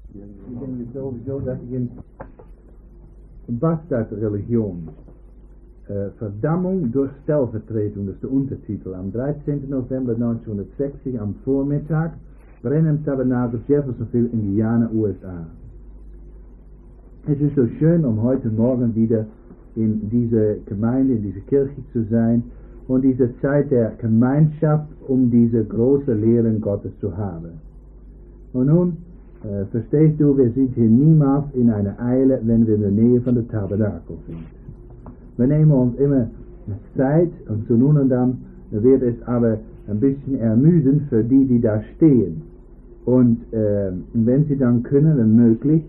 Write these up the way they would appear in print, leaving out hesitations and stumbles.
Ich denke sowieso, dass was das Religion? Verdammung durch Stellvertretung, das ist der Untertitel. Am 13. November 1960 am Vormittag brennen Tabernakel Jeffersonville, Indiana, USA. Es ist so schön, um heute Morgen wieder in dieser Gemeinde, in dieser Kirche zu sein und diese Zeit der Gemeinschaft, um diese große Lehren Gottes zu haben. Und nun, verstehst du, wir sind hier niemals in einer Eile, wenn wir in der Nähe von der Tabernakel sind. Wir nehmen uns immer Zeit und so nun und dann wird es aber ein bisschen ermüdend für die, die da stehen. Und wenn sie dann können, wenn möglich,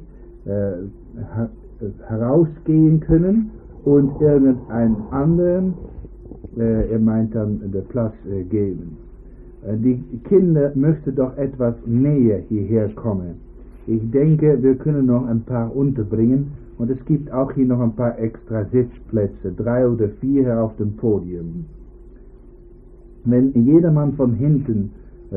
herausgehen können und irgendeinen anderen, er meint dann, den Platz geben. Die Kinder möchten doch etwas näher hierher kommen. Ich denke, wir können noch ein paar unterbringen und es gibt auch hier noch ein paar extra Sitzplätze, 3 oder 4 hier auf dem Podium. Wenn jedermann von hinten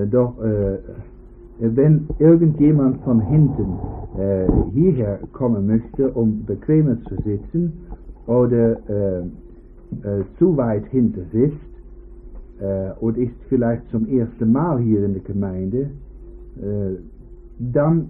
wenn irgendjemand von hinten hierher kommen möchte, um bequemer zu sitzen oder zu weit hinter sitzt und ist vielleicht zum ersten Mal hier in der Gemeinde, dann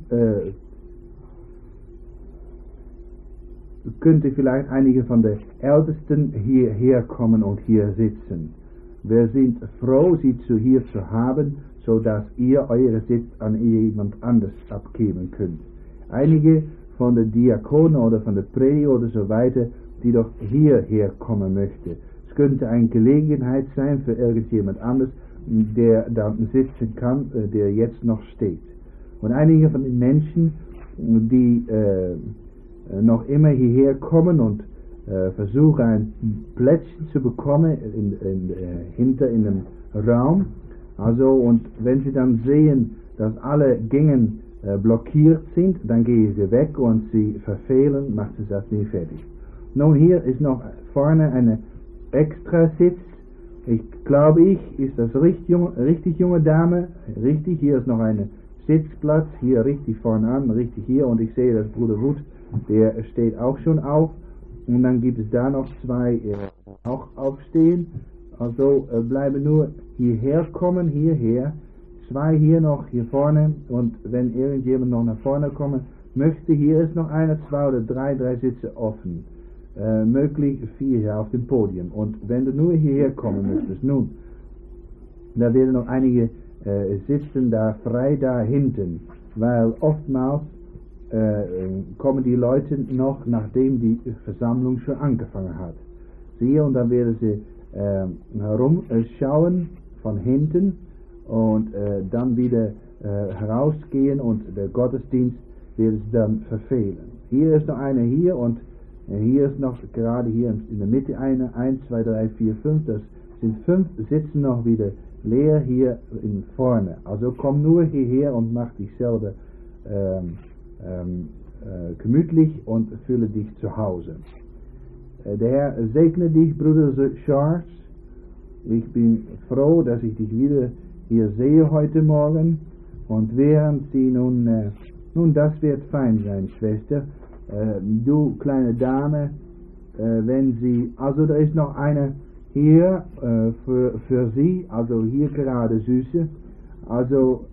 könnte vielleicht einige von den Ältesten hierher kommen und hier sitzen. Wir sind froh, Sie hier zu haben, so dass ihr eure Sitz an jemand anders abgeben könnt. Einige von den Diakonen oder von der Prediger oder so weiter, die doch hierher kommen möchte. Es könnte eine Gelegenheit sein für irgendjemand anders, der dann sitzen kann, der jetzt noch steht. Und einige von den Menschen, die noch immer hierher kommen und versuchen ein Plätzchen zu bekommen hinter in dem Raum. Also, und wenn sie dann sehen, dass alle Gänge blockiert sind, dann gehen sie weg und sie verfehlen, macht sie das nicht fertig. Nun, hier ist noch vorne eine extra Sitz. Ich glaube, ist das richtig junge Dame, richtig, hier ist noch ein Sitzplatz, hier richtig vorne an, richtig hier, und ich sehe, dass Bruder Ruth, der steht auch schon auf, und dann gibt es da noch 2, auch aufstehen. Also bleiben nur hierher kommen, hierher, 2 hier noch, hier vorne, und wenn irgendjemand noch nach vorne kommen möchte, hier ist noch 1, 2 oder 3 Sitze offen, möglich 4 hier auf dem Podium. Und wenn du nur hierher kommen möchtest, nun, da werden noch einige sitzen da frei da hinten, weil oftmals kommen die Leute noch, nachdem die Versammlung schon angefangen hat. Siehe, und dann werden sie herumschauen von hinten und dann wieder herausgehen und der Gottesdienst wird es dann verfehlen. Hier ist noch einer hier und hier ist noch gerade hier in der Mitte eine, 1, 2, 3, 4, 5, das sind 5 sitzen noch wieder leer hier in vorne. Also komm nur hierher und mach dich selber gemütlich und fühle dich zu Hause. Der Herr segne dich, Bruder Charles. Ich bin froh, dass ich dich wieder hier sehe heute Morgen. Und während Sie nun das wird fein sein, Schwester. Du kleine Dame, wenn Sie, also da ist noch eine hier für Sie, also hier gerade Süße. Also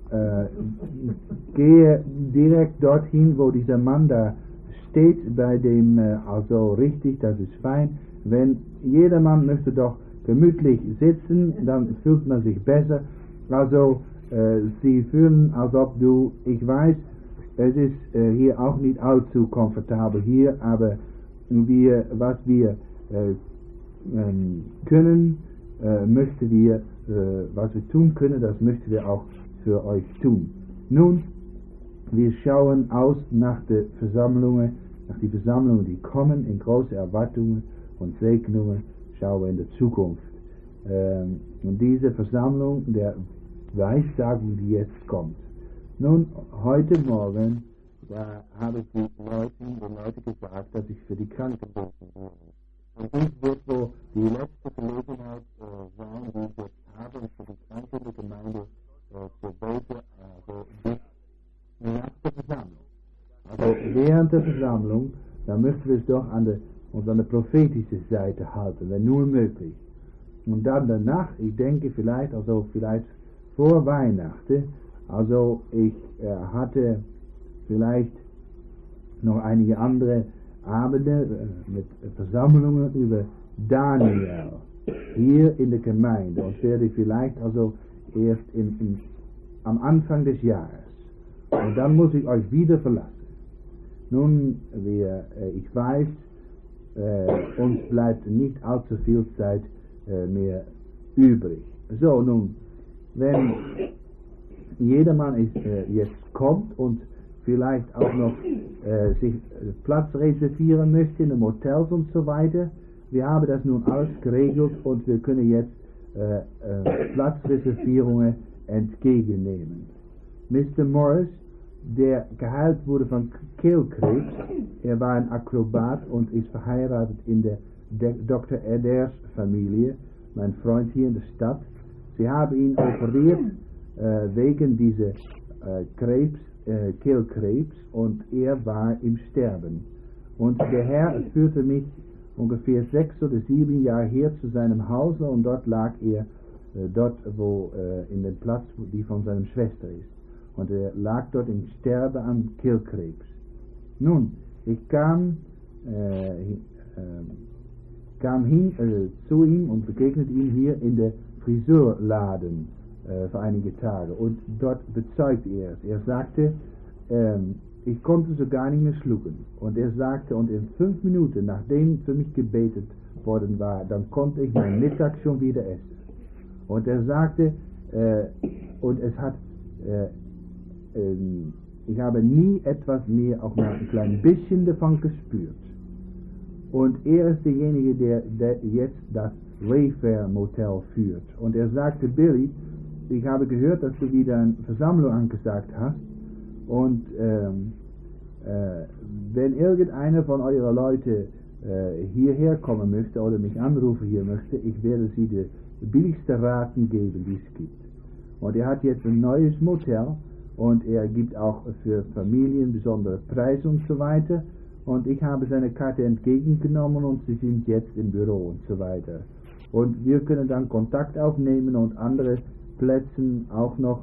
gehe direkt dorthin, wo dieser Mann da steht, bei dem, also richtig, das ist fein. Wenn jedermann möchte doch gemütlich sitzen, dann fühlt man sich besser. Also Sie fühlen, als ob du, ich weiß, es ist hier auch nicht allzu komfortabel hier, aber was wir können, möchten wir, was wir tun können, das möchten wir auch für euch tun. Nun, wir schauen aus nach den Versammlungen, nach den Versammlungen, die kommen, in große Erwartungen und Segnungen, schauen wir in der Zukunft. Und diese Versammlung der Weissagung, die jetzt kommt. Nun, heute Morgen, da habe ich den Leuten gesagt, dass ich für die Kranken beten würde. Und dies wird wohl die letzte Gelegenheit sein, die ich jetzt habe, für die Kranken der Gemeinde zu beten, also bis nach der Versammlung. Also während der Versammlung, da möchten wir es doch uns an der prophetischen Seite halten, wenn nur möglich. Und dann danach, ich denke vielleicht vor Weihnachten, also ich hatte vielleicht noch einige andere Abende mit Versammlungen über Daniel hier in der Gemeinde und werde vielleicht also erst am Anfang des Jahres. Und dann muss ich euch wieder verlassen. Nun, ich weiß, uns bleibt nicht allzu viel Zeit mehr übrig. So, nun, wenn jedermann jetzt kommt und vielleicht auch noch sich Platz reservieren möchte in den Hotels und so weiter, wir haben das nun alles geregelt und wir können jetzt Platzreservierungen entgegennehmen. Mr. Morris, der geheilt wurde von Kehlkrebs, er war ein Akrobat und ist verheiratet in der Dr. Adair's Familie, mein Freund hier in der Stadt. Sie haben ihn operiert wegen dieser Kehlkrebs und er war im Sterben. Und der Herr führte mich ungefähr 6 oder 7 Jahre her zu seinem Hause und dort lag er, wo in dem Platz, die von seiner Schwester ist. Und er lag dort im Sterben an Kehlkrebs. Nun, ich kam hin zu ihm und begegnete ihm hier in der Friseurladen für einige Tage. Und dort bezeugte er es. Er sagte, ich konnte so gar nicht mehr schlucken. Und er sagte, und in 5 Minuten, nachdem für mich gebetet worden war, dann konnte ich meinen Mittag schon wieder essen. Und er sagte, und es hat, ich habe nie etwas mehr, auch mal ein klein bisschen davon gespürt. Und er ist derjenige, der jetzt das Wayfair Motel führt. Und er sagte, Billy, ich habe gehört, dass du wieder eine Versammlung angesagt hast. Und wenn irgendeiner von eurer Leute hierher kommen möchte oder mich anrufen hier möchte, ich werde sie die billigste Raten geben, die es gibt. Und er hat jetzt ein neues Motel und er gibt auch für Familien besondere Preise und so weiter. Und ich habe seine Karte entgegengenommen und sie sind jetzt im Büro und so weiter. Und wir können dann Kontakt aufnehmen und andere Plätze auch noch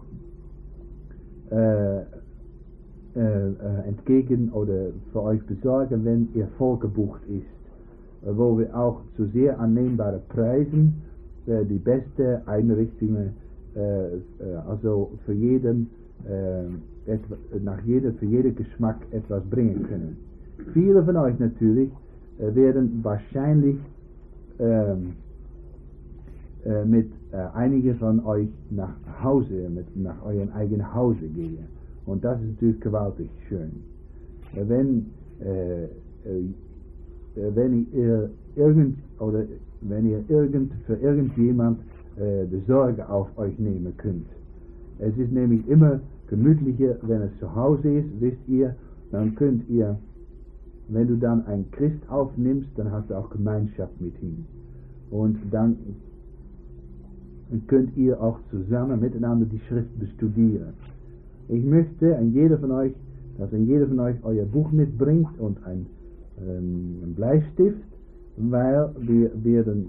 entgegen oder für euch besorgen, wenn ihr vorgebucht ist, wo wir auch zu sehr annehmbaren Preisen die beste Einrichtungen also für jeden für jeden Geschmack etwas bringen können. Viele von euch natürlich werden wahrscheinlich mit einige von euch nach Hause, nach eurem eigenen Hause gehen. Und das ist natürlich gewaltig schön. Wenn ihr für irgendjemand die Sorge auf euch nehmen könnt. Es ist nämlich immer gemütlicher, wenn es zu Hause ist, wisst ihr, dann könnt ihr, wenn du dann einen Christ aufnimmst, dann hast du auch Gemeinschaft mit ihm. Und dann könnt ihr auch zusammen miteinander die Schrift studieren. Ich möchte dass jeder von euch euer Buch mitbringt und ein Bleistift, weil wir werden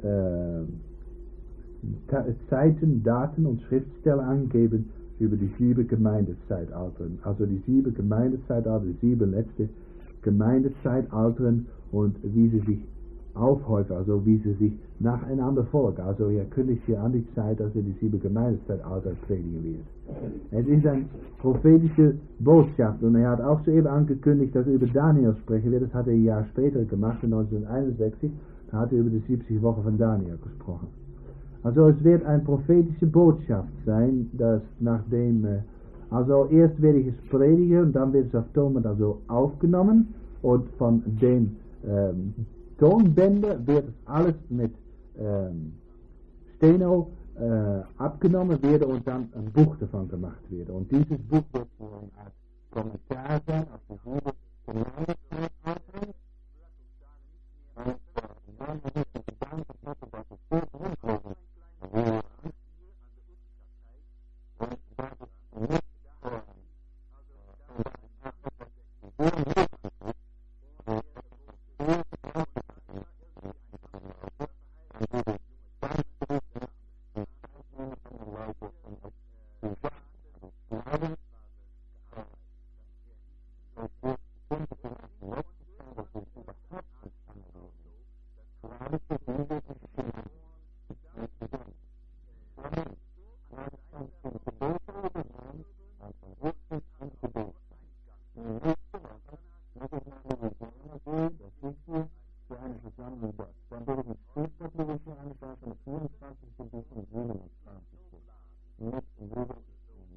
Zeiten, Daten und Schriftstellen angeben über die 7 Gemeindezeitaltern. Also die 7 Gemeindezeitalter, die 7 letzte Gemeindezeitaltern und wie sie sich aufhäufen, also wie sie sich nacheinander folgen. Also er kündigt hier an die Zeit, dass er die 7 Gemeindezeitalter predigen wird. Es ist eine prophetische Botschaft und er hat auch soeben angekündigt, dass er über Daniel sprechen wird. Das hat er ein Jahr später gemacht, in 1961, da hat er über die 70 Wochen von Daniel gesprochen. Also es wird eine prophetische Botschaft sein, dass nachdem, also erst werde ich es predigen und dann wird es auf Tonband also aufgenommen und von den Tonbänder wird es alles mit Steno abgenommen werden und dann ein Buch davon gemacht werden. Und dieses Buch wird so eine Art Kommentar sein auf die 7 Gemeindezeitalter.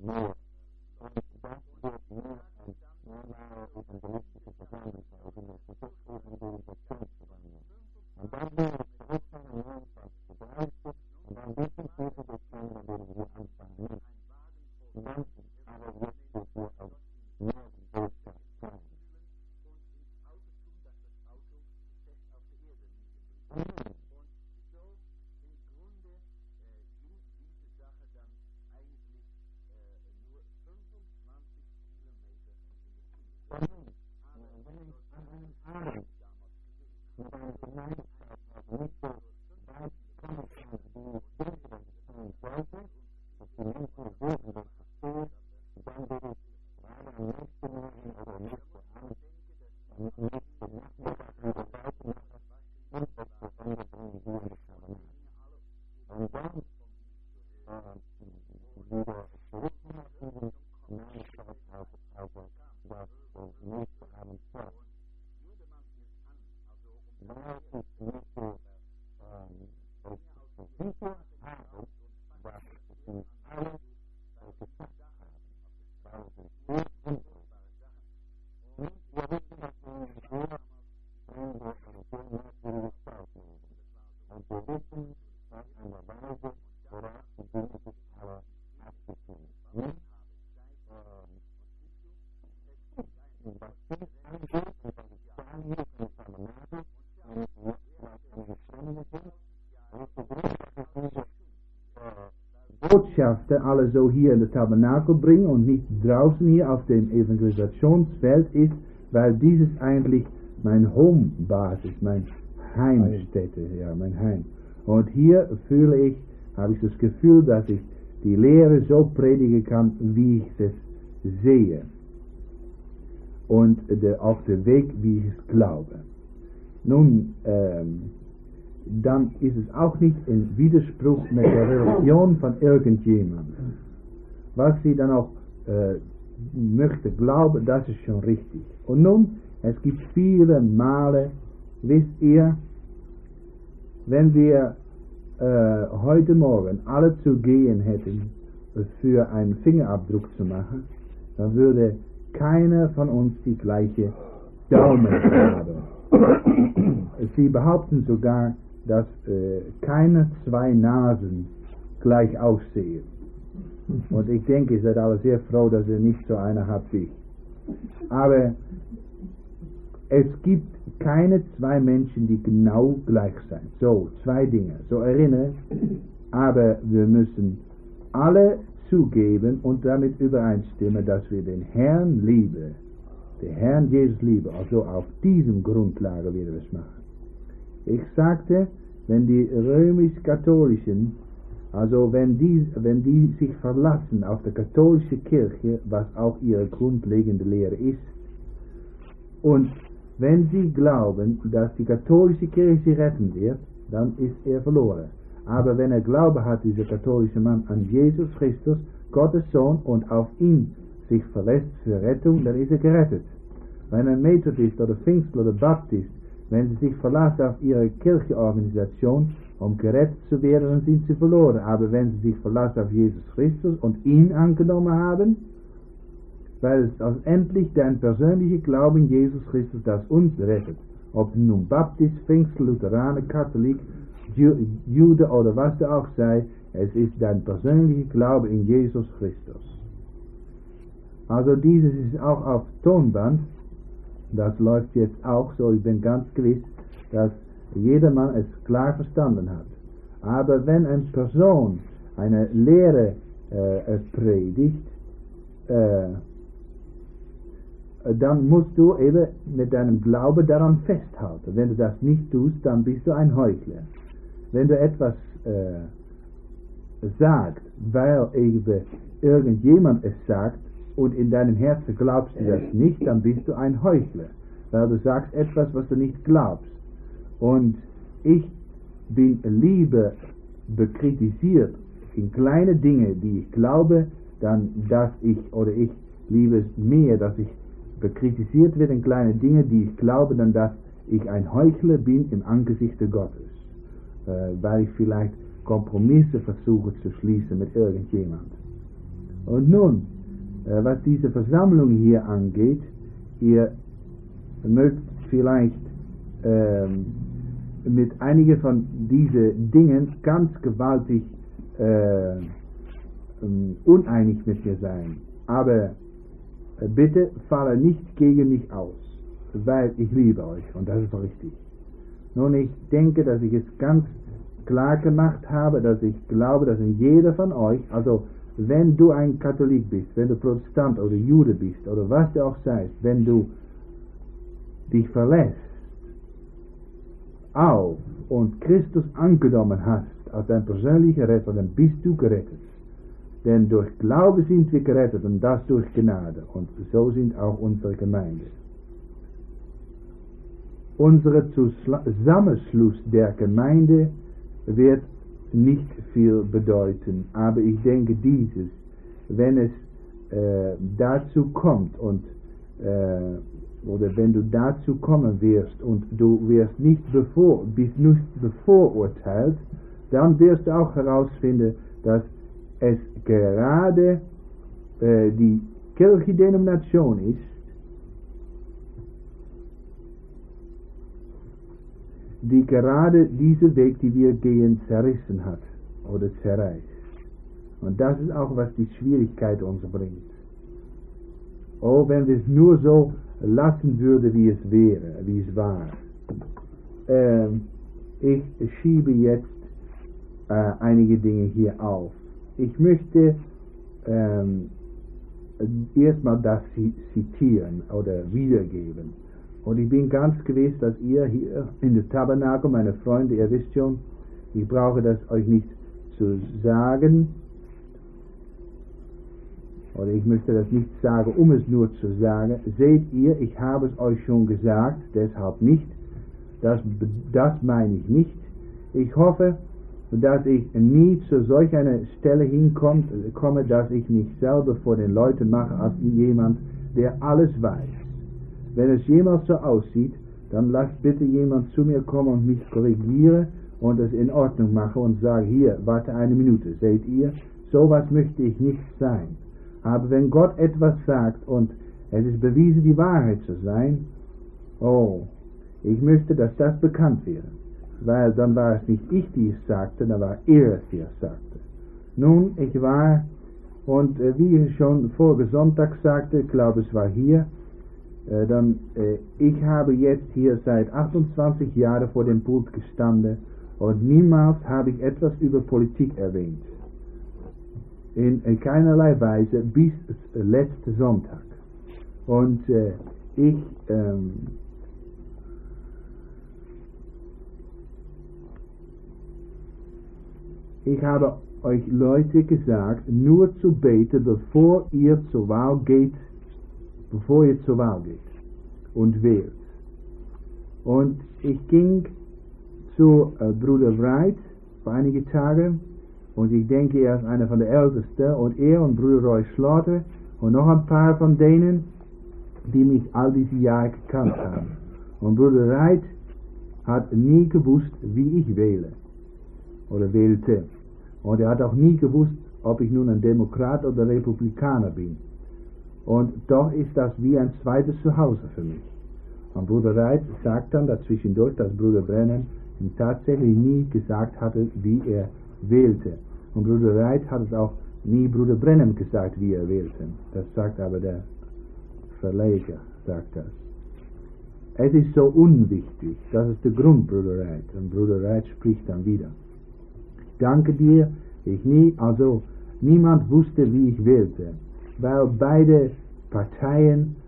mehr. Und das wird mehr als normale evangelistische Versammlungsweise mit Versuchung und Evangelisation zu wandeln. Und dann werden wir zurückkommen, 29:30, und dann bis zum 4. Dezember werden wir anfangen. Und dann aber jetzt wird wir auf mehr Botschaft kommen. Botschaften alle so hier in das Tabernakel bringen und nicht draußen hier auf dem Evangelisationsfeld ist, weil dieses eigentlich mein Homebasis, mein Heimstätte, ja, mein Heim. Und hier habe ich das Gefühl, dass ich die Lehre so predigen kann, wie ich es sehe. Und auf dem Weg, wie ich es glaube. Nun, dann ist es auch nicht in Widerspruch mit der Religion von irgendjemandem. Was sie dann auch möchte glauben, das ist schon richtig. Und nun, es gibt viele Male, wisst ihr, wenn wir heute Morgen alle zu gehen hätten, für einen Fingerabdruck zu machen, dann würde keiner von uns die gleiche Daumen haben. Sie behaupten sogar, dass keine zwei Nasen gleich aussehen. Und ich denke, ihr seid alle sehr froh, dass ihr nicht so eine habt wie ich. Aber es gibt keine zwei Menschen, die genau gleich sind. So, zwei Dinge. So erinnere, aber wir müssen alle zugeben und damit übereinstimmen, dass wir den Herrn lieben, den Herrn Jesus lieben. Also auf diesem Grundlage werden wir es machen. Ich sagte, wenn die römisch-katholischen, also wenn die sich verlassen auf die katholische Kirche, was auch ihre grundlegende Lehre ist, und wenn sie glauben, dass die katholische Kirche sie retten wird, dann ist er verloren. Aber wenn er Glaube hat, dieser katholische Mann, an Jesus Christus, Gottes Sohn, und auf ihn sich verlässt für Rettung, dann ist er gerettet. Wenn ein Methodist oder Pfingstler oder Baptist, wenn sie sich verlassen auf ihre Kircheorganisation, um gerettet zu werden, dann sind sie verloren. Aber wenn sie sich verlassen auf Jesus Christus und ihn angenommen haben, weil es endlich dein persönlicher Glaube in Jesus Christus, das uns rettet. Ob nun Baptist, Pfingstler, Lutheraner, Katholik, Jude oder was du auch sei, es ist dein persönlicher Glaube in Jesus Christus. Also dieses ist auch auf Tonband, das läuft jetzt auch so, ich bin ganz gewiss, dass jedermann es klar verstanden hat. Aber wenn eine Person eine Lehre predigt, dann musst du eben mit deinem Glaube daran festhalten. Wenn du das nicht tust, dann bist du ein Heuchler. Wenn du etwas sagst, weil eben irgendjemand es sagt und in deinem Herzen glaubst du das nicht, dann bist du ein Heuchler, weil du sagst etwas, was du nicht glaubst. Und ich bin lieber bekritisiert in kleine Dinge, die ich glaube, dann dass ich liebe es mehr, dass ich bekritisiert werde in kleine Dinge, die ich glaube, dann dass ich ein Heuchler bin im Angesicht Gottes, weil ich vielleicht Kompromisse versuche zu schließen mit irgendjemand. Und nun, was diese Versammlung hier angeht, ihr mögt vielleicht mit einigen von diesen Dingen ganz gewaltig uneinig mit mir sein. Aber bitte falle nicht gegen mich aus, weil ich liebe euch und das ist richtig. Nun, ich denke, dass ich es ganz klar gemacht habe, dass ich glaube, dass in jeder von euch, also wenn du ein Katholik bist, wenn du Protestant oder Jude bist oder was du auch seist, wenn du dich verlässt auf und Christus angenommen hast als dein persönlicher Retter, dann bist du gerettet. Denn durch Glaube sind wir gerettet und das durch Gnade. Und so sind auch unsere Gemeinde. Unser Zusammenschluss der Gemeinde wird nicht viel bedeuten. Aber ich denke wenn es dazu kommt oder wenn du dazu kommen wirst und du bist nicht bevorurteilt, dann wirst du auch herausfinden, dass es gerade die kirchliche Denomination ist, die gerade diesen Weg, die wir gehen, zerrissen hat oder zerreißt. Und das ist auch, was die Schwierigkeit uns bringt. Oh, wenn wir es nur so lassen würden, wie es war. Ich schiebe jetzt einige Dinge hier auf. Ich möchte erstmal das zitieren oder wiedergeben. Und ich bin ganz gewiss, dass ihr hier in der Tabernakel, meine Freunde, ihr wisst schon, ich brauche das euch nicht zu sagen, oder ich möchte das nicht sagen, um es nur zu sagen. Seht ihr, ich habe es euch schon gesagt, deshalb nicht. Das meine ich nicht. Ich hoffe, dass ich nie zu solch einer Stelle hinkomme, dass ich mich selber vor den Leuten mache als jemand, der alles weiß. Wenn es jemals so aussieht, dann lasst bitte jemand zu mir kommen und mich korrigiere und es in Ordnung mache und sage, hier, warte eine Minute, seht ihr, sowas möchte ich nicht sein. Aber wenn Gott etwas sagt und es ist bewiesen, die Wahrheit zu sein, oh, ich möchte, dass das bekannt wäre. Weil dann war es nicht ich, die es sagte, dann war er, die es sagte. Nun, ich war, und wie ich schon vorigen Sonntag sagte, ich glaube es war hier, ich habe jetzt hier seit 28 Jahren vor dem Pult gestanden und niemals habe ich etwas über Politik erwähnt. In keinerlei Weise bis letzten Sonntag. Und ich habe euch Leute gesagt, nur zu beten, bevor ihr zur Wahl geht und wählt. Und ich ging zu Bruder Wright vor einige Tage und ich denke, er ist einer von den Ältesten und er und Bruder Roy Slaughter und noch ein paar von denen, die mich all diese Jahre gekannt haben. Und Bruder Wright hat nie gewusst, wie ich wähle oder wählte. Und er hat auch nie gewusst, ob ich nun ein Demokrat oder Republikaner bin. Und doch ist das wie ein zweites Zuhause für mich. Und Bruder Wright sagt dann dazwischendurch, dass Bruder Brennan ihm tatsächlich nie gesagt hatte, wie er wählte. Und Bruder Wright hat es auch nie Bruder Brennan gesagt, wie er wählte. Das sagt aber der Verleger, sagt das. Es ist so unwichtig, das ist der Grund, Bruder Wright. Und Bruder Wright spricht dann wieder. Ich danke dir, niemand wusste, wie ich wählte. Weil beide Parteien,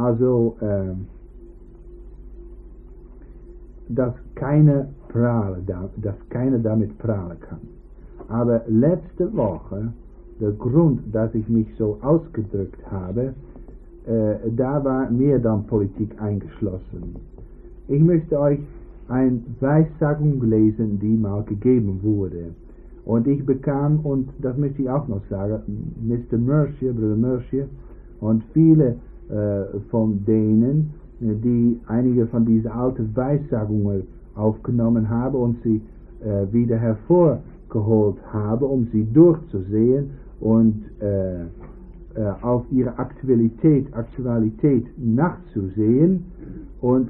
dass keiner damit prahlen kann. Aber letzte Woche, der Grund, dass ich mich so ausgedrückt habe, da war mehr dann Politik eingeschlossen. Ich möchte euch eine Weissagung lesen, die mal gegeben wurde. Und ich bekam, und das möchte ich auch noch sagen, Mr. Mercier, Bruder Mercier, und viele von denen, die einige von diesen alten Weissagungen aufgenommen haben und sie wieder hervorgeholt haben, um sie durchzusehen und auf ihre Aktualität nachzusehen, und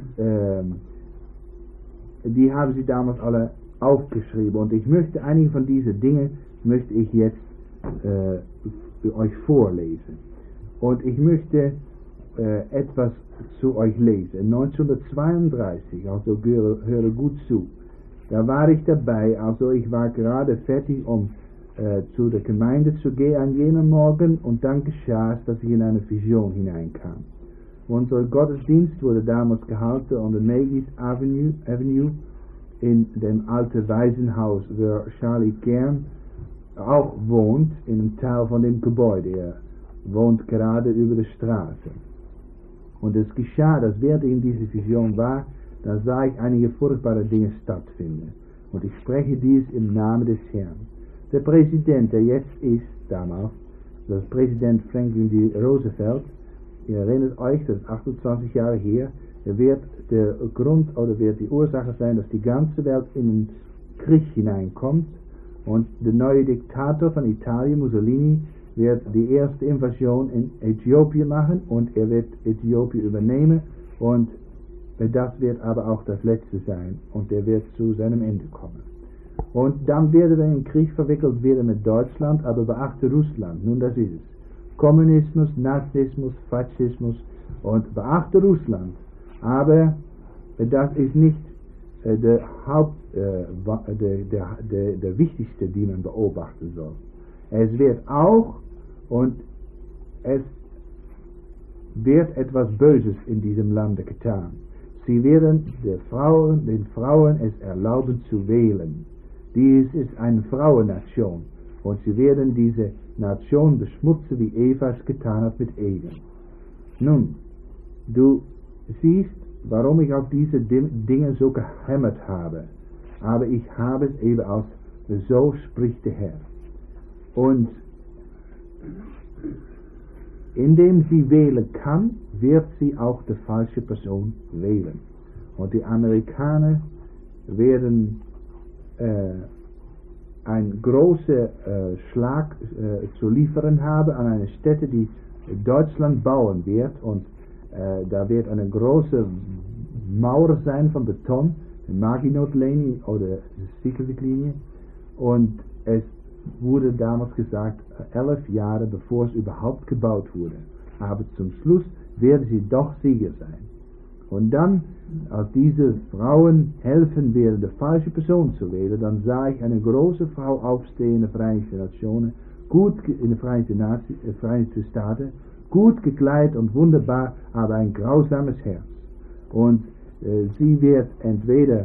die haben sie damals alle aufgeschrieben, und ich möchte einige von diesen Dingen möchte ich jetzt für euch vorlesen, und ich möchte etwas zu euch lesen. 1932, also höre gut zu, da war ich dabei, also ich war gerade fertig, um zu der Gemeinde zu gehen an jenem Morgen, und dann geschah es, dass ich in eine Vision hineinkam. Unser Gottesdienst wurde damals gehalten an der Maggie's Avenue in dem alten Waisenhaus, wo Charlie Kern auch wohnt, in einem Teil von dem Gebäude. Er wohnt gerade über der Straße. Und es geschah, dass während ich in dieser Vision war, da sah ich einige furchtbare Dinge stattfinden. Und ich spreche dies im Namen des Herrn. Der Präsident, der jetzt ist, damals, das Präsident Franklin D. Roosevelt, ihr erinnert euch, das ist 28 Jahre her, wird der Grund oder wird die Ursache sein, dass die ganze Welt in den Krieg hineinkommt, und der neue Diktator von Italien, Mussolini, wird die erste Invasion in Äthiopien machen, und er wird Äthiopien übernehmen, und das wird aber auch das letzte sein, und er wird zu seinem Ende kommen. Und dann wird er in den Krieg verwickelt werden mit Deutschland, aber beachte Russland, nun das ist es. Kommunismus, Nazismus, Faschismus, und beachte Russland. Aber das ist nicht der wichtigste, die man beobachten soll. Es wird auch, und es wird etwas Böses in diesem Lande getan. Sie werden den Frauen es erlauben zu wählen. Dies ist eine Frauennation, und sie werden diese Nation beschmutzen, wie Eva es getan hat mit Eden. Nun, du siehst, warum ich auf diese Dinge so gehämmert habe. Aber ich habe es eben aus, so spricht der Herr. Und indem sie wählen kann, wird sie auch die falsche Person wählen. Und die Amerikaner werden einen großen Schlag zu liefern haben an eine Stätte, die Deutschland bauen wird, und da wird eine große Mauer sein von Beton, die Maginot-Linie oder die Stikelweg-Linie, und es wurde damals gesagt, 11 Jahre bevor es überhaupt gebaut wurde. Aber zum Schluss werden sie doch Sieger sein. Und dann, als diese Frauen helfen werden, die falsche Person zu wählen, dann sah ich eine große Frau aufstehen in den Vereinigten Nationen, in den Vereinigten Staaten, gut gekleidet und wunderbar, aber ein grausames Herz. Und sie wird entweder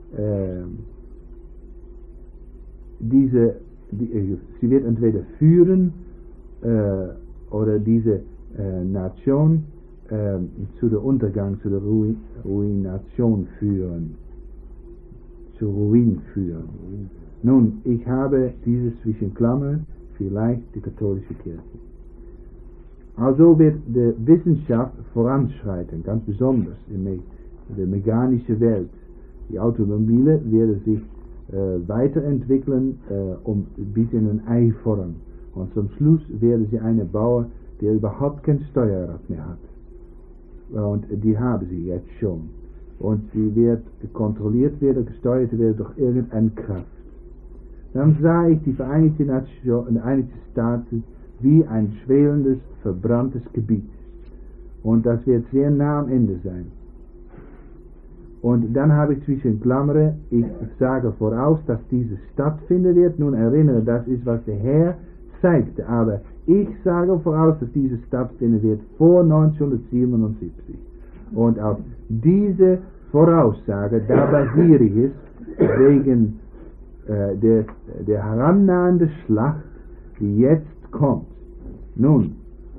sie wird entweder führen oder diese Nation zu der Untergang, zu der Ruination führen. Zu Ruin führen. Nun, ich habe dieses zwischen Klammern, vielleicht die katholische Kirche. Also wird die Wissenschaft voranschreiten, ganz besonders in der mechanischen Welt. Die Automobile werden sich weiterentwickeln bis in ein Eiform. Und zum Schluss werden sie eine bauen, der überhaupt kein Steuerrad mehr hat. Und die haben sie jetzt schon. Und sie wird kontrolliert werden, gesteuert werden durch irgendeine Kraft. Dann sah ich die Vereinigten Staaten wie ein schwelendes, verbranntes Gebiet. Und das wird sehr nah am Ende sein. Und dann habe ich zwischen Klammern, ich sage voraus, dass dieses stattfinden wird. Nun erinnere, das ist, was der Herr zeigte. Aber ich sage voraus, dass dieses stattfinden wird vor 1977. Und auf diese Voraussage, da basiere ich es, wegen der herannahenden Schlacht, die jetzt kommt. Nun,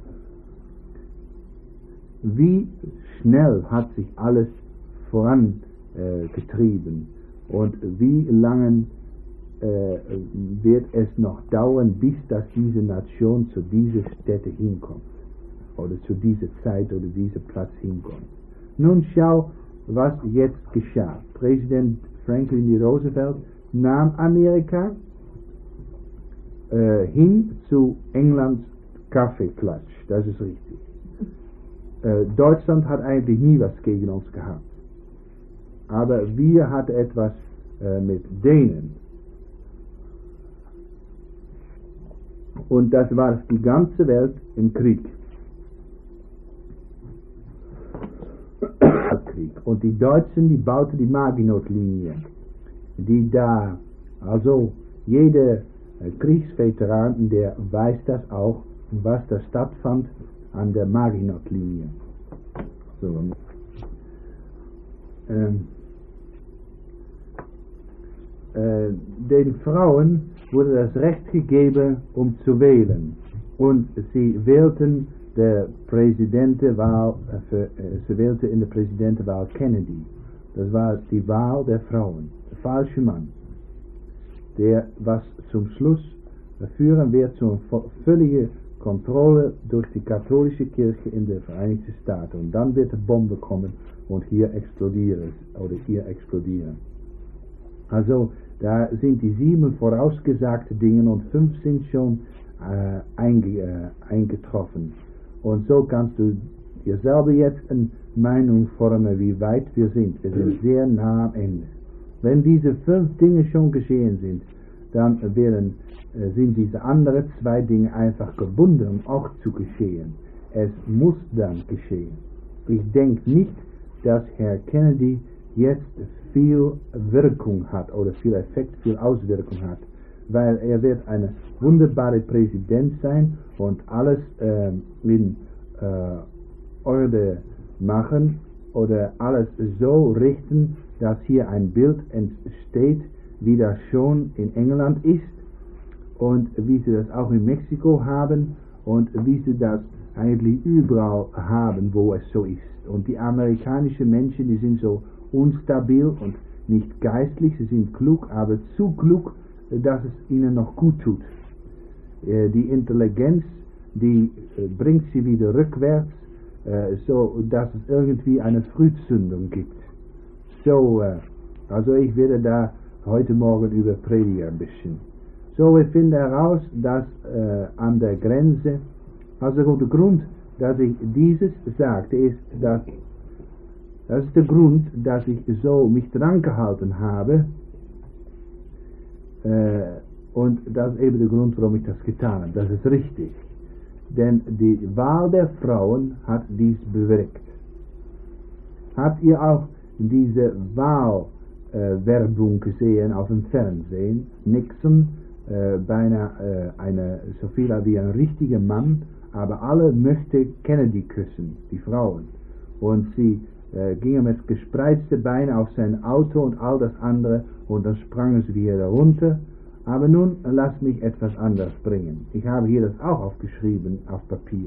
wie schnell hat sich alles vorangetrieben und wie lange wird es noch dauern, bis dass diese Nation zu dieser Stätte hinkommt oder zu dieser Zeit oder diesem Platz hinkommt. Nun schau, was jetzt geschah. Präsident Franklin D. Roosevelt nahm Amerika hin zu Englands Kaffeeklatsch, das ist richtig. Deutschland hat eigentlich nie was gegen uns gehabt. Aber wir hatten etwas mit Dänen. Und das war die ganze Welt im Krieg. Und die Deutschen, die bauten die Maginot-Linie, die da, also jeder Kriegsveteran, der weiß das auch, was da stattfand an der Maginot-Linie. So. Den Frauen wurde das Recht gegeben, um zu wählen. Und sie wählten sie wählte in der Präsidentenwahl Kennedy. Das war die Wahl der Frauen. Der falsche Mann. Der, was zum Schluss führen wird zu einer völligen Kontrolle durch die katholische Kirche in den Vereinigten Staaten. Und dann wird die Bombe kommen und hier explodieren. Also, da sind die 7 vorausgesagten Dinge und 5 sind schon eingetroffen. Und so kannst du dir selber jetzt eine Meinung formen, wie weit wir sind. Wir sind sehr nah am Ende. Wenn diese 5 Dinge schon geschehen sind, dann sind diese anderen 2 Dinge einfach gebunden, um auch zu geschehen. Es muss dann geschehen. Ich denke nicht, dass Herr Kennedy jetzt viel Wirkung hat oder viel Effekt, viel Auswirkung hat, weil er wird eine wunderbare Präsident sein und alles in Orde machen oder alles so richten, dass hier ein Bild entsteht, wie das schon in England ist und wie sie das auch in Mexiko haben und wie sie das eigentlich überall haben, wo es so ist. Und die amerikanischen Menschen, die sind so unstabil und nicht geistlich, sie sind klug, aber zu klug, dass es ihnen noch gut tut. Die Intelligenz, die bringt sie wieder rückwärts, so dass es irgendwie eine Frühzündung gibt. So, also ich werde da heute Morgen über predigen ein bisschen. So, wir finden heraus, dass an der Grenze, also der Grund, dass ich dieses sagte, ist, dass das ist der Grund, dass ich so mich dran gehalten habe, und das ist eben der Grund, warum ich das getan habe. Das ist richtig. Denn die Wahl der Frauen hat dies bewirkt. Habt ihr auch diese Wahlwerbung gesehen auf dem Fernsehen? Nixon, beinahe so viel wie ein richtiger Mann, aber alle möchten Kennedy küssen, die Frauen. Und sie gingen mit gespreizten Beinen auf sein Auto und all das andere und dann sprangen sie wieder runter. Aber nun lass mich etwas anderes bringen. Ich habe hier das auch aufgeschrieben auf Papier.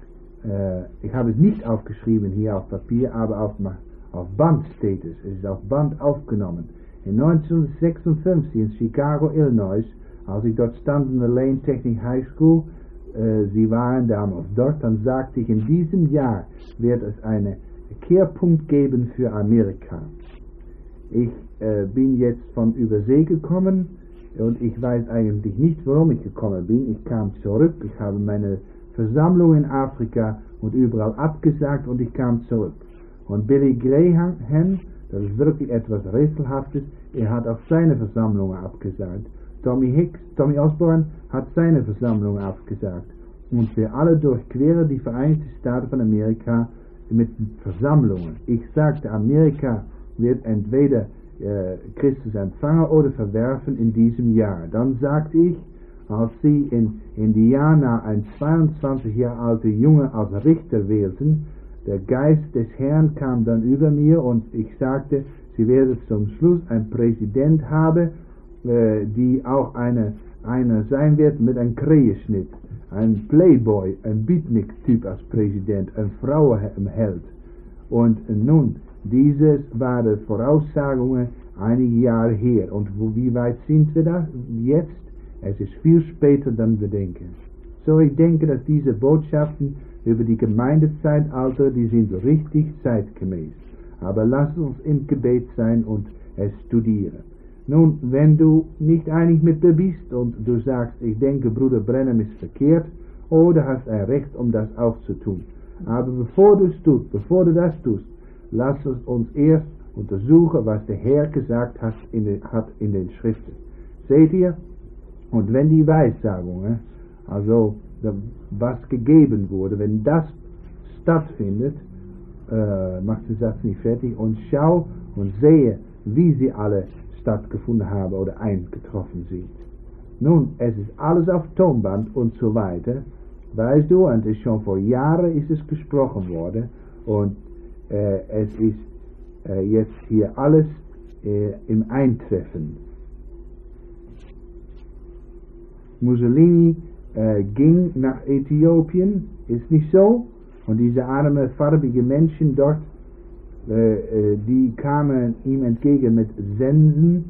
Ich habe es nicht aufgeschrieben hier auf Papier, aber auf Band steht es. Es ist auf Band aufgenommen. In 1956 in Chicago, Illinois, als ich dort stand in der Lane Technic High School, sie waren damals dort, dann sagte ich, in diesem Jahr wird es einen Kehrpunkt geben für Amerika. Ich bin jetzt von Übersee gekommen und ich weiß eigentlich nicht, warum ich gekommen bin. Ich kam zurück, ich habe meine Versammlung in Afrika und überall abgesagt und ich kam zurück. Und Billy Graham, das ist wirklich etwas Rätselhaftes, er hat auch seine Versammlungen abgesagt. Tommy Osborne hat seine Versammlungen abgesagt. Und wir alle durchqueren die Vereinigten Staaten von Amerika mit Versammlungen. Ich sagte, Amerika wird entweder Christus empfangen oder verwerfen in diesem Jahr. Dann sagte ich, als sie in Indiana ein 22 Jahre alter Junge als Richter wählten, der Geist des Herrn kam dann über mir und ich sagte, sie werden zum Schluss einen Präsident haben, die auch eine sein wird mit einem Krähenschnitt, ein Playboy, ein Beatnik-Typ als Präsident, ein Frauenheld. Und nun, dieses waren Voraussagungen einige Jahre her. Und wie weit sind wir da jetzt? Es ist viel später, dann wir denken. So, ich denke, dass diese Botschaften über die Gemeindezeitalter, die sind richtig zeitgemäß. Aber lass uns im Gebet sein und es studieren. Nun, wenn du nicht einig mit mir bist und du sagst, ich denke, Bruder Brenham ist verkehrt Oh, du hast ein Recht, um das auch zu tun. Aber bevor du das tust, lass uns erst untersuchen, was der Herr gesagt hat in den Schriften. Seht ihr? Und wenn die Weissagung, also was gegeben wurde, wenn das stattfindet, macht den Satz nicht fertig, und schau und sehe, wie sie alle stattgefunden haben oder eingetroffen sind. Nun, es ist alles auf Tonband und so weiter, weißt du, und es schon vor Jahren ist es gesprochen worden, und es ist jetzt hier alles im Eintreffen. Mussolini ging nach Äthiopien, ist nicht so? Und diese armen, farbige Menschen dort, die kamen ihm entgegen mit Sensen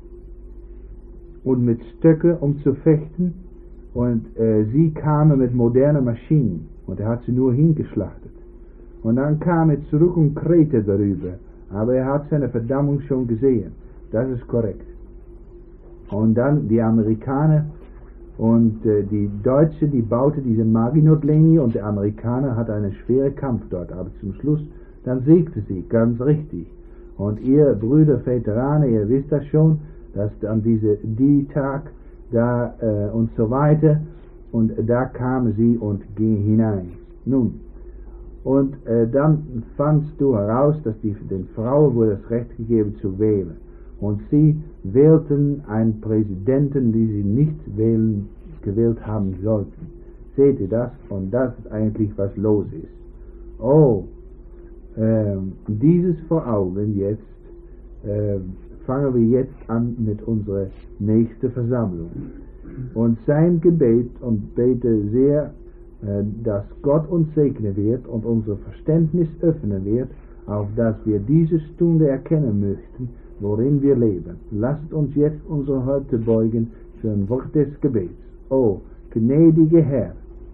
und mit Stöcken, um zu fechten. Und sie kamen mit modernen Maschinen. Und er hat sie nur hingeschlachtet. Und dann kam er zurück und krähte darüber. Aber er hat seine Verdammung schon gesehen. Das ist korrekt. Und dann die Amerikaner und die Deutsche, die baute diese Maginot-Linie, und der Amerikaner hatte einen schweren Kampf dort. Aber zum Schluss, dann siegte sie, ganz richtig. Und ihr Brüder Veteranen, ihr wisst das schon, dass an die Tag da und so weiter, und da kamen sie und gingen hinein. Nun, und dann fandst du heraus, dass den Frauen wurde das Recht gegeben zu wählen. Und sie wählten einen Präsidenten, die sie nicht gewählt haben sollten. Seht ihr das? Und das ist eigentlich, was los ist. Oh, dieses vor Augen jetzt, fangen wir jetzt an mit unserer nächsten Versammlung. Und sein Gebet, und bete sehr, dass Gott uns segnen wird und unser Verständnis öffnen wird, auf dass wir diese Stunde erkennen möchten, worin wir leben. Lasst uns jetzt unsere Häupter beugen für ein Wort des Gebets. Oh, gnädiger Herr,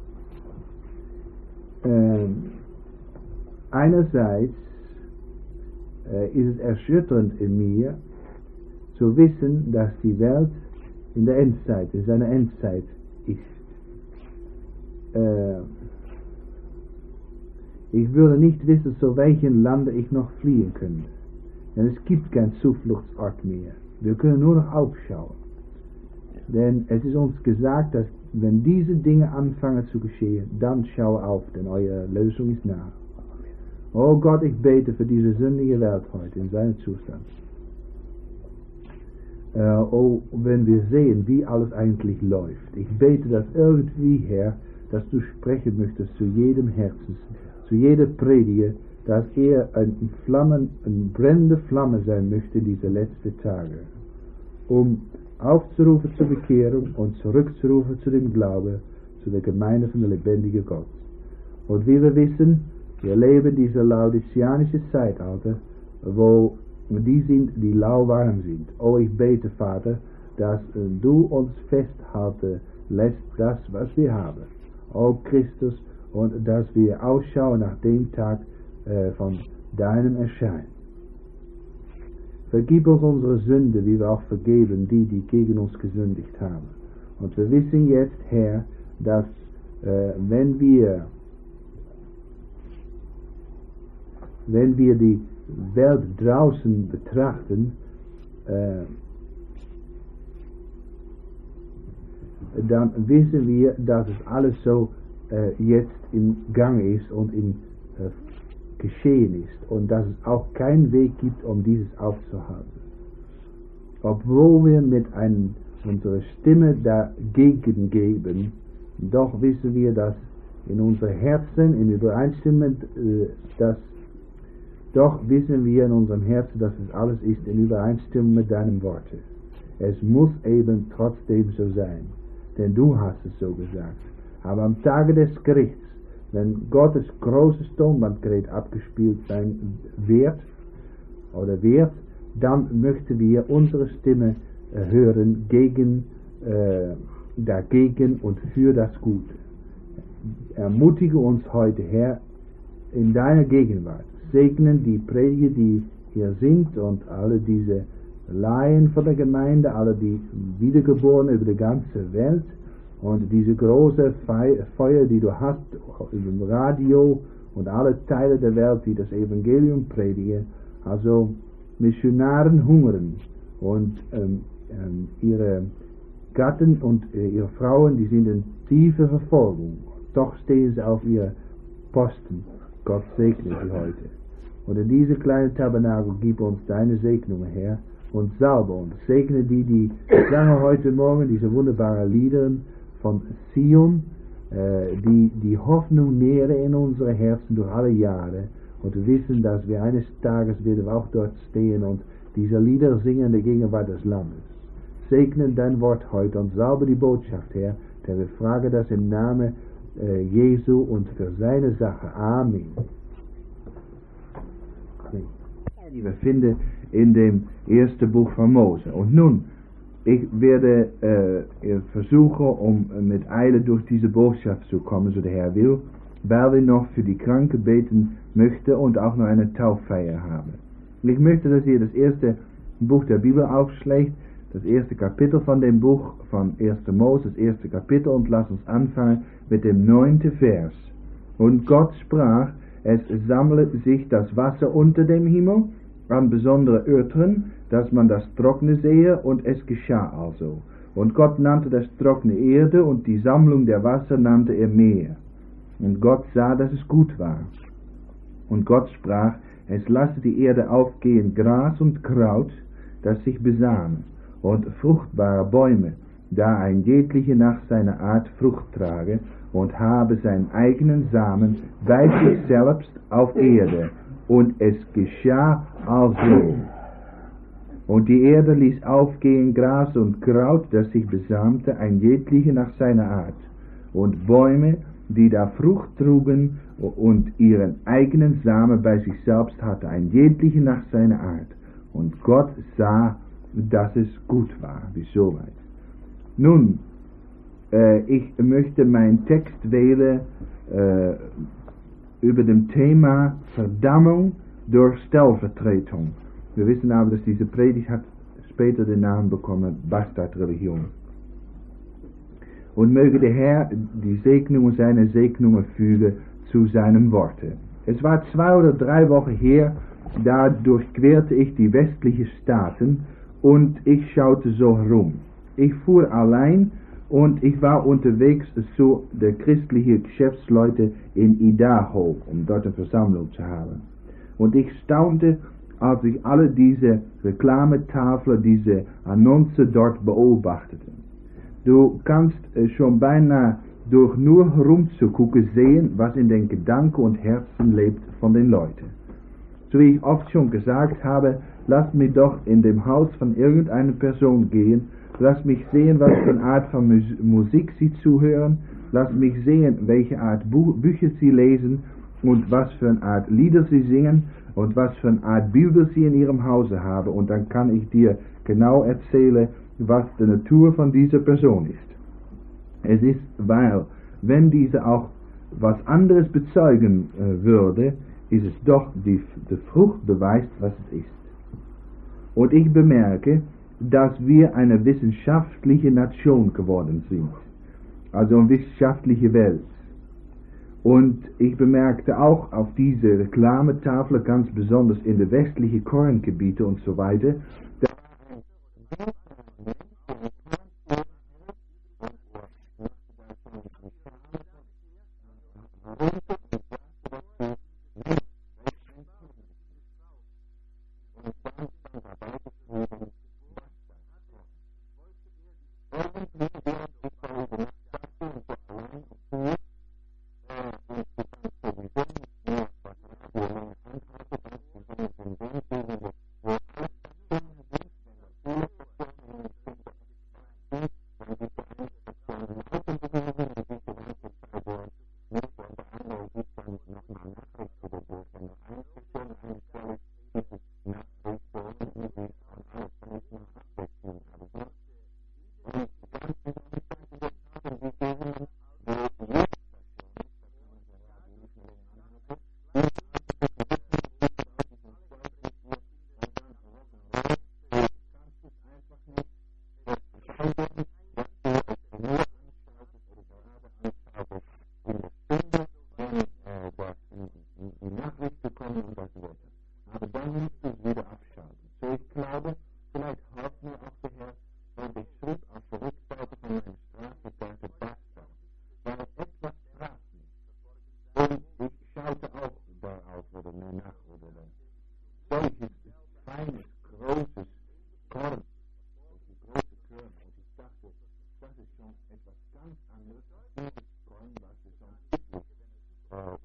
einerseits ist es erschütternd in mir, zu wissen, dass die Welt in der Endzeit, in seiner Endzeit ist. Ich würde nicht wissen, zu welchem Lande ich noch fliehen könnte. Denn es gibt keinen Zufluchtsort mehr. Wir können nur noch aufschauen. Denn es ist uns gesagt, dass wenn diese Dinge anfangen zu geschehen, dann schaue auf, denn eure Lösung ist nah. Oh Gott, ich bete für diese sündige Welt heute in seinem Zustand. Oh, wenn wir sehen, wie alles eigentlich läuft. Ich bete, dass irgendwie, Herr, dass du sprechen möchtest zu jedem Herzen, zu jeder Prediger, dass er eine brennende Flamme sein möchte diese letzten Tage, um aufzurufen zur Bekehrung und zurückzurufen zu dem Glauben, zu der Gemeinde von der lebendigen Gott. Und wie wir wissen, wir leben diese laodiceanische Zeitalter, wo die sind, die lauwarm sind. Oh, ich bete, Vater, dass du uns festhalten lässt, das, was wir haben. Oh, Christus, und dass wir ausschauen nach dem Tag von deinem Erscheinen. Vergib uns unsere Sünde, wie wir auch vergeben die gegen uns gesündigt haben. Und wir wissen jetzt, Herr, dass wenn wir die Welt draußen betrachten, dann wissen wir, dass es alles so jetzt im Gang ist und geschehen ist und dass es auch keinen Weg gibt, um dieses aufzuhalten. Obwohl wir mit unserer Stimme dagegen geben, doch wissen wir, dass in unseren Herzen, in Übereinstimmung, doch wissen wir in unserem Herzen, dass es alles ist in Übereinstimmung mit deinem Worte. Es muss eben trotzdem so sein, denn du hast es so gesagt. Aber am Tage des Gerichts, wenn Gottes großes Tonbandgerät abgespielt sein wird, dann möchten wir unsere Stimme hören dagegen und für das Gute. Ermutige uns heute, Herr, in deiner Gegenwart. Segnen die Prediger, die hier sind, und alle diese Laien von der Gemeinde, alle die Wiedergeborenen über die ganze Welt, Und diese große Feuer, die du hast im Radio und alle Teile der Welt, die das Evangelium predigen, also Missionaren hungern und ihre Gatten und ihre Frauen, die sind in tiefe Verfolgung. Doch stehen sie auf ihr Posten. Gott segne sie heute. Und in diese kleine Tabernakel gib uns deine Segnungen, Herr, und salbe uns. Segne die sangen heute Morgen diese wunderbaren Lieder von Zion, die Hoffnung nähren in unsere Herzen durch alle Jahre und wissen, dass wir eines Tages werden auch dort stehen und diese Lieder singen in der Gegenwart des Lammes. Segne dein Wort heute und salbe die Botschaft, Herr, denn wir fragen das im Namen Jesu und für seine Sache. Amen. Die wir finden in dem ersten Buch von Mose. Und nun, ich werde versuchen, um mit Eile durch diese Botschaft zu kommen, so der Herr will, weil wir noch für die Kranken beten möchten und auch noch eine Tauffeier haben. Und ich möchte, dass ihr das erste Buch der Bibel aufschlägt, das erste Kapitel von dem Buch von 1. Mose, das erste Kapitel, und lasst uns anfangen mit dem 9. Vers. Und Gott sprach, es sammle sich das Wasser unter dem Himmel an besondere Örtern, dass man das Trockene sehe, und es geschah also. Und Gott nannte das Trockene Erde, und die Sammlung der Wasser nannte er Meer. Und Gott sah, dass es gut war. Und Gott sprach, es lasse die Erde aufgehen Gras und Kraut, das sich besamen, und fruchtbare Bäume, da ein jegliche nach seiner Art Frucht trage, und habe seinen eigenen Samen bei sich selbst auf Erde. Und es geschah also. Und die Erde ließ aufgehen Gras und Kraut, das sich besamte, ein jegliche nach seiner Art, und Bäume, die da Frucht trugen und ihren eigenen Samen bei sich selbst hatte, ein jegliche nach seiner Art. Und Gott sah, dass es gut war. Bis soweit. Nun, ich möchte meinen Text wählen über dem Thema Verdammung durch Stellvertretung. Wir wissen aber, dass diese Predigt hat später den Namen bekommen, Bastardreligion. Und möge der Herr die Segnung und seine Segnungen fügen zu seinem Worte. Es war 2 oder 3 Wochen her, da durchquerte ich die westlichen Staaten und ich schaute so herum. Ich fuhr allein und ich war unterwegs zu der christlichen Geschäftsleute in Idaho, um dort eine Versammlung zu haben. Und ich staunte, als ich alle diese Reklametafeln, diese Annonce dort beobachtete. Du kannst schon beinahe durch nur herumzugucken sehen, was in den Gedanken und Herzen lebt von den Leuten. So wie ich oft schon gesagt habe, lasst mich doch in dem Haus von irgendeiner Person gehen, lasst mich sehen, was für eine Art von Musik sie zuhören, lasst mich sehen, welche Art Bücher sie lesen und was für eine Art Lieder sie singen und was für eine Art Bilder sie in ihrem Hause haben, und dann kann ich dir genau erzählen, was die Natur von dieser Person ist. Es ist, weil, wenn diese auch was anderes bezeugen würde, ist es doch die Frucht beweist, was es ist. Und ich bemerke, dass wir eine wissenschaftliche Nation geworden sind, also eine wissenschaftliche Welt. Und ich bemerkte auch auf diese Reklametafel, ganz besonders in den westlichen Korngebieten und so weiter,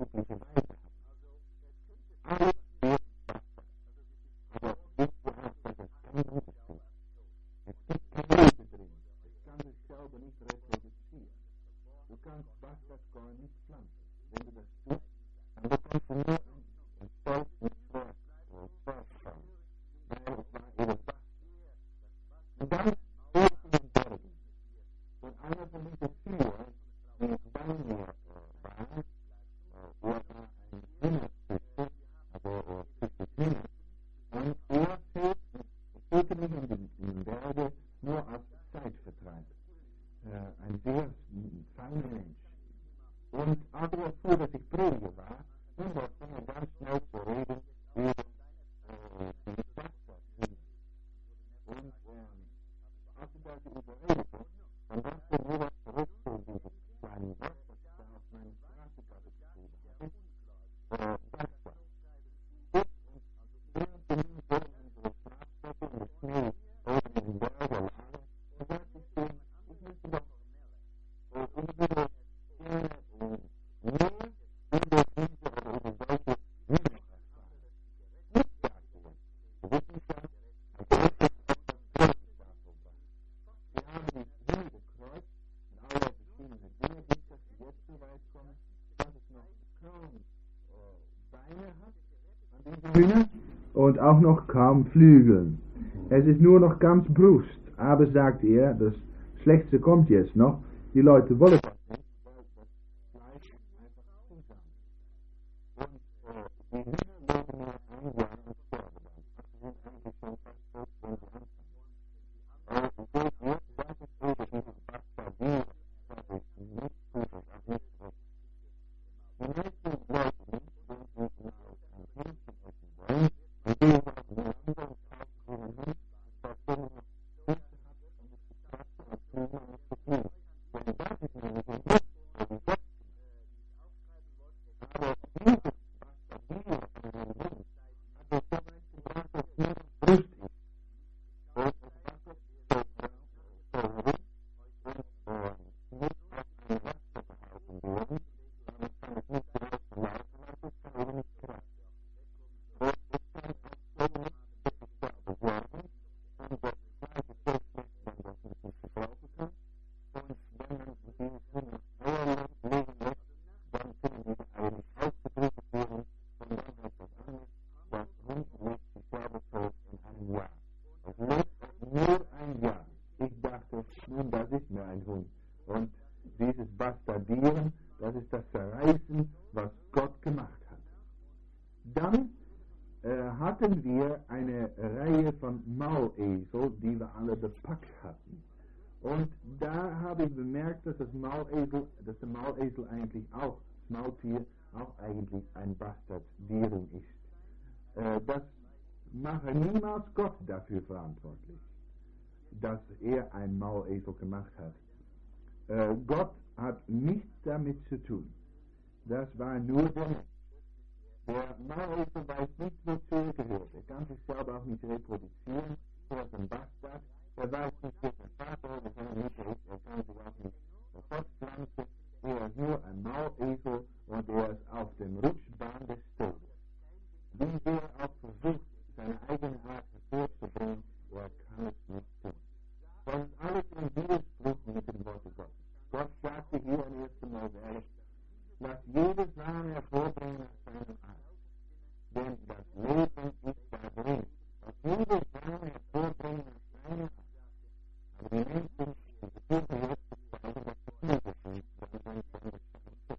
göttliche Weise hat. Alles wird Bastard. Aber wisst ihr auch, dass es kein Gutes tut? Es gibt keine Liebe drin. Es kann sich selber nicht reproduzieren. Du kannst Bastardkorn nicht pflanzen. Wenn du das tust, dann bekommst du nur ein Volk mit Fortschau. Weil es war ihre Bastard. Und dann steht in den Bergen. Und einer von diesen vier, die bei mir waren, er war ein Hühnerzüchter, also züchtet Hühner. Und er führte mich in den Berge nur als Zeitvertreib. Ein sehr feiner Mensch. Und als er erfuhr, dass ich Prediger war, dann begann er ganz schnell zu reden über die Bastardhühner. Und als ich das überredete, dann dachte er nur was zurück zu diesem kleinen Wort, das ich da auf meine Straßenkarte geschrieben hatte. Bastard. Während wir nun so in unsere Schlafstätte in der Schnee oben in den Bergen lagen, da sagte ich zu ihm, ich möchte doch über mehr über diese oder über solche Hühner erfahren. Nicht, sagte er. Wir wissen schon, als erstes auf das Kreuzestafel war. Wir haben die Hühner gekreuzt und alle verschiedene Dinge, bis dass wir jetzt so weit kommen, dass es noch kaum Beine hat an diesen Hühner und auch noch kaum Flügel. Es ist nur noch ganz Brust. Aber sagt er, das Schlechteste kommt jetzt noch. Die Leute wollen das nicht, weil das Fleisch einfach zusammen. Und die Hühner leben nur ein Jahr und sterben dann. Also sind eigentlich schon fast tot, wenn sie anfangen. Seht ihr, das ist eben dieses Bastardieren, das ist nicht gut und auch nicht recht. Die meisten Leute, wenn sie mal ein Hähnchen essen wollen, und die sagen, die anderen kaufen einen Hund, der noch Füße hat und es zu kratzen und Hühner nicht zu tun. Denn das ist nämlich ein Lust, der die Gott aber dieses Bastardieren von einem Hund hat es so weit gebracht, dass nur noch Brust ist. Und es wackelt so herum und muss auf eine Raster gehalten werden. Damit kann es nicht draußen laufen, weil es kann eben nicht kratzen. Und es kann auch so nicht wirklich selber sorgen. Und das Fleisch ist so schlecht, wenn das nicht verbrauchen kann. Und wenn man dieses Hühner Eier legen lässt, dann können diese Eier nicht ausgebrütet werden. Und dann heißt das anders, das Hund legt sich selber tot in einem Jahr. Es lebt nur ein Jahr. Ich dachte, nun, das ist mir ein Hund. Und dieses Bastardieren, das ist das Zerreißen, was Gott gemacht hat. Dann hatten wir eine Reihe von Maulesel, die wir alle bepackt hatten. Und da habe ich bemerkt, dass der Maulesel eigentlich auch, das Maultier, auch eigentlich ein Bastardieren ist. Das mache niemals Gott dafür verantwortlich, dass er ein Maulesel gemacht hat. Gott hat nichts damit zu tun. Das war nur der Mensch. Der Maulesel weiß nicht, wozu er gehört. Er kann sich selber auch nicht reproduzieren. Er ist ein Bastard. Er weiß nicht, wer sein Vater oder seine Mutter ist. Er kann sich auch nicht fortpflanzen. Er ist nur ein Maulesel und er ist auf dem Rutschbahn des Todes. Wie der auch versucht, seine eigene Art hervorzubringen, er kann es nicht tun. Das ist alles im Widerspruch mit dem Worte Gottes. Gott sagte hier in 1. Mose 11, lass jede Same hervorbringen nach seiner Art. Denn das Leben ist da drin. Lass jede Same hervorbringen nach seiner Art. Aber die Menschen, die versuchen jetzt zu zeigen, dass sie Hilfe sind, wenn das schon ist.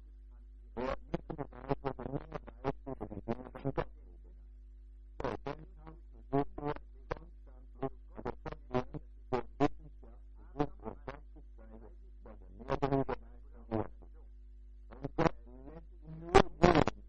Er möchte beweisen, dass er nur weiß, über die Dinge von Gott redet. So, deshalb versucht er konstantlich, aber fortwährend durch Wissenschaft versucht er Gott zu zeigen, dass er mehr darüber weiß als er ist. Und Gott lässt ihn nur ruhen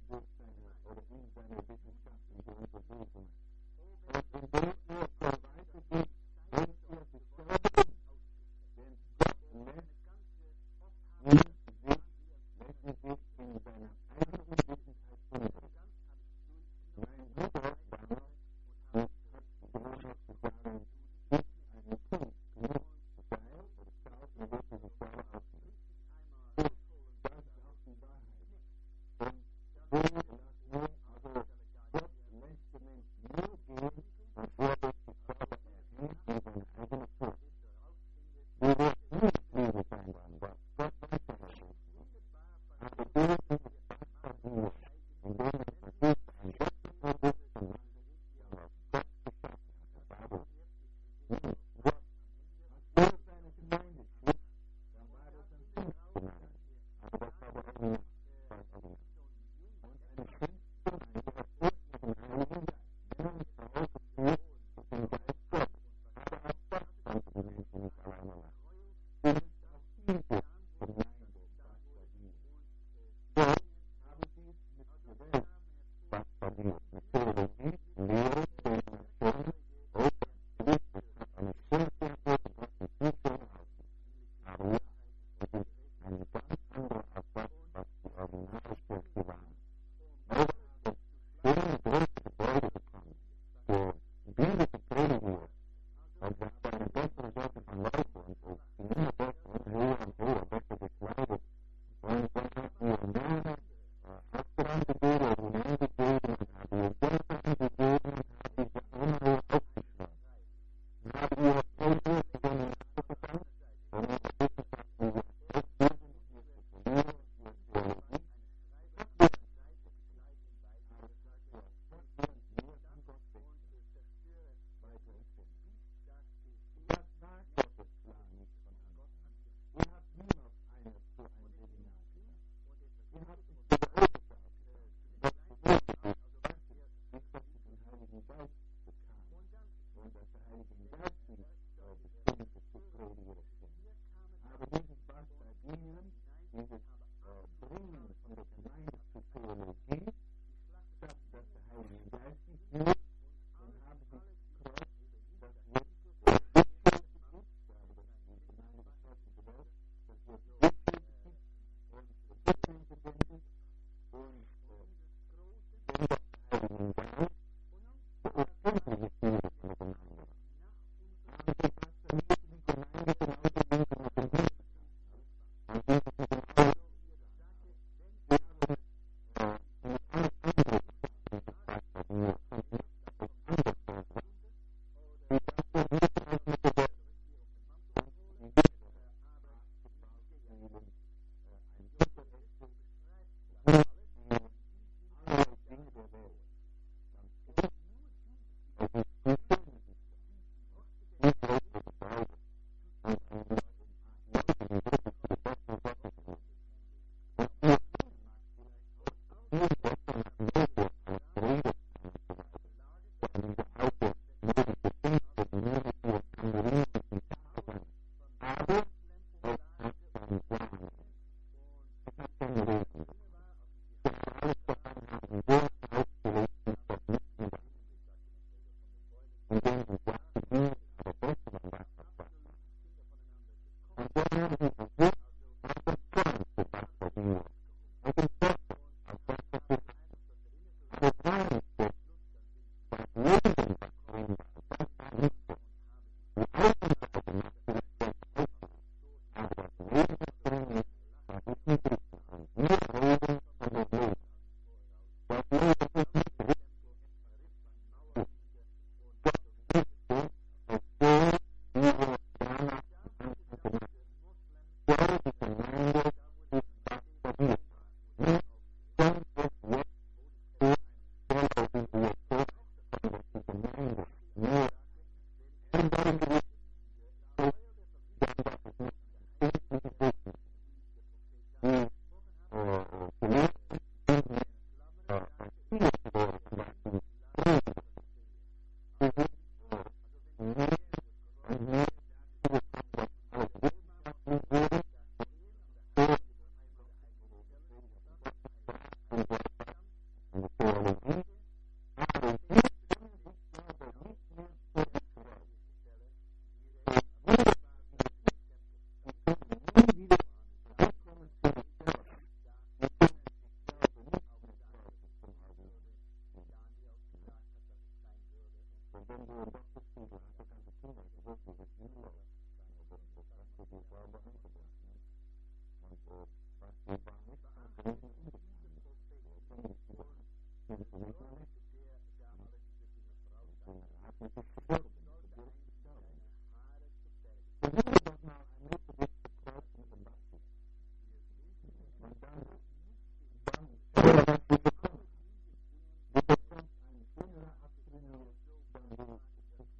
Dann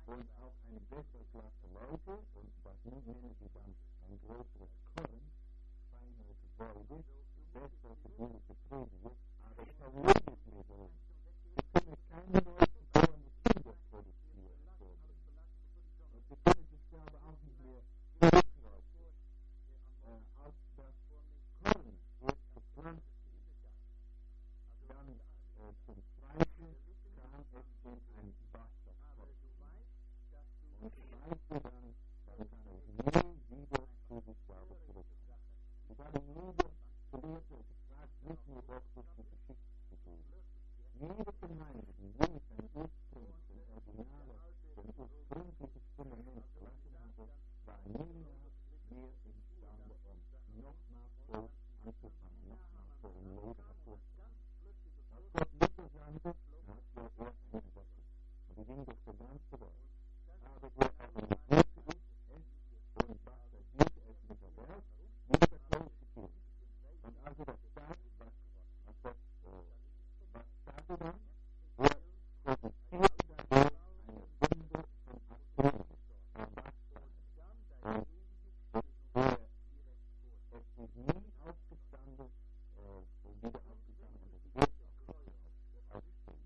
und auch eine bessere Klasse Leute, und das nennen sie dann ein größeres Korn, feinere Gebäude, bessere gebildete Prediger, aber es kann nirgends mehr sein. Sie können keine neugeborene Kinder produzieren. Und sie können sich selber auch nicht mehr zurückläufen. Als das Korn erst gepflanzt ist, dann zum Zweiten kam es in ein Wasserkopf. Und zweite dann kann es nie wieder zu sich selber zurückkommen. Ich habe jeder Gelehrte gefragt, wissen wir doch durch die Geschichtsfigur. Jede Gemeinde, die je sein Ursprung, den Originale, den ursprünglichen Fundament verlassen hatte, war niemals mehr imstande, nochmal voll anzufangen, nochmal voll im Leben hervorzukommen. Als Gott Luther sandte, hat er einen Wechsel. Und die ging durch die ganze Welt. Aber er organisierte es und bastadierte es mit der Welt, wie der katholische Kirche. Und als er das tat, was tat er dann? Er produzierte dadurch eine Bünde von Akribis, von Wachstum. Und es ist nie aufgestanden, wieder aufgestanden, und es wird auch nicht aufstehen.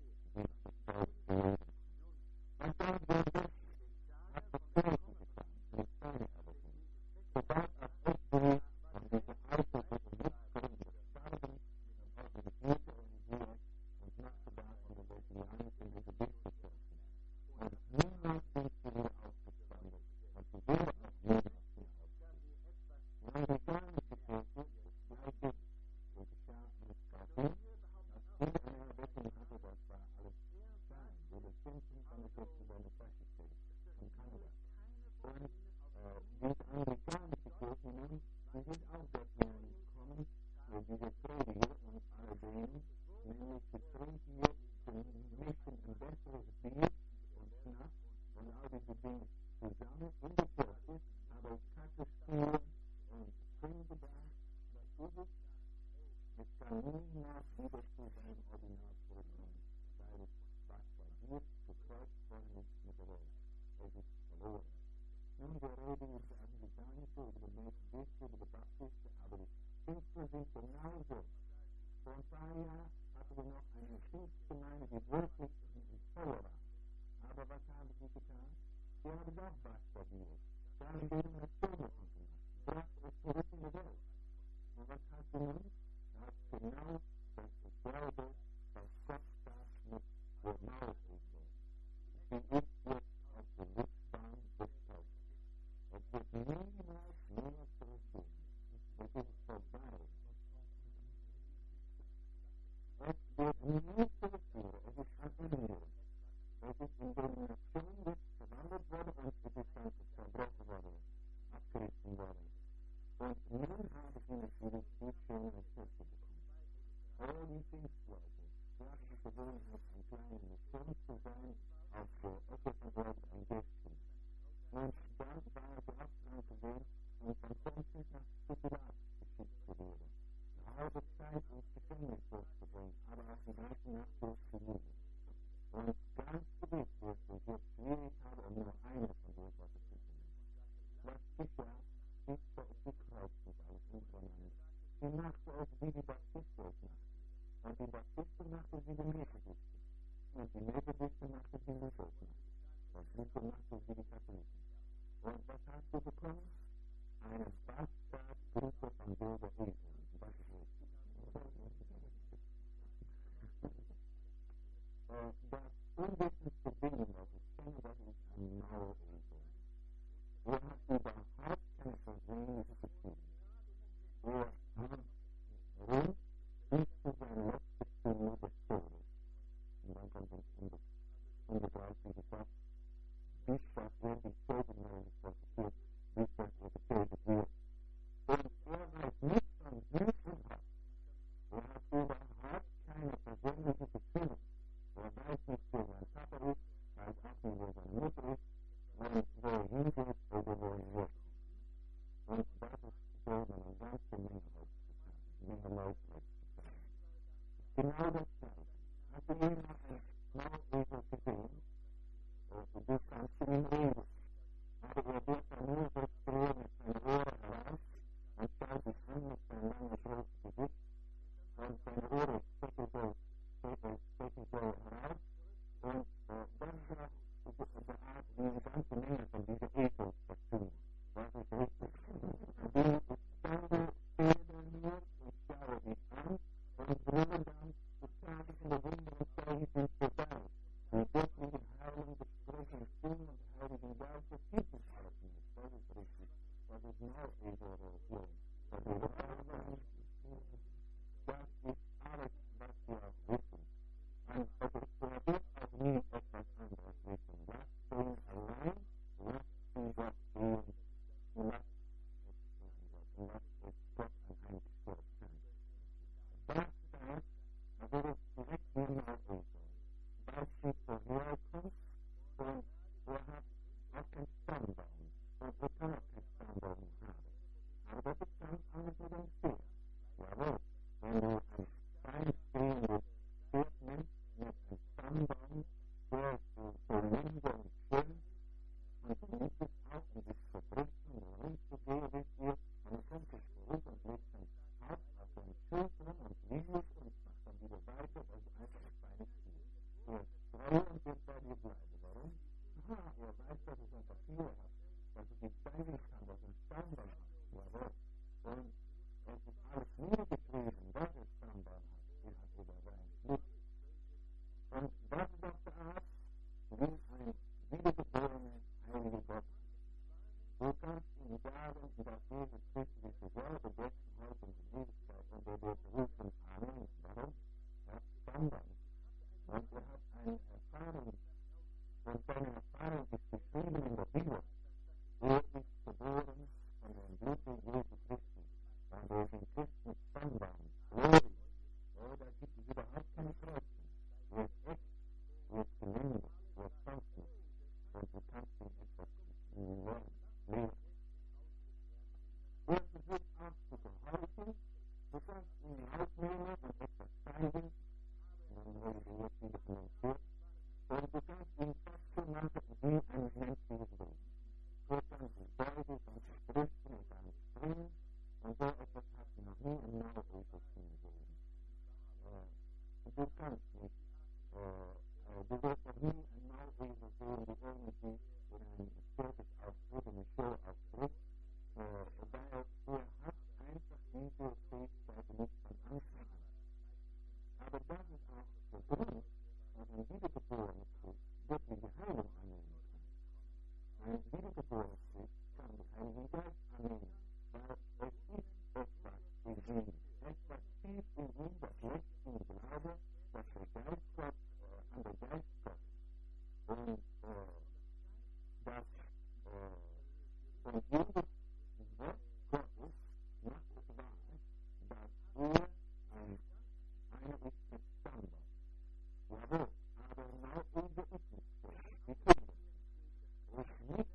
Und dann wurde hat das Gleiche getan, mit seiner Erweckung. Sobald als Esberi an diese alte Revolution des Starben organisierte und machte davon die Wettlianischen Methodistikirchen. Und niemals sind sie wieder aufgestanden, und sie wurde auch niemals wieder aufstehen. Die anglikanische Kirche, das Gleiche, geschah mit Calvin, als sie eine Erweckung hatte, das war alles klein, wurde Simpson von der Kirche von der Fascist State in Kanada. Und diese anglikanische Kirche nun, die sind auch dorthin gekommen, diese Prediger und alle denen, nämlich die Prediger, die mischen ein besseres Bier und Schnaps und all diese Dinge zusammen in der Kirche, aber Kackespielen und Filmbedarf, das ist es. Es kann niemals wieder zu seinem Original zurückkommen, weil was bei dir gekreuzt worden ist mit der Welt. Es ist verloren. Nun, wir reden über die Anglikanische, über die Methodisten, über die Baptisten, aber die Pfingstler sind genauso. Vor ein paar Jahren hatten wir noch eine Pfingstgemeinde, die wirklich im Feuer war. Aber was haben sie getan? Sie haben doch bastadiert. Sie haben denen eine Zunge gemacht. Bracht es zurück in die Welt. Und was hat sie nun? Sie hat genau dasselbe, was Gott sagt mit der Mauerkultur. Sie ist jetzt auf der Rückbahn des Teufels. Es wird niemals mehr zurückgehen. Es ist vorbei. Es wird nie zurückgehen. Es ist ein Ende. Es ist in Domination jetzt verwandelt worden und es ist dann zerbrochen worden, abgerissen worden. Und nun haben sie natürlich die schöne Kirche bekommen. All die Pfingstleute, sie hatten die Gewohnheit, eine kleine Mission zu sein, auf der Ecke von Ort ein Gästchen. Und dann war der Abstand gewesen, und dann konnte nach Spekulat geschickt zu werden. Eine halbe Zeit ins Gefängnis durchzubringen, aber auch die ganze Nacht durchzulieben. Und ganz gewiss wird es jetzt schwierig haben, um nur eine von den Worten zu finden. Was geschah, ist die Kreuzung alles untereinander. Sie machte es, wie die Baptisten es machten. Und die Baptisten machten sie die Methodisten. Und die Methodisten machten sie Luthers nach. Und Luther machte sie die Katholiken. Und was hast du bekommen? Eine Bastardgruppe von Bürger Esel. Das ist richtig. Das unwissendste Ding, was ich kenne, das ist ein Mauresel. Er hat überhaupt keine persönliche Beziehung. Er hat rund bis zu seiner letzten Stunde des Todes. Und dann kommt ein unbegreifliches Satz. Bis das wirklich Totenmeldung passiert, bis das getötet wird. Und er weiß nichts von Süd und Hass. Er hat überhaupt keine persönliche Beziehung. Er weiß nicht, wo sein Papa ist, weiß auch nicht, wo seine Mutter ist, und wo er hingeht oder wo er herkommt. Und das ist so eine ganze Menge heutzutage, Menge Leute heutzutage. Genau das Gleiche. Hast du jemals einen Mauresel gesehen? du kannst ihn reden. Aber er wird dann nur so früh mit seinen Ohren heraus und schaut sich an mit seinem langen großen Gesicht und seine Ohren stecken so heraus und das ist auch der Art, wie eine ganze Menge von dieser Ethos dazu. Das ist richtig. Die Stande stehen nur und schaue dich an und bringen dann die tragischen Wunder und Zeichen vorbei. Die göttlichen Heilung des großen Stimmen und Heiligen Geistes gibt es alles nicht. Das ist richtig. Das ist Neuevolution. Das ist alles, was wir auch wissen. Und es wird auch nie etwas anderes wissen. Lasst ihn allein, lasst ihn Gott sehen, lasst es Gott anheimgestellt sein. Das heißt, da wird es direkt niemals so. Weil sie vorherkommt und er hat auch keinen Stammbaum. Und er kann auch keinen Stammbaum haben. Aber das ist ganz anders mit dem Pferd. Jawohl, wenn du ein feinstehendes Pferd nimmst mit einem Stammbaum, der ist so linde und schön, und du nimmst es auch und dich verbricht und du nimmst es so, wie es wird, und dann kommt es zurück und legt sein Haupt auf seinen Schultern und wiegelt und macht dann wieder weiter, das ist einfach ein feines Tier. Er ist treu und wird bei dir bleiben. Warum? Er weiß, dass es ein Papier hat, dass es nicht zeigen kann, dass es ein Stammbaum hat. Jawohl. Und es ist alles niedergeschrieben, dass es Stammbaum hat. Er hat über seinen Schluss. Und das ist auf der Art, wie ein wiedergeborener heiliger Gott. Du kannst ihm sagen, dass Jesus Christus ist derselbe gestern, heute und in Ewigkeit, und er wird rufen, Amen. Warum? Er hat Stammbaum. Und er hat eine Erfahrung, und seine Erfahrung ist beschrieben in der Bibel. Er ist geboren von dem Blute Jesu Christi. Und er ist in Christus Stammbaum. Glory. Oh, da gibt es überhaupt keine Kreuzung. Er ist echt, er ist gelendet, er ist sanftmut. Und du kannst ihm etwas lernen. Er versucht auch zu verhalten. Du kannst ihn rausnehmen und etwas zeigen. Dann reden wir jetzt wieder von dem Pferd. Und du kannst ihn fast so machen wie ein menschliches Leben. Er kann sich beugen und sprechen und dann springen. Und so etwas hast du noch nie im Nauesel gesehen. Du kannst nicht. Du wirst noch nie ein Nauesel sehen, die irgendwie in einem Zirkusauftritt, in einer Show-Auftritt. Weil er hat einfach diese Fähigkeit nicht von Anfang an. Aber das ist auch der Grund, dass ein wiedergeborenes Christ wirkliche Heilung annehmen kann. Ein wiedergeborenes Christ kann den Heiligen Geist annehmen, weil es ist etwas in ihm, etwas tief in ihm, das wächst im Glaube, dass der Geist Gott, an der Geist Gott und das von Jesus Wort Gottes macht es wahr, dass er einer ist mit Stammbaum. Jawohl, aber genau unser ist nicht so. Die Kinder. Es ist nicht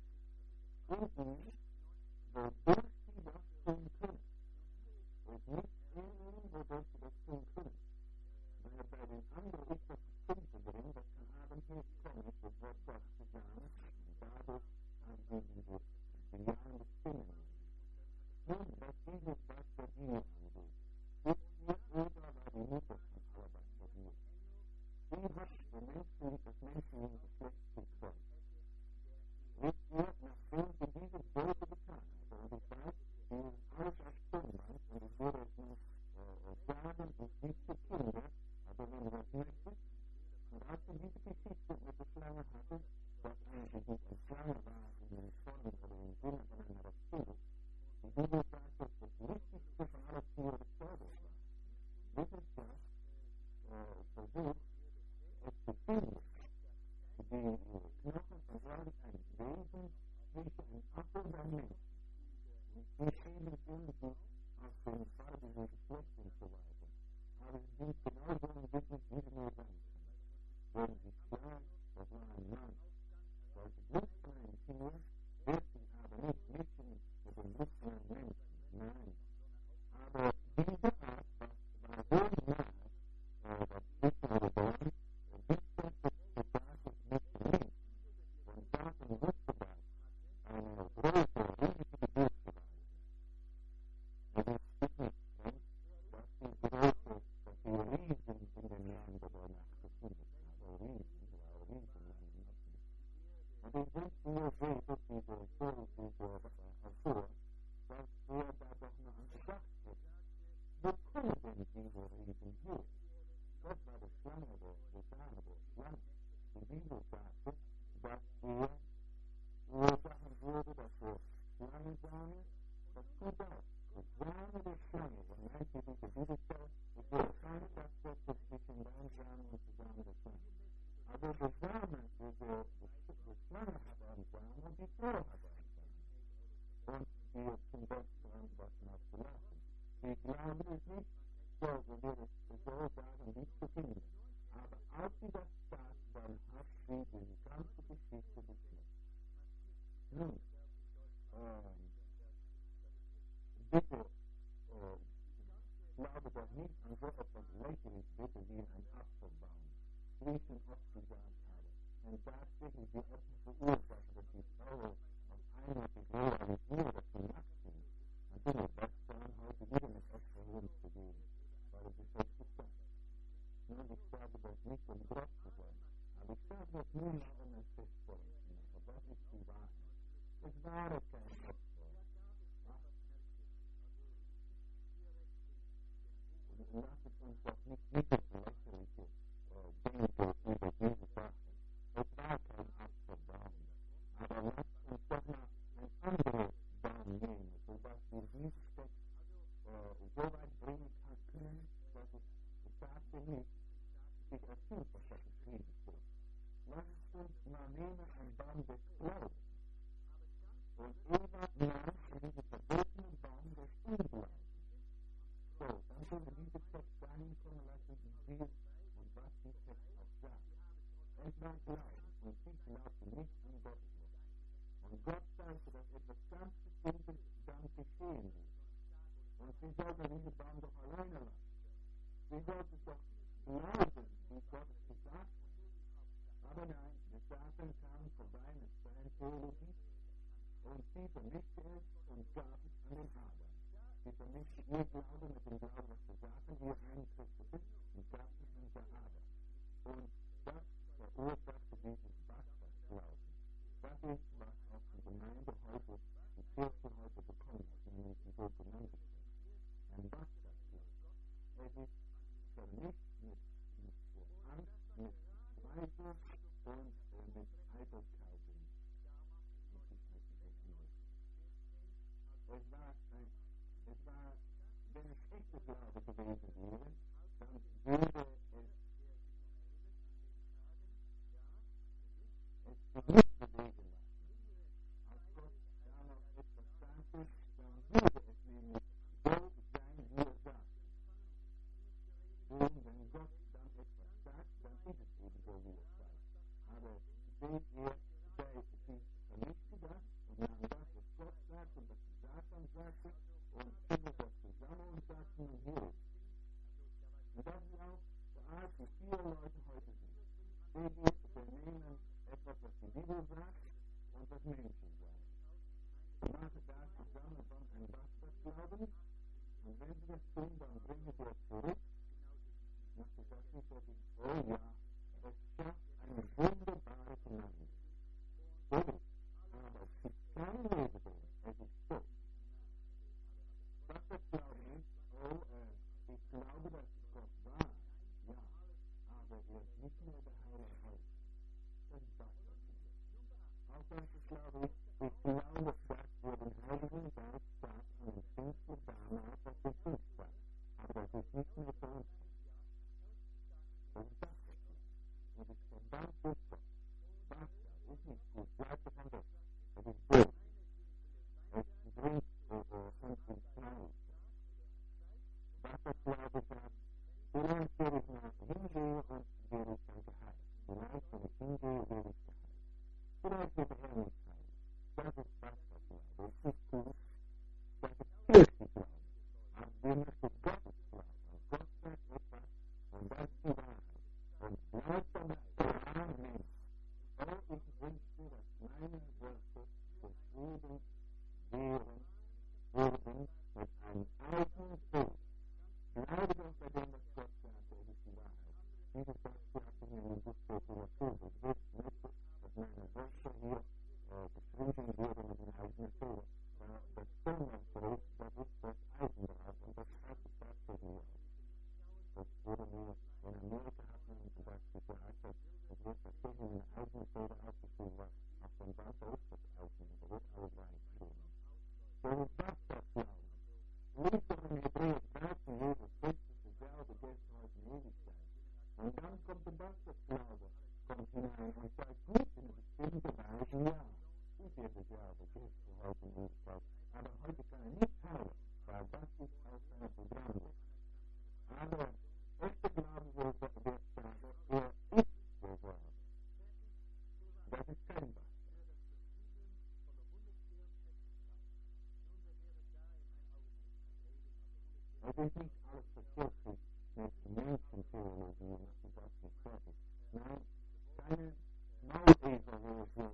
in ihm, wodurch sie das tun können. Es ist nicht in ihm, wodurch sie das tun können. Weil bei den anderen ist das Bestimmte drin, das kann abends nicht kommen, das Wort Gottes zu sagen, und dadurch haben sie diese bejahende Stimme. Nun, was dieses Bastabier angeht, ist hier Eva war die Mutter von aller Bastabier. Sie hat das menschliche Geschlecht gezeugt. Wisst ihr, nachdem sie diese Böse getan hat, und ich weiß, sie ist alles als Stundenland, und ich würde es nicht sagen, ich liebe Kinder, aber wenn du das möchtest, und als sie diese Geschichte mit der Schlange hatte, was eigentlich nicht eine Schlange war, in den Form oder im Sinne von einer Reptil, die Bibel sagt, dass das Wichtigste von aller Tiere des Todes war. Wissenschaft versucht, es zu finden, die Knochen von irgendeinem Wesen zwischen einem Affe und einem Menschen. Und die schieben irgendwie auf den farbigen Geschlecht und so weiter. Aber sie sind genauso entwickelt, wie sie nur sein können. Wenn sie klar, das war ein Mann. Weil das Blut von einem Tier wird sich aber nicht mischen mit dem Blut von einem Menschen. Nein. Aber diese Art war so nah, das Blut von einem Mann, bis zum Tag ist nicht gelegt. in dieser Riesen hier. Gott war der Schlange, der Same der Schlange. Die Bibel sagte, dass Ursachen würde, dass der Schlangensame, das tut auch. Der Same der Schlange, so nennt sie diese Bibelstelle, es wird keine Absetzung zwischen deinem Samen und dem Samen der Schlange. Aber der Same, die Schlange hat einen Samen und die Frau hat einen Samen. Und die zum Besten anpassen hat zu lassen. Die Glaube ist nicht so, so würde ich so sagen, nicht zu finden. Aber als sie das tat, dann hat sie die ganze Geschichte beschlossen. Nun, bitte, glaube doch nicht an so etwas Lächerliches, bitte wie ein Apfelbaum. Zwischen abgesagt habe. Und tatsächlich die Opfer verursachen, dass die Frau auf einmal sich realisiert, dass sie nackt sind. Natürlich, das kann heute wieder mit Opfer rumzugehen, weil es ist jetzt gesagt. Nun, ich sage das nicht, um Gott zu sein, aber ich sage das nur mal, um ein Feststellen zu machen. Das ist die Wahrheit. Es war kein Opfer. Und lasst uns doch nicht dieses lächerliche Denken über diese Sache. Es war kein Apfelbaum. Aber lasst uns doch mal ein anderes Baum nehmen, sodass wir diesen Text so weit bringen können, dass es tatsächlich sich erfüllt, was da geschrieben steht. Lasst uns mal nehmen einen Baum des Glaubens. Und Eva nahm von diesem verbotenen Baum des Unglaubens. So, dann können wir diese Text dahin kommen lassen, wie und was die Text auch sagt. Es war Glauben und sie glaubte nicht an Gottes Wort. Und Gott sagte, dass etwas ganz Bestimmtes dann geschehen wird. Und sie sollte diesen Baum doch alleine lassen. Sie sollte doch glauben, wie Gott es gesagt hat. Aber nein, der Satan kam vorbei mit seiner Theologie und sie vermischte es und gab es an den Adam. Sie vermischte ihr Glauben mit dem Glauben, was wir sagen, ihr einen Christus ist und gab es an der Adam. Und das verursachte dieses Bastardglauben. Das ist, was auch die Gemeinde heute, die Kirche heute bekommen hat, nämlich die sogenannte Kirche. Ein Bastardglauben. Es ist vermischt mit Angst, mit Zweifel und mit Eitelkeit. Es war, wenn es echte Glaube gewesen wäre, dann würde es nicht bewegen lassen. Als Gott damals etwas sagte, dann würde es nämlich so sein, wie er sagt. Und wenn Gott dann etwas sagt, dann ist es eben so, wie er sagt. Aber seht ihr, sie vermischte das und nahm das, was Gott sagt und was Satan sagte, und fügte das zusammen und sagte, nun hier. Und das ist auch die Art, wie viele Leute heute sind. Wir nehmen etwas, was die Bibel sagt, und was Menschen sagen. Sie machen das zusammen von einem Bastardglauben, und wenn sie das tun, dann bringen sie es zurück. Und sie sagt nicht, dass es, oh ja, es schafft eine wunderbare Gemeinde. Oh, aber es ist kein Leben, es ist so. Bastardglauben ist, oh, ich glaube, dass es Gott war, ja, aber er ist nicht mehr der Heilige Geist. Das ist Bastardglauben. Auch das ist, glaube ich glaube, dass wir den Heiligen Geist sagt an den Pfingsten damals, dass wir Pfingst war. Aber das ist nicht mehr für uns. Das ist Bastardglauben. Das ist verdammt gut Gott. Bastard ist nicht gut, bleibt davon weg. Das ist böse. Es bringt uns ins Knall. Bastardglaube sagt, vielleicht werde ich nach hingehe und werde ich dann geheilt. Vielleicht, wenn ich hingehe, werde ich geheilt. Vielleicht wird er nicht heilen. Das ist Bastardglaube. Das ist nicht gut. Das ist Kirchenglauben. Aber wir möchten Gottes glauben. Und Gott sagt etwas, und das ist die Wahrheit. Und bleibt dabei. Amen. Oh, ich wünschte, dass meine Worte geschrieben wurden mit einem eigenen Bild. Glaube doch bei dem, was Gott sagt, das ist die Wahrheit. Diese Sache hat mir in dem Buch Literatur. Ich möchte, dass meine Worte hier geschrieben wurden mit einer eigenen Bild. Das Sonnenbild, das ist das Eisendraht und das hat ist nicht alles verkehrt mit Menschentheologie, macht das auch nicht fertig. Nein, keine Maulevaluation.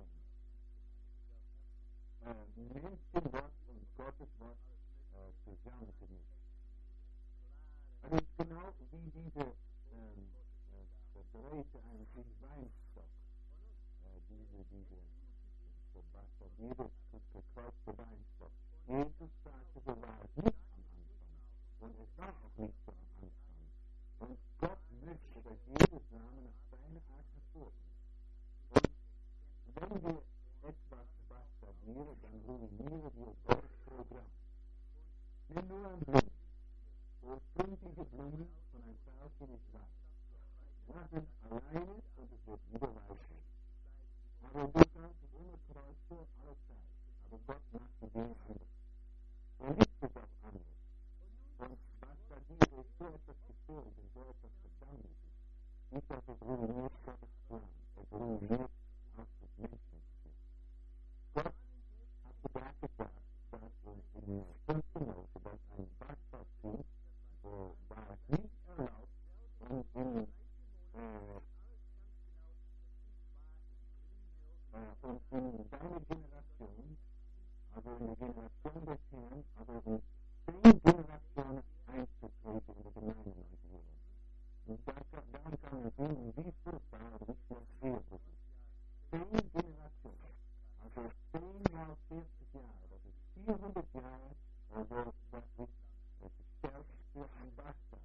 Menschenwort und Gottes Wort zusammenzunehmen. Es ist genau wie diese Drähte eines Weinstock. Diese bastardierte, gekreuzte Weinstock. Jesus sagte, so war es nicht am Anfang. Und es war auch nicht so am Anfang. Und Gott möchte, dass jeder Same nach seiner Art hervorkommt. Und wenn wir etwas bastardieren, dann ruinieren wir Gottes Programm. Nimm nur ein Blumen. Ursprüngliche Blumen von einem Frauchen ist weiß. Lass es alleine und es wird wieder weiß. Aber du kannst es immer kreuzen, alle Zeit. Aber Gott macht die Dinge anders. Er liebt es auch anders. Und Bastardiere ist so etwas Gefährliches, so etwas Verdammliches. Nicht, dass es ruiniert Gottes Plan. Es ruiniert auch das Menschentum. Gott hat sogar gesagt, dass in 5. Mose, dass ein Bastardkind, war es nicht erlaubt, und in deiner Generation, also in der Generation des Herrn, also in 10 Generationen einzutreten in der Gemeinderegierung. Und daran kann man sehen, wie furchtbar oder wie schlecht Ehebuch ist. 10 Generationen, also 10 mal 40 Jahre, das ist 400 Jahre, also das ist gestellt für ein Bastard.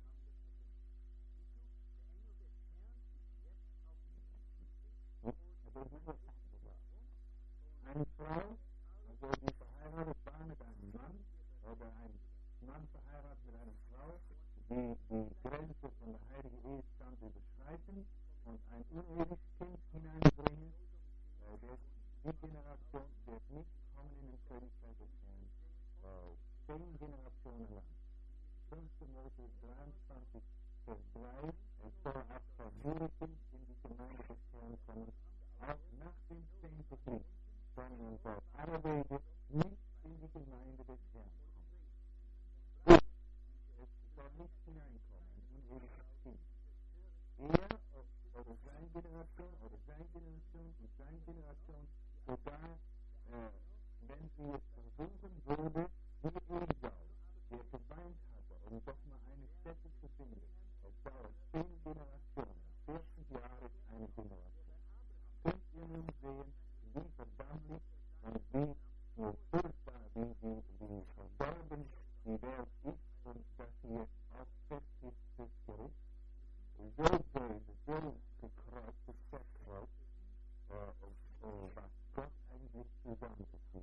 Eine Frau, also die verheiratet war mit einem Mann, oder ein Mann verheiratet mit einer Frau, die die Grenze von der heiligen Ehestand überschreiten und ein uneheliches Kind hineinbringen, die Generation wird nicht kommen in den Königreich des Herrn. 10 Generationen lang. 5. Mose 23, Vers 3, es soll auch Verwirrungen in die Gemeinde des Herrn kommen, auch nach dem 10. Krieg, sondern man soll aller Wege nicht in die Gemeinde des Herrn kommen. Gut, es soll nicht hineinkommen, ein uneheliches Kind. Er oder seine Generation oder seine Generation und seine Generation, sogar wenn sie es versuchen würde, wie Esau, der geweint hatte, um doch mal eine Stätte zu finden. Es dauert 10 Generationen. 40 Jahre ist eine Generation. Könnt ihr nun sehen, wie verdammlich und wie furchtbar, wie verdorben die Welt ist und dass sie jetzt auch fest ist fürs Gericht. So böse, so gekreuzt, zerkreuzt, was Gott eigentlich zusammengefügt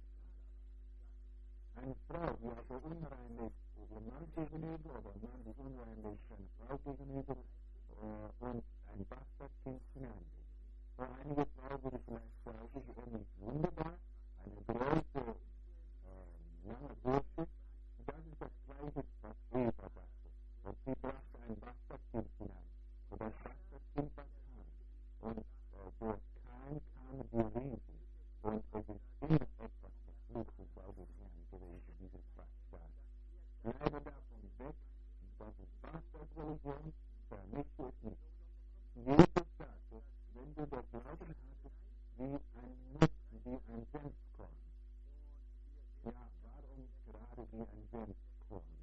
hat. Eine Frau, die also unrein ist, ihrem Mann gegenüber, oder ein Mann, die unrein ist, seiner Frau gegenüber, und ein Bastardkind hineingeht. Für einige Frau würde vielleicht sagen, nicht wunderbar, eine große, lange Bursche, das ist das Gleiche, was Eva sagte. Und sie brachte ein Bastardkind hinein. Und das Bastardkind war Kain. Und durch Kain kamen die Riesen. Und es ist immer etwas Verfluchtes bei den Herrn gewesen, dieses Bastard. Bleibe davon weg, das ist Bastardreligion, vermische es nicht. Jesus sagte, wenn du der Glauben hattest, wie ein Senfkorn. Ja, warum gerade wie ein Senfkorn?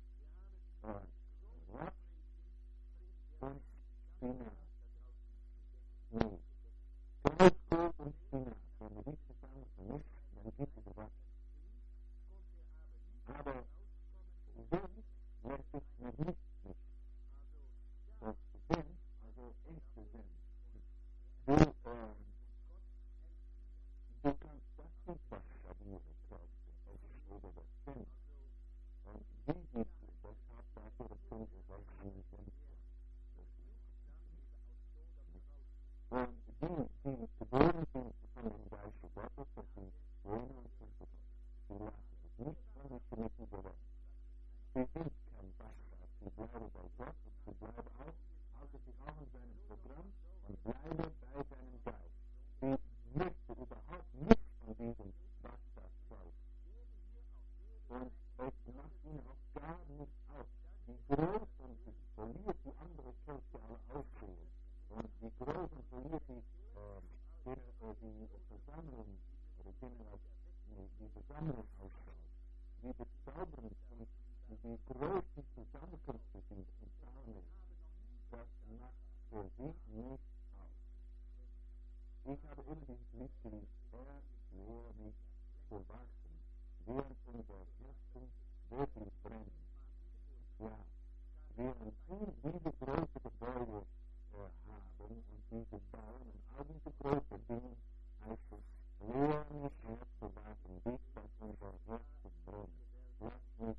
Raps und Spinat. Nee. Kreuzkohl und Spinat. Wenn du die zusammen vermischt, dann gibt es Raps. Aber Senf lässt sich mit nichts mischen. Und Senf, also echte Senf. Du kannst das nicht bastardieren, oder das Senf. groß und verliert die andere Kirche alle Aufsehen. Und wie groß und verliert die Versammlung die Versammlung ausschaut. Wie bezaubernd und wie groß die Zusammenkünfte sind in Zahlen, das macht für sie nicht aus. Ich habe immer dieses Lied geliebt, Herr, lehre mich zu warten, während unser Herzen wirklich brennen. Ja, während sie diese große Gebäude haben und diese bauen und all diese große Dinge, heißt es, lehre mich her zu warten, bis das unser Herzen brennt. Lass mich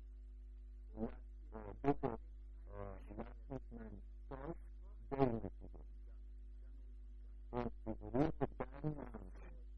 mein Volk demütigen. Und ich rufe deinen Namen.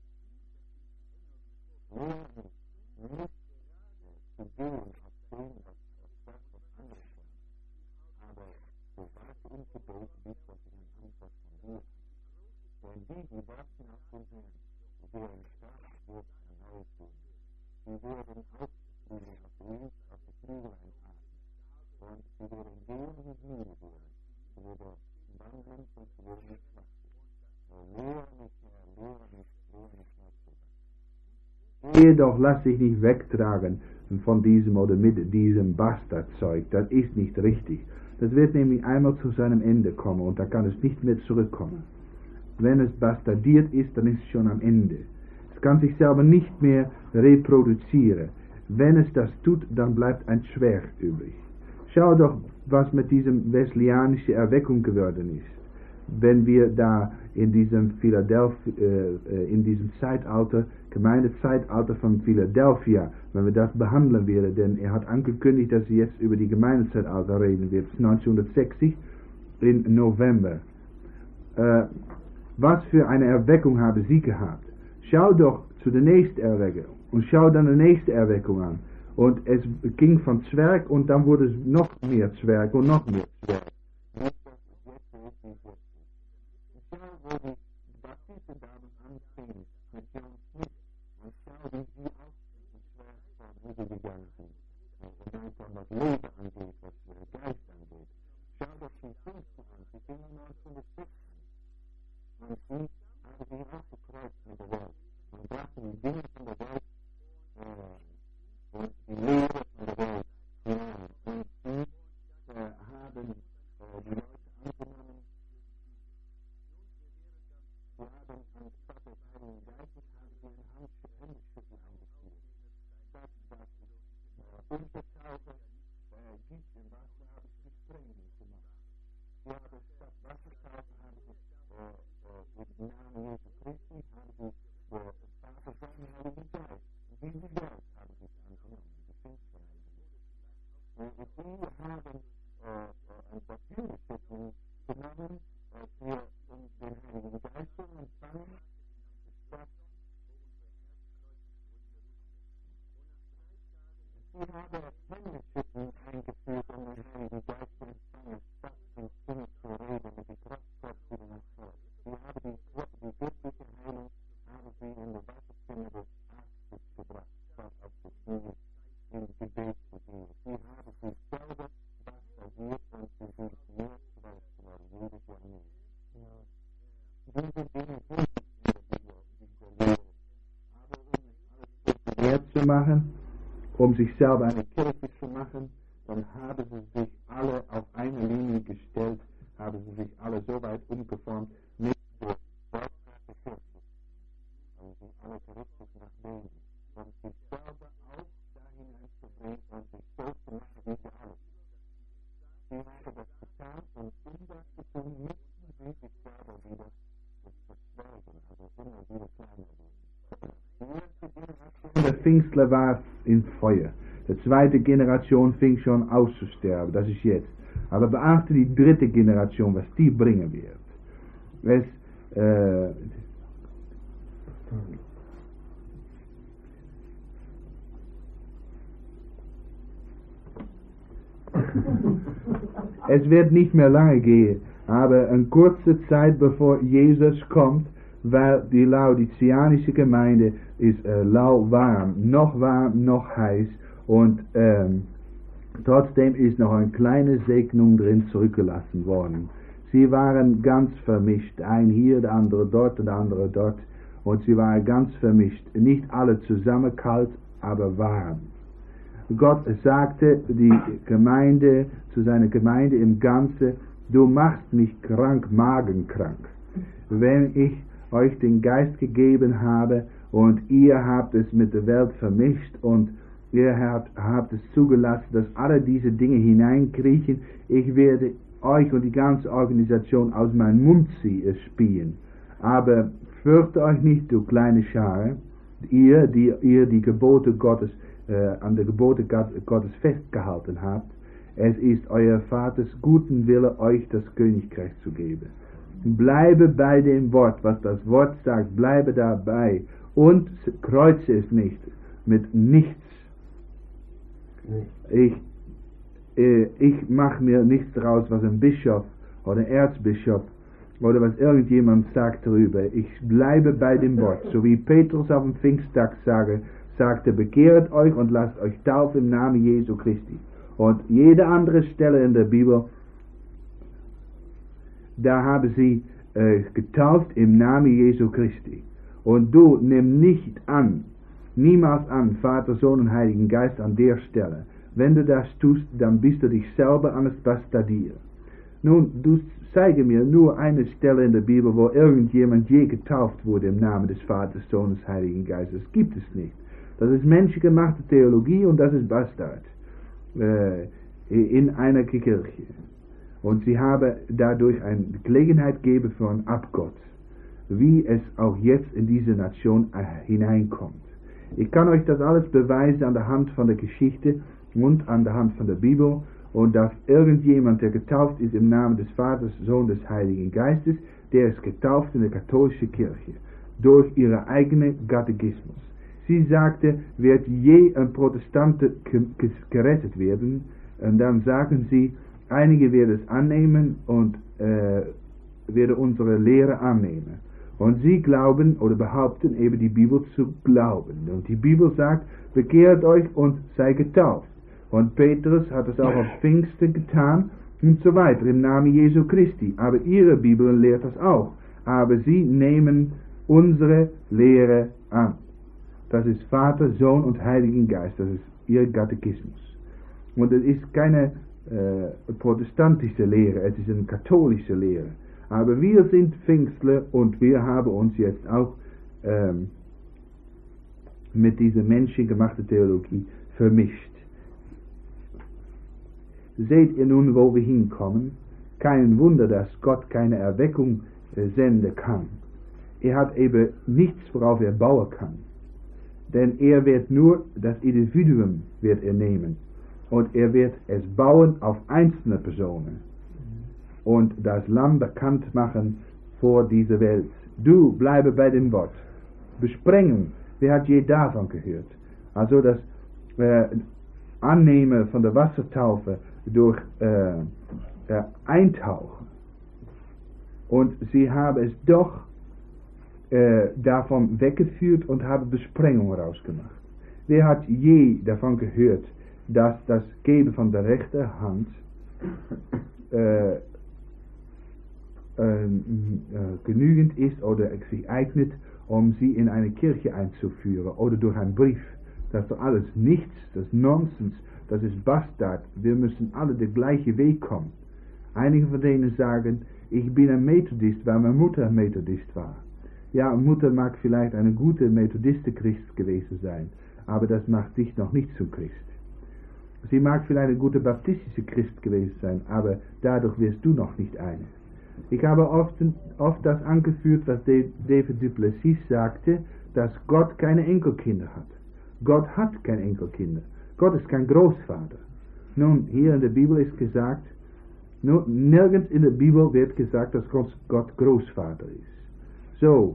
Lehre mich nicht zu gehen auf dem, was anderes war. Aber so warte im Gebet, bis das eine Antwort von dir hat. Denn die warten auf den Herrn, deren Kraft wird erneuert werden. Sie werden aufspringen auf links auf die Flügelein atmen. Und sie werden gehen wie müde werden. Sie werden wandeln und sie werden nicht schwach werden. Lehre mich her zu werden. Jedoch lass dich nicht wegtragen von diesem oder mit diesem Bastardzeug. Das ist nicht richtig. Das wird nämlich einmal zu seinem Ende kommen und da kann es nicht mehr zurückkommen. Wenn es bastardiert ist, dann ist es schon am Ende. Es kann sich selber nicht mehr reproduzieren. Wenn es das tut, dann bleibt ein Zwerg übrig. Schau doch, was mit diesem wesleyanischen Erweckung geworden ist. Wenn wir da in diesem in diesem Zeitalter, Gemeindezeitalter von Philadelphia, wenn wir das behandeln werden, denn er hat angekündigt, dass er jetzt über die Gemeindezeitalter reden wird, 1960 im November. Was für eine Erweckung haben sie gehabt? Schau doch zu der nächsten Erweckung und schau dann die nächste Erweckung an. Und es ging von Zwerg und dann wurde es noch mehr Zwerg und noch mehr Zwerg. Wo die Baptisten damals anfingen mit John Smith und schau, wie sie auch im Zwergfahrt gegangen sind. Und dann von was Leben angeht, was Geist angeht. Schau doch die Pfingsten an, sie gingen 1916. Und sie haben sich auch gekreuzt mit der Welt und brachten die Dinge von der Welt und die Lehre von der Welt hinein. Und sie haben die Leute angenommen. Sie haben anstatt des Heiligen Geistes haben sie ein Handschütteln eingeführt. Statt dass es Untertauche gibt im Wasser, haben sie Sprengung gemacht. Sie haben statt Wassertauche haben sie im Namen Jesu Christi haben sie Vater, Sohn und Heiligen Geist. Diesen Geist haben sie angenommen, die Pfingstverheißung. Und sie haben ein Baptistschütteln genommen, für den Heiligen Geist zu empfangen, statt sie haben Händeschütteln eingeführt, um den Heiligen Geist zu empfangen, statt in Zunge zu reden mit die Kraft Gottes über das Volk. Sie haben die göttliche Heilung haben sie in der Wartezimmer des Arztes gebracht, statt auf die Knie im Gebet zu gehen. Sie haben sich selber bastadiert und sie sind mehr Zweifel geworden, jedes Jahr mehr. Diese Dinge sind dieser Lehre. Aber um es alles populär zu machen, um sich selber eine Kirche zu machen, dann haben sie sich alle auf eine Linie gestellt, haben sie sich alle so weit umgeformt, mit der Wortkraft Kirche. Und sie alle gerichtet nach denen. Und sich selber auch dahin einzubringen und sich so zu machen, wie sie alle sind. Sie haben das getan und um das zu tun, müssen sie sich selber wieder verzweigen, also immer wieder kleiner werden. Die erste Generation der Pfingstler war in Feuer. Die zweite Generation fing schon auszusterben, das ist jetzt. Aber beachte die dritte Generation, was die bringen wird. Es wird nicht mehr lange gehen, aber eine kurze Zeit bevor Jesus kommt, weil die laodiceanische Gemeinde ist lauwarm, noch heiß und Trotzdem ist noch eine kleine Segnung drin zurückgelassen worden. Sie waren ganz vermischt, ein hier, der andere dort und der andere dort, und sie waren ganz vermischt, nicht alle zusammen kalt, aber warm. Gott sagte die Gemeinde, zu seiner Gemeinde im Ganzen: Du machst mich krank, magenkrank, wenn ich euch den Geist gegeben habe und ihr habt es mit der Welt vermischt und ihr habt es zugelassen, dass alle diese Dinge hineinkriechen. Ich werde euch und die ganze Organisation aus meinem Mund spielen. Aber fürchte euch nicht, du kleine Schare, ihr die Gebote Gottes, an der Gebote Gottes festgehalten habt. Es ist euer Vaters guten Wille, euch das Königreich zu geben. Bleibe bei dem Wort, was das Wort sagt, bleibe dabei und kreuze es nicht mit nichts. Ich mache mir nichts daraus, was ein Bischof oder Erzbischof oder was irgendjemand sagt darüber. Ich bleibe bei dem Wort, so wie Petrus auf dem Pfingsttag sagte, bekehret euch und lasst euch taufen im Namen Jesu Christi. Und jede andere Stelle in der Bibel, da haben sie getauft im Namen Jesu Christi. Und du nimm nicht an, niemals an, Vater, Sohn und Heiligen Geist an der Stelle. Wenn du das tust, dann bist du dich selber an das Bastardieren. Nun, du zeige mir nur eine Stelle in der Bibel, wo irgendjemand je getauft wurde im Namen des Vaters, Sohnes, Heiligen Geistes. Das gibt es nicht. Das ist menschengemachte Theologie und das ist Bastard in einer Kirche. Und sie haben dadurch eine Gelegenheit gegeben für einen Abgott, wie es auch jetzt in diese Nation hineinkommt. Ich kann euch das alles beweisen an der Hand von der Geschichte und an der Hand von der Bibel, und dass irgendjemand, der getauft ist im Namen des Vaters, Sohnes, des Heiligen Geistes, der ist getauft in der katholischen Kirche, durch ihren eigenen Katechismus. Sie sagte, wird je ein Protestant gerettet werden, und dann sagen sie, einige werden es annehmen und werden unsere Lehre annehmen. Und sie glauben oder behaupten eben die Bibel zu glauben. Und die Bibel sagt, bekehrt euch und sei getauft. Und Petrus hat es auch auf Pfingsten getan und so weiter, im Namen Jesu Christi. Aber ihre Bibel lehrt das auch. Aber sie nehmen unsere Lehre an. Das ist Vater, Sohn und Heiligen Geist. Das ist ihr Katechismus. Und es ist keine protestantische Lehre, es ist eine katholische Lehre. Aber wir sind Pfingstler und wir haben uns jetzt auch mit dieser menschengemachten Theologie vermischt. Seht ihr nun, wo wir hinkommen? Kein Wunder, dass Gott keine Erweckung senden kann. Er hat eben nichts, worauf er bauen kann. Denn er wird nur das Individuum wird er nehmen. Und er wird es bauen auf einzelne Personen. Und das Lamm bekannt machen vor dieser Welt. Du bleibe bei dem Wort. Besprengen, wer hat je davon gehört? Also das Annehmen von der Wassertaufe durch Eintauchen. Und sie haben es doch davon weggeführt und haben Besprengung rausgemacht. Wer hat je davon gehört, dass das Geben von der rechten Hand genügend ist oder sich eignet, um sie in eine Kirche einzuführen oder durch einen Brief? Das ist doch alles nichts, das ist Nonsens, das ist Bastard. Wir müssen alle den gleichen Weg kommen. Einige von denen sagen, ich bin ein Methodist, weil meine Mutter ein Methodist war. Ja, Mutter mag vielleicht eine gute Methodiste-Christ gewesen sein, aber das macht dich noch nicht zum Christ. Sie mag vielleicht eine gute baptistische Christ gewesen sein, aber dadurch wirst du noch nicht eine. Ich habe oft das angeführt, was David du Plessis sagte, dass Gott keine Enkelkinder hat. Gott hat keine Enkelkinder. Gott ist kein Großvater. Nun, hier in der Bibel ist gesagt, nirgends in der Bibel wird gesagt, dass Gott Großvater ist. So,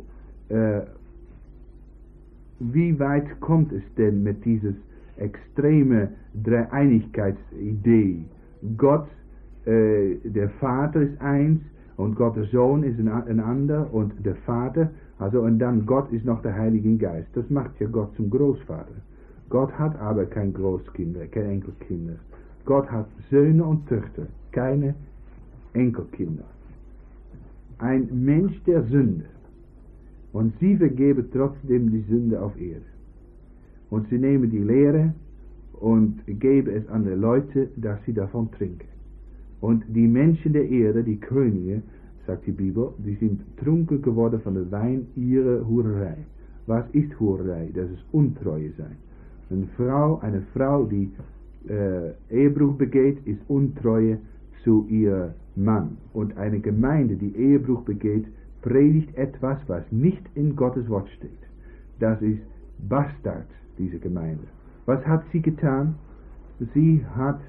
wie weit kommt es denn mit dieser extreme Dreieinigkeitsidee? Gott, der Vater ist eins, und Gott der Sohn ist ein anderer, und der Vater, also und dann Gott ist noch der Heilige Geist. Das macht ja Gott zum Großvater. Gott hat aber keine Großkinder, keine Enkelkinder. Gott hat Söhne und Töchter, keine Enkelkinder. Ein Mensch der Sünde. Und sie vergeben trotzdem die Sünde auf Erde. Und sie nehmen die Lehre und geben es an die Leute, dass sie davon trinken. Und die Menschen der Erde, die Könige, sagt die Bibel, die sind trunken geworden von der Wein ihrer Hurerei. Was ist Hurerei? Das ist Untreue sein. Eine Frau, die Ehebruch begeht, ist Untreue zu ihrem Mann. Und eine Gemeinde, die Ehebruch begeht, predigt etwas, was nicht in Gottes Wort steht. Das ist Bastard, diese Gemeinde. Was hat sie getan? Sie hat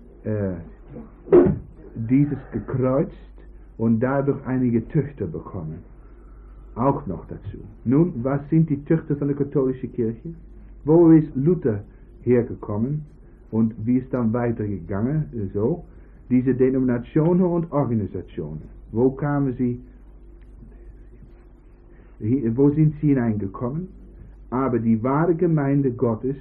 dieses gekreuzt und dadurch einige Töchter bekommen. Auch noch dazu. Nun, was sind die Töchter von der katholischen Kirche? Wo ist Luther hergekommen und wie ist dann weitergegangen? So, diese Denominationen und Organisationen. Wo kamen sie? Wo sind sie hineingekommen? Aber die wahre Gemeinde Gottes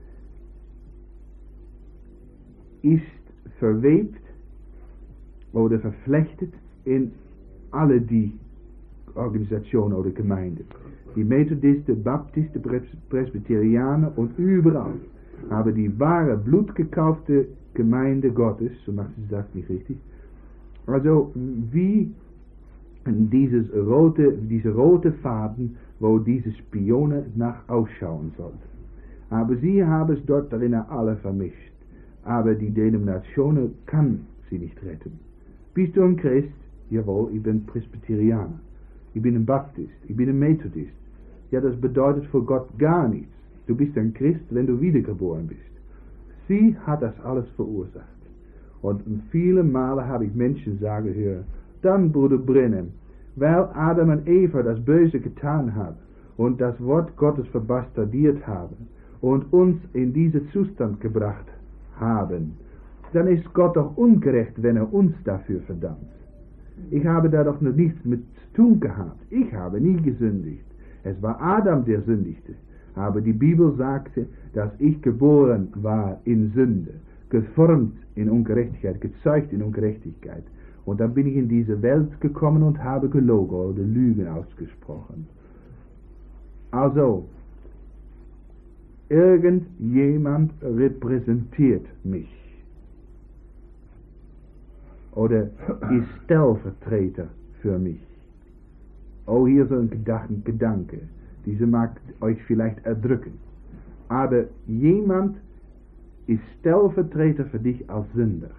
ist verwebt oder verflechtet in alle die Organisationen oder Gemeinden. Die Methodisten, Baptisten, Presbyterianer und überall. Aber die wahre, blutgekaufte Gemeinde Gottes, so macht sie das nicht richtig, also wie diese rote Faden, wo diese Spione nach ausschauen sollten. Aber sie haben es dort drinnen alle vermischt. Aber die Denomination kann sie nicht retten. Bist du ein Christ? Jawohl, ich bin Presbyterianer. Ich bin ein Baptist. Ich bin ein Methodist. Ja, das bedeutet für Gott gar nichts. Du bist ein Christ, wenn du wiedergeboren bist. Sie hat das alles verursacht. Und viele Male habe ich Menschen sagen hören, dann Bruder Brennan, weil Adam und Eva das Böse getan haben und das Wort Gottes verbastardiert haben und uns in diesen Zustand gebracht haben, dann ist Gott doch ungerecht, wenn er uns dafür verdammt. Ich habe da doch noch nichts mit zu tun gehabt. Ich habe nie gesündigt. Es war Adam, der sündigte. Aber die Bibel sagte, dass ich geboren war in Sünde, geformt in Ungerechtigkeit, gezeugt in Ungerechtigkeit. Und dann bin ich in diese Welt gekommen und habe gelogen oder Lügen ausgesprochen. Also, irgendjemand repräsentiert mich. Oder ist Stellvertreter für mich. Oh, hier so ein Gedanke. Diese mag euch vielleicht erdrücken. Aber jemand ist Stellvertreter für dich als Sünder.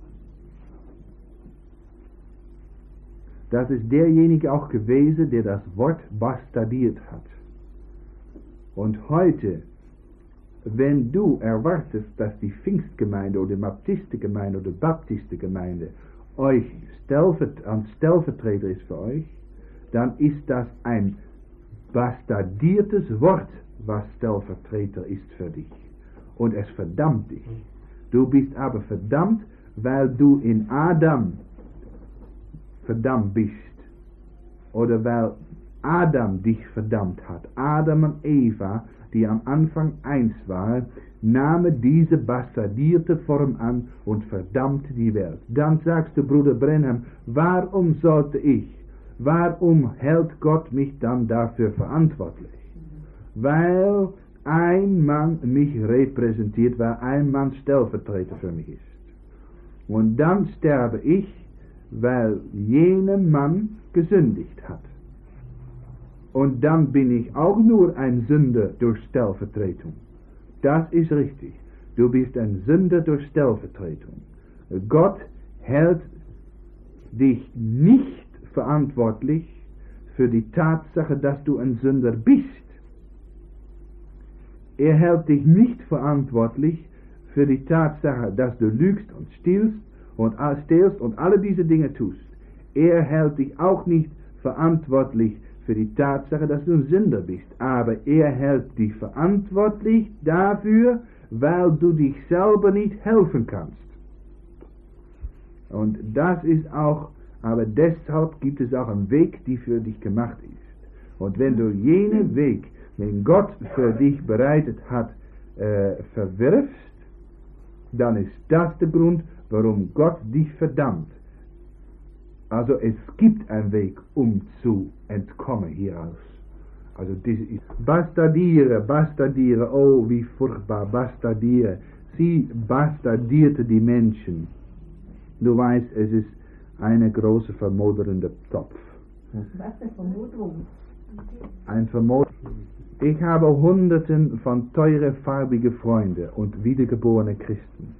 Das ist derjenige auch gewesen, der das Wort bastardiert hat. Und heute, wenn du erwartest, dass die Pfingstgemeinde oder die Baptistengemeinde oder die Baptistengemeinde euch ein Stellvertreter ist für euch, dann ist das ein bastardiertes Wort, was Stellvertreter ist für dich. Und es verdammt dich. Du bist aber verdammt, weil du in Adam verdammt bist. Oder weil Adam dich verdammt hat. Adam und Eva, die am Anfang eins waren, nahmen diese bastardierte Form an und verdammte die Welt. Dann sagst du, Bruder Brenham, warum sollte ich? Warum hält Gott mich dann dafür verantwortlich? Weil ein Mann mich repräsentiert, weil ein Mann Stellvertreter für mich ist. Und dann sterbe ich, weil jener Mann gesündigt hat. Und dann bin ich auch nur ein Sünder durch Stellvertretung. Das ist richtig. Du bist ein Sünder durch Stellvertretung. Gott hält dich nicht verantwortlich für die Tatsache, dass du ein Sünder bist. Er hält dich nicht verantwortlich für die Tatsache, dass du lügst und stehlst und alle diese Dinge tust. Er hält dich auch nicht verantwortlich für die Tatsache, dass du ein Sünder bist. Aber er hält dich verantwortlich dafür, weil du dich selber nicht helfen kannst. Und das ist auch, aber deshalb gibt es auch einen Weg, die für dich gemacht ist. Und wenn du jenen Weg, den Gott für dich bereitet hat, verwirfst, dann ist das der Grund, warum Gott dich verdammt. Also es gibt einen Weg, um zu entkommen hieraus. Also das ist bastardiere, oh wie furchtbar, bastardiere. Sie bastardierte die Menschen. Du weißt, es ist eine große vermoderende Topf. Was ist Vermutung? Ein Vermodern. Ich habe Hunderten von teure farbige Freunde und wiedergeborene Christen.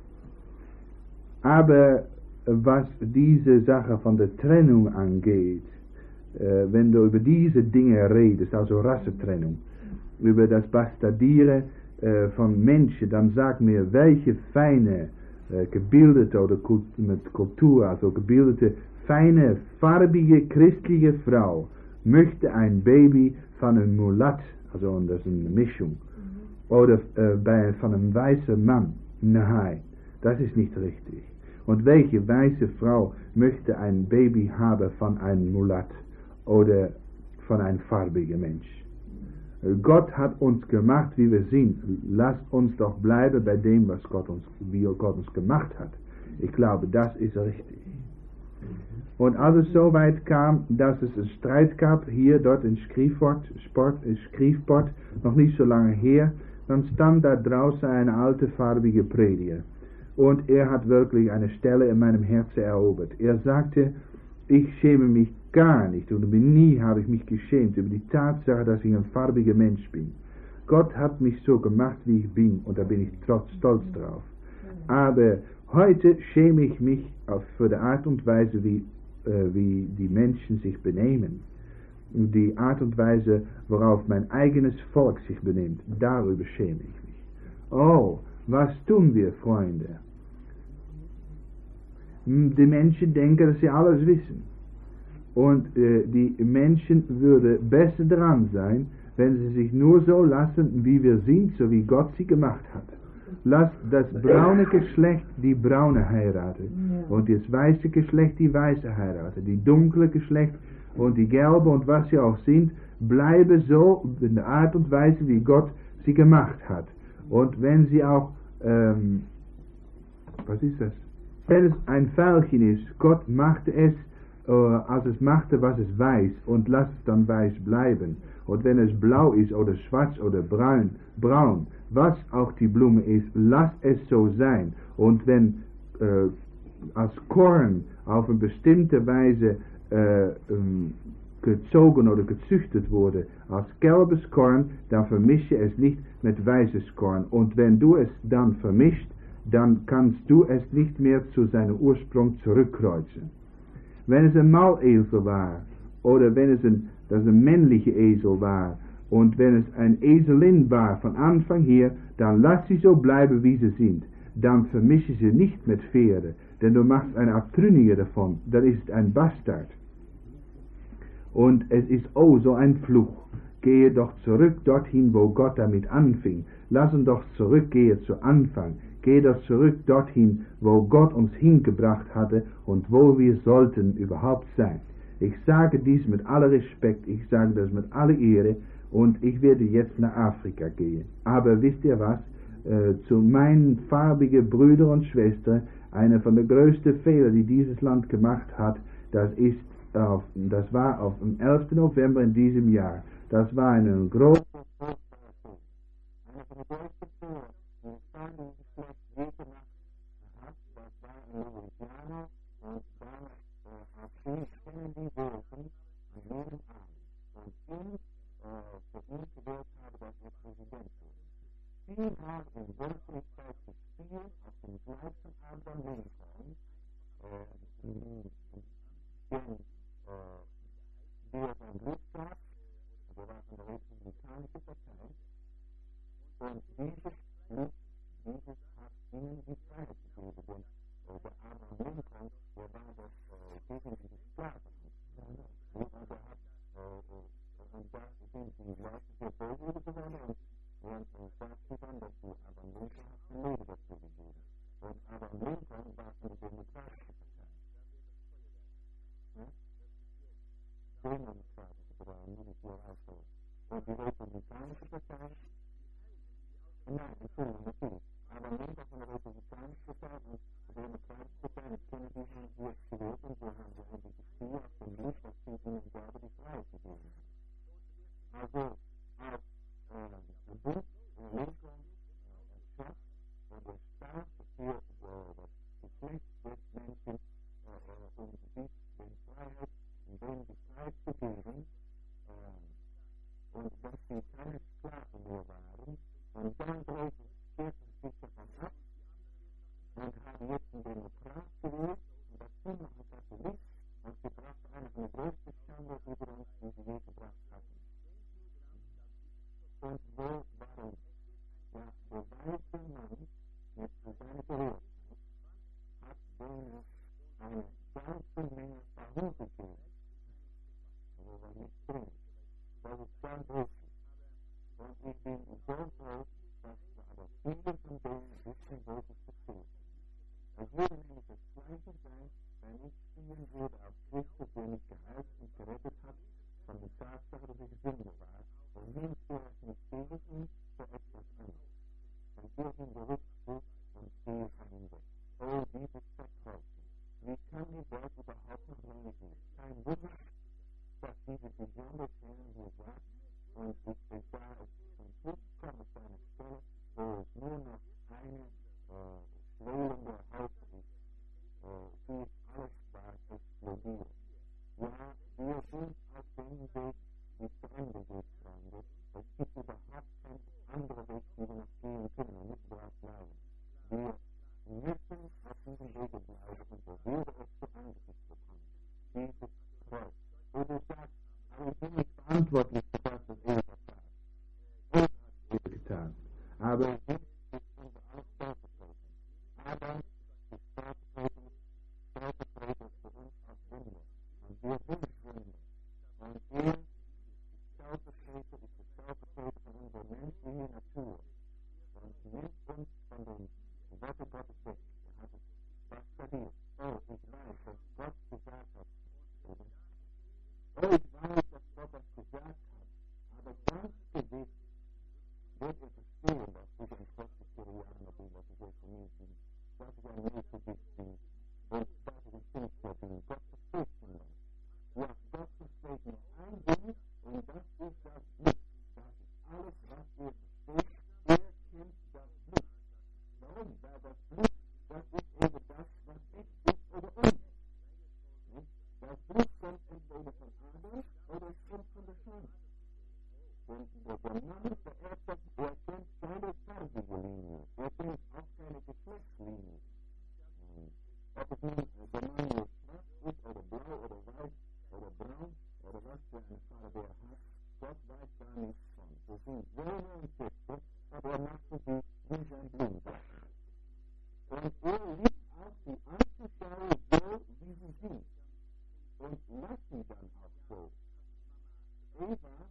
Aber was diese Sache von der Trennung angeht, wenn du über diese Dinge redest, also Rassentrennung, über das Bastardieren von Menschen, dann sag mir, welche feine, gebildete oder mit Kultur, also gebildete, feine, farbige, christliche Frau möchte ein Baby von einem Mulat, also das ist eine Mischung, oder von einem weißen Mann. Nein, das ist nicht richtig. Und welche weiße Frau möchte ein Baby haben von einem Mulat oder von einem farbigen Mensch? Gott hat uns gemacht, wie wir sind. Lasst uns doch bleiben bei dem, wie Gott uns gemacht hat. Ich glaube, das ist richtig. Und als es so weit kam, dass es einen Streit gab, hier, dort in Schriefport, noch nicht so lange her, dann stand da draußen eine alte farbige Prediger. Und er hat wirklich eine Stelle in meinem Herzen erobert. Er sagte, ich schäme mich gar nicht und nie habe ich mich geschämt über die Tatsache, dass ich ein farbiger Mensch bin. Gott hat mich so gemacht, wie ich bin, und da bin ich stolz drauf. Aber heute schäme ich mich für die Art und Weise, wie die Menschen sich benehmen. Die Art und Weise, worauf mein eigenes Volk sich benimmt, darüber schäme ich mich. Oh, was tun wir, Freunde? Die Menschen denken, dass sie alles wissen. Und die Menschen würden besser dran sein, wenn sie sich nur so lassen, wie wir sind, so wie Gott sie gemacht hat. Lasst das braune Geschlecht die braune heiraten und das weiße Geschlecht die weiße heiraten. Die dunkle Geschlecht und die gelbe und was sie auch sind, bleiben so in der Art und Weise, wie Gott sie gemacht hat. Und wenn sie auch, was ist das? Wenn es ein Veilchen ist, Gott machte es, als es machte, was es weiß, und lasst es dann weiß bleiben. Und wenn es blau ist oder schwarz oder braun, was auch die Blume ist, lasst es so sein. Und wenn als Korn auf eine bestimmte Weise gezogen oder gezüchtet wurde, als gelbes Korn, dann vermische es nicht mit weißes Korn. Und wenn du es dann vermischt, dann kannst du es nicht mehr zu seinem Ursprung zurückkreuzen. Wenn es ein Maulesel war, oder wenn es das ein männlicher Esel war, und wenn es ein Eselin war von Anfang her, dann lass sie so bleiben, wie sie sind. Dann vermische sie nicht mit Pferde, denn du machst eine Abtrünnige davon, das ist ein Bastard. Und es ist so ein Fluch. Gehe doch zurück dorthin, wo Gott damit anfing. Lass uns doch zurückgehen zu Anfang. Gehe doch zurück dorthin, wo Gott uns hingebracht hatte und wo wir sollten überhaupt sein. Ich sage dies mit aller Respekt, ich sage das mit aller Ehre, und ich werde jetzt nach Afrika gehen. Aber wisst ihr was? Zu meinen farbigen Brüdern und Schwestern, einer von den größten Fehlern, die dieses Land gemacht hat, das war auf dem 11. November in diesem Jahr. Das war eine große aber Member von der Republikanischen Partei und der Demokratischen Partei mit Kennedy haben sie jetzt gewählt und so haben sie eigentlich das Spiel auf dem Blut, was sie ihnen selber die Freiheit gegeben hat. Also als Bush, Lincoln, Trump und der Staat für das Geschlecht des Menschen um sich den Freiheit und denen die Freiheit zu geben und dass sie keine Sklaven mehr waren und dann drehten sich davon ab und haben jetzt einen Demokrat gewählt und dazu noch einen Katholik und gebracht eine von der größten Schande über uns, die sie je gebracht hatten. Und so warum? Ja, der weiße Mann mit seiner Gehörigkeit hat denen eine ganze Menge Verhut gegeben. Also war nicht drin. Das ist ganz wichtig. Und ich bin so froh, dass aber viele von denen wissen, wo es passiert. Es würde nämlich das Gleiche sein, wenn ich spielen würde auf Christus, der mich geheilt und gerettet hat, von der Tatsache, dass ich Sünde war, und nun zuerst nicht gegen ihn, für etwas anderes. Dann führt ihn gerückt und ziehe von ihm weg. Oh, dieses Verkreuzen. Wie kann die Welt überhaupt noch leben? Kein Wunder, dass diese besondere Stelle hier sagt, und ich da es zum Schluss kommt auf eine Stelle, wo es nur noch eine schwelende Haut ist, die alles war explodiert. Ja, wir sind auf dem Weg nicht zu Ende geht, Freunde. Es gibt überhaupt keinen anderen Weg, den wir noch gehen können und nicht dort bleiben. Wir müssen auf diesem Wege bleiben und so würde es zu Angesicht bekommen. Dieses Kreuz. Und du sagst, aber ich bin nicht verantwortlich für das, was er getan hat. Er hat es getan. Aber es ist unser alles stellvertretend. Adam ist stellvertretend für uns als Sünder. Und wir sind Sünder. Und er Stellvertreter ist der Stellvertreter von unserer menschlichen Natur und nimmt uns von den Worten Gottes weg. Er hat es buchstabiert. Oh, ich weiß, was Gott gesagt hat. Oh, ich weiß, dass Gott das gesagt hat. Aber ganz gewiss wird er verstehen, dass diese ein Presbyterianer bin, dass ich Reformist bin, dass ich ein Methodist bin und dass ich ein Pfingstler bin. Gott versteht schon das. Ja, Gott versteht nur ein Ding, und das ist das Blut. Das ist alles, was er versteht. Er kennt das Blut. Warum? Weil das Blut, das ist eben das, was echt ist oder unrecht. Das Blut kommt entweder von Adam oder es kommt von der Schlange. Und der Mann vererbt das, er kennt keine farbige Linie. Er kennt auch keine Geschlechtslinie. Ob es nun der Mann nur schwarz ist oder blau oder weiß oder braun oder was für eine Farbe er hat, Gott weiß da nichts von. Das sind Söhne und Töchter, aber er machte sie wie sein Blut. Und er liebt auch die anzuschauen so, wie sie sind. Und lasst sie dann auch so. Eva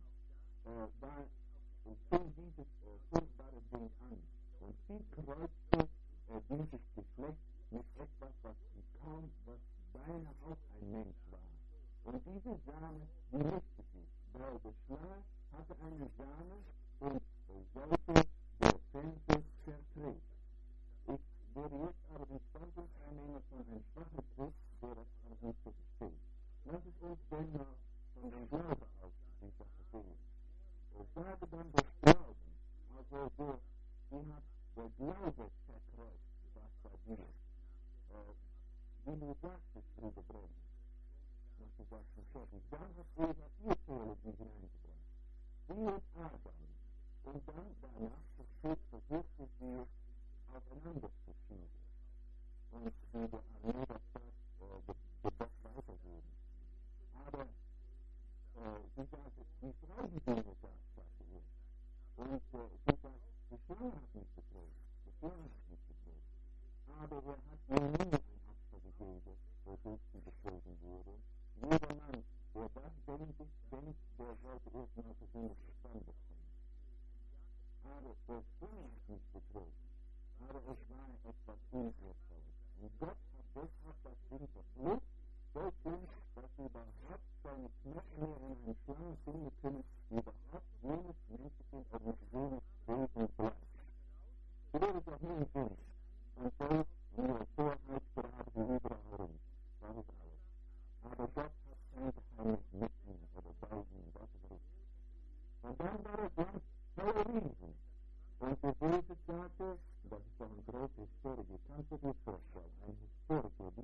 fing dieses furchtbare Ding an. Und sie kreuzte dieses Geschlecht mit etwas, was beinahe auch ein Mensch war. Und diese Same, die mischte sich, weil der Schlange hatte eine Same und sollte der Fenster vertreten. Ich werde jetzt aber den Standpunkt einnehmen von einem schwachen Christ, der das alles nicht so versteht. Lass es uns denn noch von dem Glauben aus die Sache sehen. Sage dann des Glauben, also sie hat der Glaube verkreuzt, was da dir. Wie du sagtest, Bruder Brent, was du sagst von Schöpfung, dann hat Eva ihr Theologie hineingebracht. Sie und Adam. Und dann danach versuchte sie aufeinander zu schieben. Und wie der Armee das sagt, Gott weitergeben. Aber sie sagte, die Frau, die Dinge sagt, sagte er. Und sie sagt, die Schlange hat mich betrogen. Die Schlange hat mich betrogen. Aber er hat mir nie ein Opfer gegeben, wodurch sie betrogen wurde. Jeder Mann, der das denkt, der sollte erstmal persönlich Verstand bekommen. Aber der Schlange hat mich betrogen. Aber es war etwas Unehrvolles. Und Gott hat deshalb das Ding verflucht, so schlimm, dass sie überhaupt seine Knochen mehr in eine Schlange finden können, die überhaupt jenes menschlichen oder jenes Wesen bleibt. Ich würde doch nicht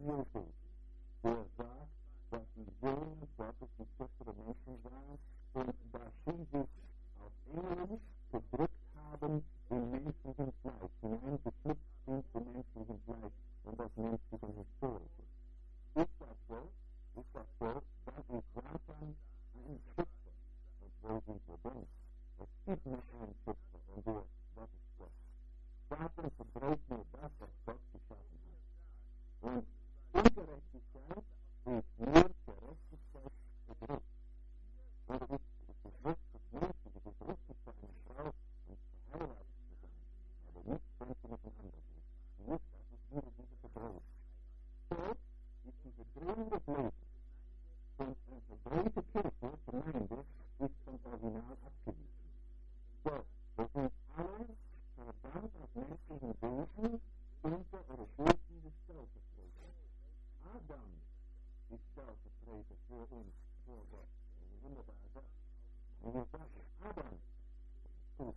hier steht, der sagt, dass die Söhne Gottes die Töchter Menschen waren und dass sie sich auf Engel gedrückt haben im menschlichen Fleisch, hineingeknüpft sind im menschlichen Fleisch und das menschliche Historische. Ist das so, dann ist Satan ein Schöpfer. Und wo sind wir denn? Es gibt nur einen Schöpfer und das ist Gott. Satan verdreht nur das, was Gott geschaffen hat. Und Ungerechtigkeit ist nur Gerechtigkeit gedrückt. Und es ist das Menschliche, es ist richtig für eine Frau, und verheiratet zu sein, aber nicht wenn sie mit einem anderen ist. Nicht, das ist wieder diese Verdrehung. So ist die Verdrehung des Lebens. Und eine verdrehte Kirche, Gemeinde, ist vom Original abgewiesen. So, wir sind alle verdammt als menschlichen Wesen unter oder durch diese Stellvertreter. Adam ist Stellvertreter für uns, für Gott. Das ist wunderbar. Und wir sagen, Adam ist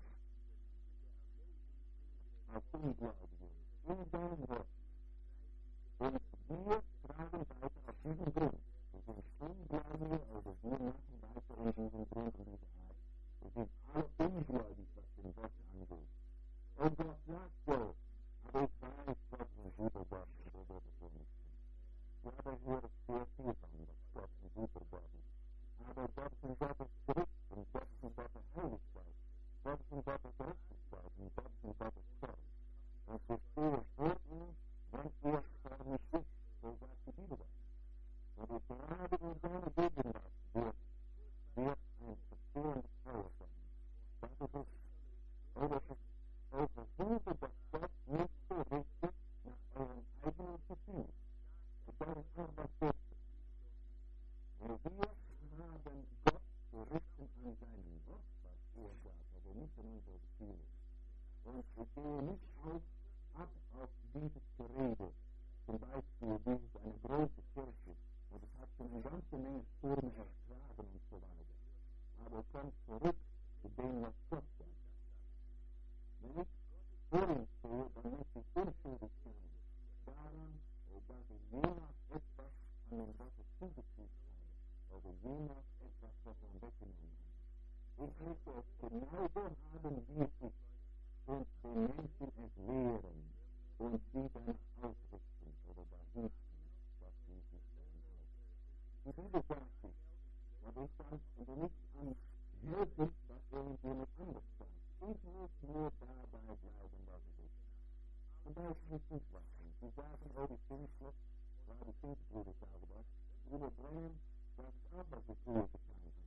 als Ungläubige in seinem Wort. Und wir tragen weiter auf diesen Grund. Wir sind Ungläubige, also wir machen weiter in diesem Grund und dieser Art. Wir sind alle ungläubig, was den Gott angeht. Und Gott sagt so, aber ich weiß, Gott ist ein guter Gott und so wird es so nicht tun. Ja, aber ich höre sehr viel von, dass Gott ein guter Gott ist. Aber Gott ist ein Gott des Gerichts und Gott ist ein Gott der Heiligkeit. Gott ist ein Gott der Gerechtigkeit und Gott ist ein Gott des Zorns. Und ich stehe vor ihm, wenn er zornig ist, so sagt die Bibel das. Und ich gerade in seiner Gegenwart wird ein verzehendes Feuer sein. Das ist es. Oder versuche, dass Gott nicht so richtet nach eurem eigenen Gefühl. Das ist auch was Gutes. Wir haben Gott zu richten an seinem Wort, was er sagt, aber nicht an unsere Gefühle. Und ich gehe nicht ab auf dieses Gerede. Zum Beispiel, dieses eine große Kirche. Und es hat schon eine ganze Menge Stürme ertragen und so weiter. Aber kommt zurück zu dem, was Gott sagt. Wenn ich vor ihm stehe, dann möchte ich unschuldig sein. Daran, dass ich jemals etwas an den Gottes zugefügt habe. Oder jemals etwas davon weggenommen habe. Ich möchte es genauso haben, wie es ist. Und den Menschen es lehren. Und sie dann ausrichten oder dahin ziehen, was Jesus dann auch. Die Bibel sagt es. Aber ich kann nicht an helfen, was irgendjemand anders sagt. Ich muss nur dabei bleiben, was es ist. Und da ist nicht gut was. Sie sagen, oh, die Pfingstler, die Pfingstbrüder sagen das, Bruder Branham, das ist auch, was ich früher getan habe.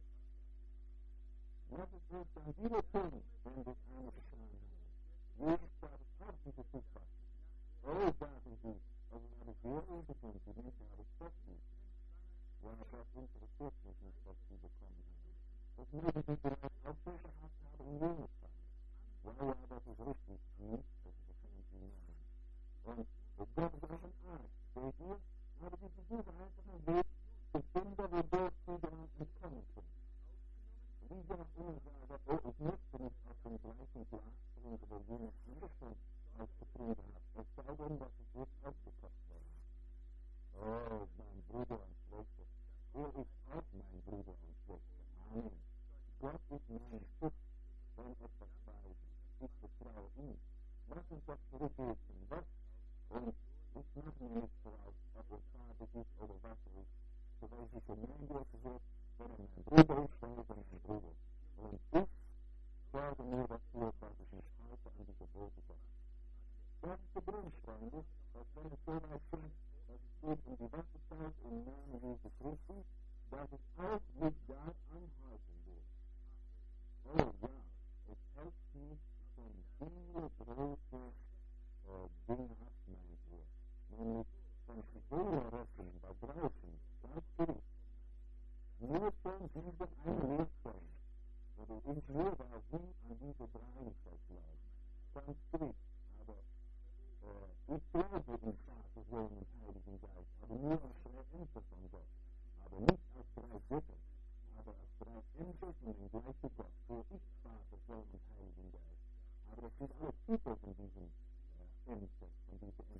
Was ist uns dann wieder tun, wenn wir es einmal getan haben? Jesus sagt es auch, diese Fußball. Oh, sagen sie, also habe ich sehr ungesund, die Menschen habe ich trotzdem. Ja, das interessiert mich nicht, was sie bekommen haben. Das mögen sie vielleicht auch so gehabt haben in jener Zeit. Ja, das ist richtig. Das ist wahrscheinlich die Meinung. Und Gott ist auch ein Arzt. Seht ihr? Aber sie versuchen einfach einen Weg zu finden, wodurch sie dann entkommen können. Wie sie auch immer sagen, oh, ich möchte nicht auf dem gleichen Glas trinken, wo jemand anders schon ausgetrunken hat. Es sei denn, dass es nicht ausgekocht worden ist. Oh, mein Bruder und Schwester. Er ist auch mein Bruder und Schwester. Amen. Gott ist mein Schutz, wenn etwas falsch ist. Ich vertraue ihm. Lass uns das zurückgehen zum Gott. Und ich mache mir nicht voraus, ob es farbig ist oder Wasser ist. Für welche Gemeinde es ist, wenn er mein Bruder ist, dann ist er mein Bruder. Und ich sorge mir dafür, dass ich mich halte an die Gebote Gottes. Das ist der Grund, Freunde, dass wenn es so weit kommt, dass es geht um die Wasserzeit im Namen Jesu Christi, dass es auch mich da anhalten wird. Oh ja, es hält mich von viele große Dinge ab, mein Bruder. Nämlich von Seelenretten da draußen, ganz gering. Nur schon diese eine Lehrform, oder ich nur war sie an diese Dreieinigkeit glauben. Ganz gering, aber ich glaube im Vater, Sohn und Heiligen Geist, aber nur als drei Ämter von Gott, aber nicht als drei Götter, aber als drei Ämter von dem gleichen Gott. So ist Vater, Sohn und Heiligen Geist. Aber das sind alle Titel von diesem Ämter, von diesen Ämter.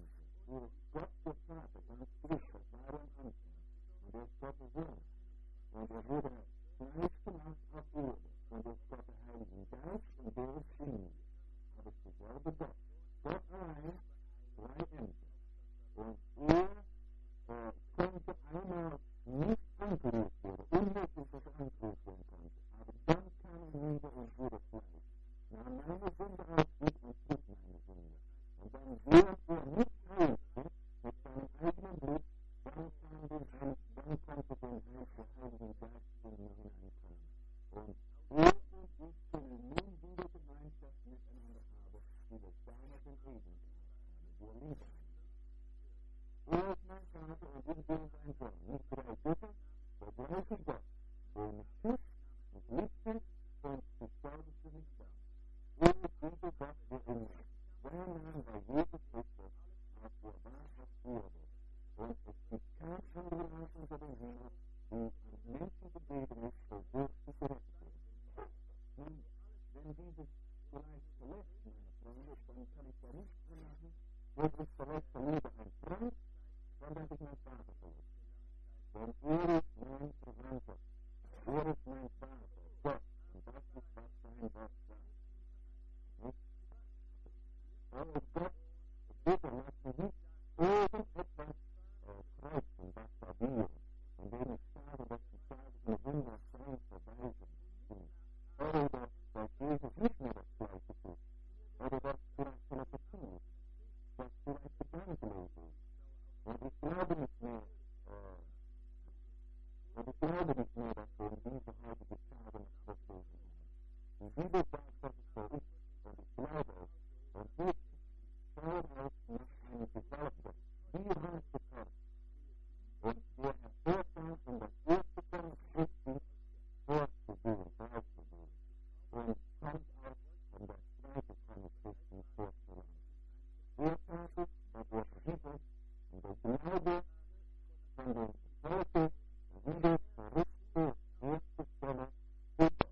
wo Gott der Vater ganz frisch aus Mariam anfängt. Und er ist Gottes Sohn. Und er wurde Fleisch gemacht auf Erde. Und er ist Gott der Heilige Geist und der ist in ihm. Aber es ist derselbe Gott. Gott allein, drei Ämter. Und er konnte einmal nicht angerührt werden, unmöglich, dass er angerührt werden konnte. Aber dann kam er nieder und wurde Fleisch. Nahm meine Sünde auf sich und trug meine Sünde. Und dann, während er nicht heilte mit seinem eigenen Blut, dann konnte den Heiligen Geist in mir hineinkommen. Und er und ich können nun wieder Gemeinschaft miteinander haben, wie wir damals in Eden gehabt haben, wo Liebe haben. Er ist mein Vater und ich bin sein Sohn. Nicht drei Götter, der gleiche Gott, der mich schützt, mich liebt und gestorben für mich da. Er ist dieser Gott, der in mir. Sein Name war Jesus Christus, als er war auf Erde. Und es gibt kein anderer Name unter dem Himmel, die an Menschen gegeben ist, wodurch sie gerettet werden. Nun, wenn dieses vielleicht verletzt, meine Freunde, dann kann ich da nicht anmachen, wenn ich verletzt liebe ein Freund, dann werde ich mein Vater verletzen. Denn er ist mein Verwandter. Er ist mein Vater, Gott. Und das ist, was sein Wort sagt. Nicht? Er ist Gott. Bitte lasst mich nicht irgendetwas kreuzen, bastardieren, indem ich sage, dass die Tage der Wunder fein vorbei sind. Oder dass Jesus nicht mehr das Gleiche tut. Oder dass vielleicht Telepathie ist. Dass vielleicht gedankenlos ist. Und ich glaube nicht mehr, dass wir in diese heutige Tage noch verstehen haben. Die Bibel sagt, dass es so ist, und ich glaube es. Und ich schaue aus nach einem Gesalbten, die rausbekommt. Und der hervorkommt, um das erste Kommen Christi vorzusehen, rauszusehen. Und kommt auch, um das zweite Kommen Christi vorzulassen. Der Vater, und der Jesus, und der Glaube von dem Volke wieder zurück zur ersten Stelle zu Gott.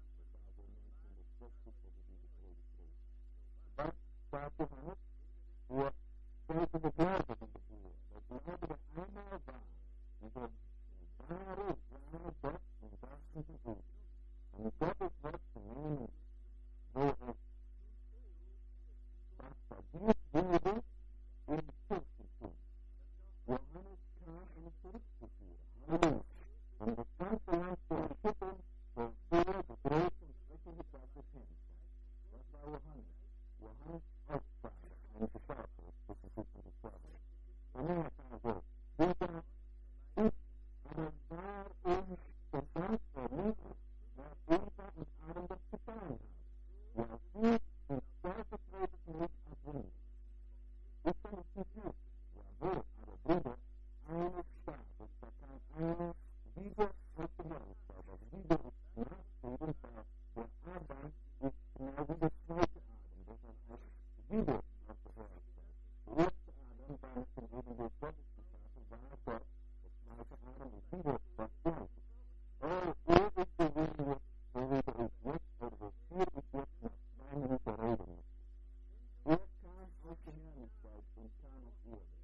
Was sagt Johannes? Er stellte der Glaube in die Höhe. Der Glaube, der einmal war. Dieser wahre Gott und das ist die Höhe. Und Gottes Wort zu nehmen, wo es bastardiert wurde, in die Kirche tun. Johannes kam, um es zurückzuführen. Halleluja. Um das ganze Land zu erschüttern, bevor die große und schreckliche Tag des Herrn kam. Das war Johannes. Johannes Aussage, eine Geschichte, zwischen Christ und Geschichte. Und er sagt so, Peter, ich aber war uns verdammt erlebt, was Eva und Adam das getan haben. Ja, sie sind stellvertretend nicht erwähnt. Ich kann es nicht hören. Jawohl, aber Bruder, eines Tages, da kam einer wieder aus dem Jahreszahl. Das wieder ist nachfolgend, der Adam ist genau wie der zweite Adam. Das heißt, wieder aus der Jahreszahl. Der erste Adam war nicht im Ebenbild Gottes geschaffen, war Gott. Der zweite Adam ist wieder das Gleiche. Er ist derjenige, worüber ich jetzt, oder wofür ich jetzt nach 2 Minuten reden muss. Er kam aus der Herrlichkeit und kam auf Erde.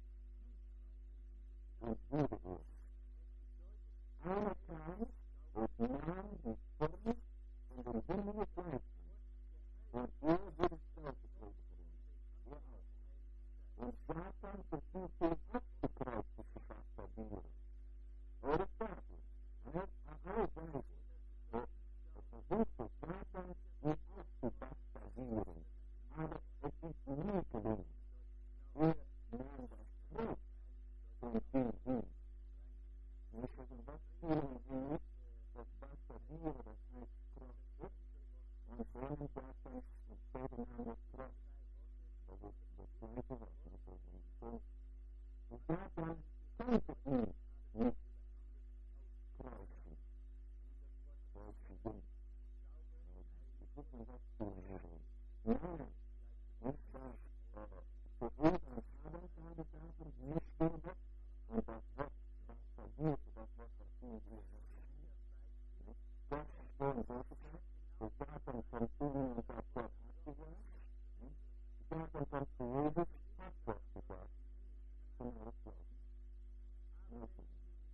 Und wurde Erde. Einer kam und nahm die Form von dem sündigen Fleisch an. Und er wurde stellvertretend für uns. Er auch. Und Satan versuchte ihn abzukreuzen, zu bastardieren. Oder Satan. An alle Seiten. Er versuchte Satan, ihn abzubastardieren. Aber es ist nie gelungen. Er nahm das Kreuz und ging hin. Nicht, dass in was vielen Dingen das Bastardieren, das heißt Kreuz ist, und vorhin sagt dann, und später nahm das Kreuz. Das ist das zweite Wort. Und Satan konnte ihn nicht kreuzen. Kreuzen sind. Ich muss mir das zuhören. Nein, nicht das. Für Eva und Adam kam die Sachen nicht stimmen, und das Wort bastardierte, das Wort, was sie hier sagen. Gott hat so und so gesagt, und Satan kommt zu ihm und sagt, Gott hat gesagt. Satan kommt zu Jesus, hat Gott gesagt. Zeichen.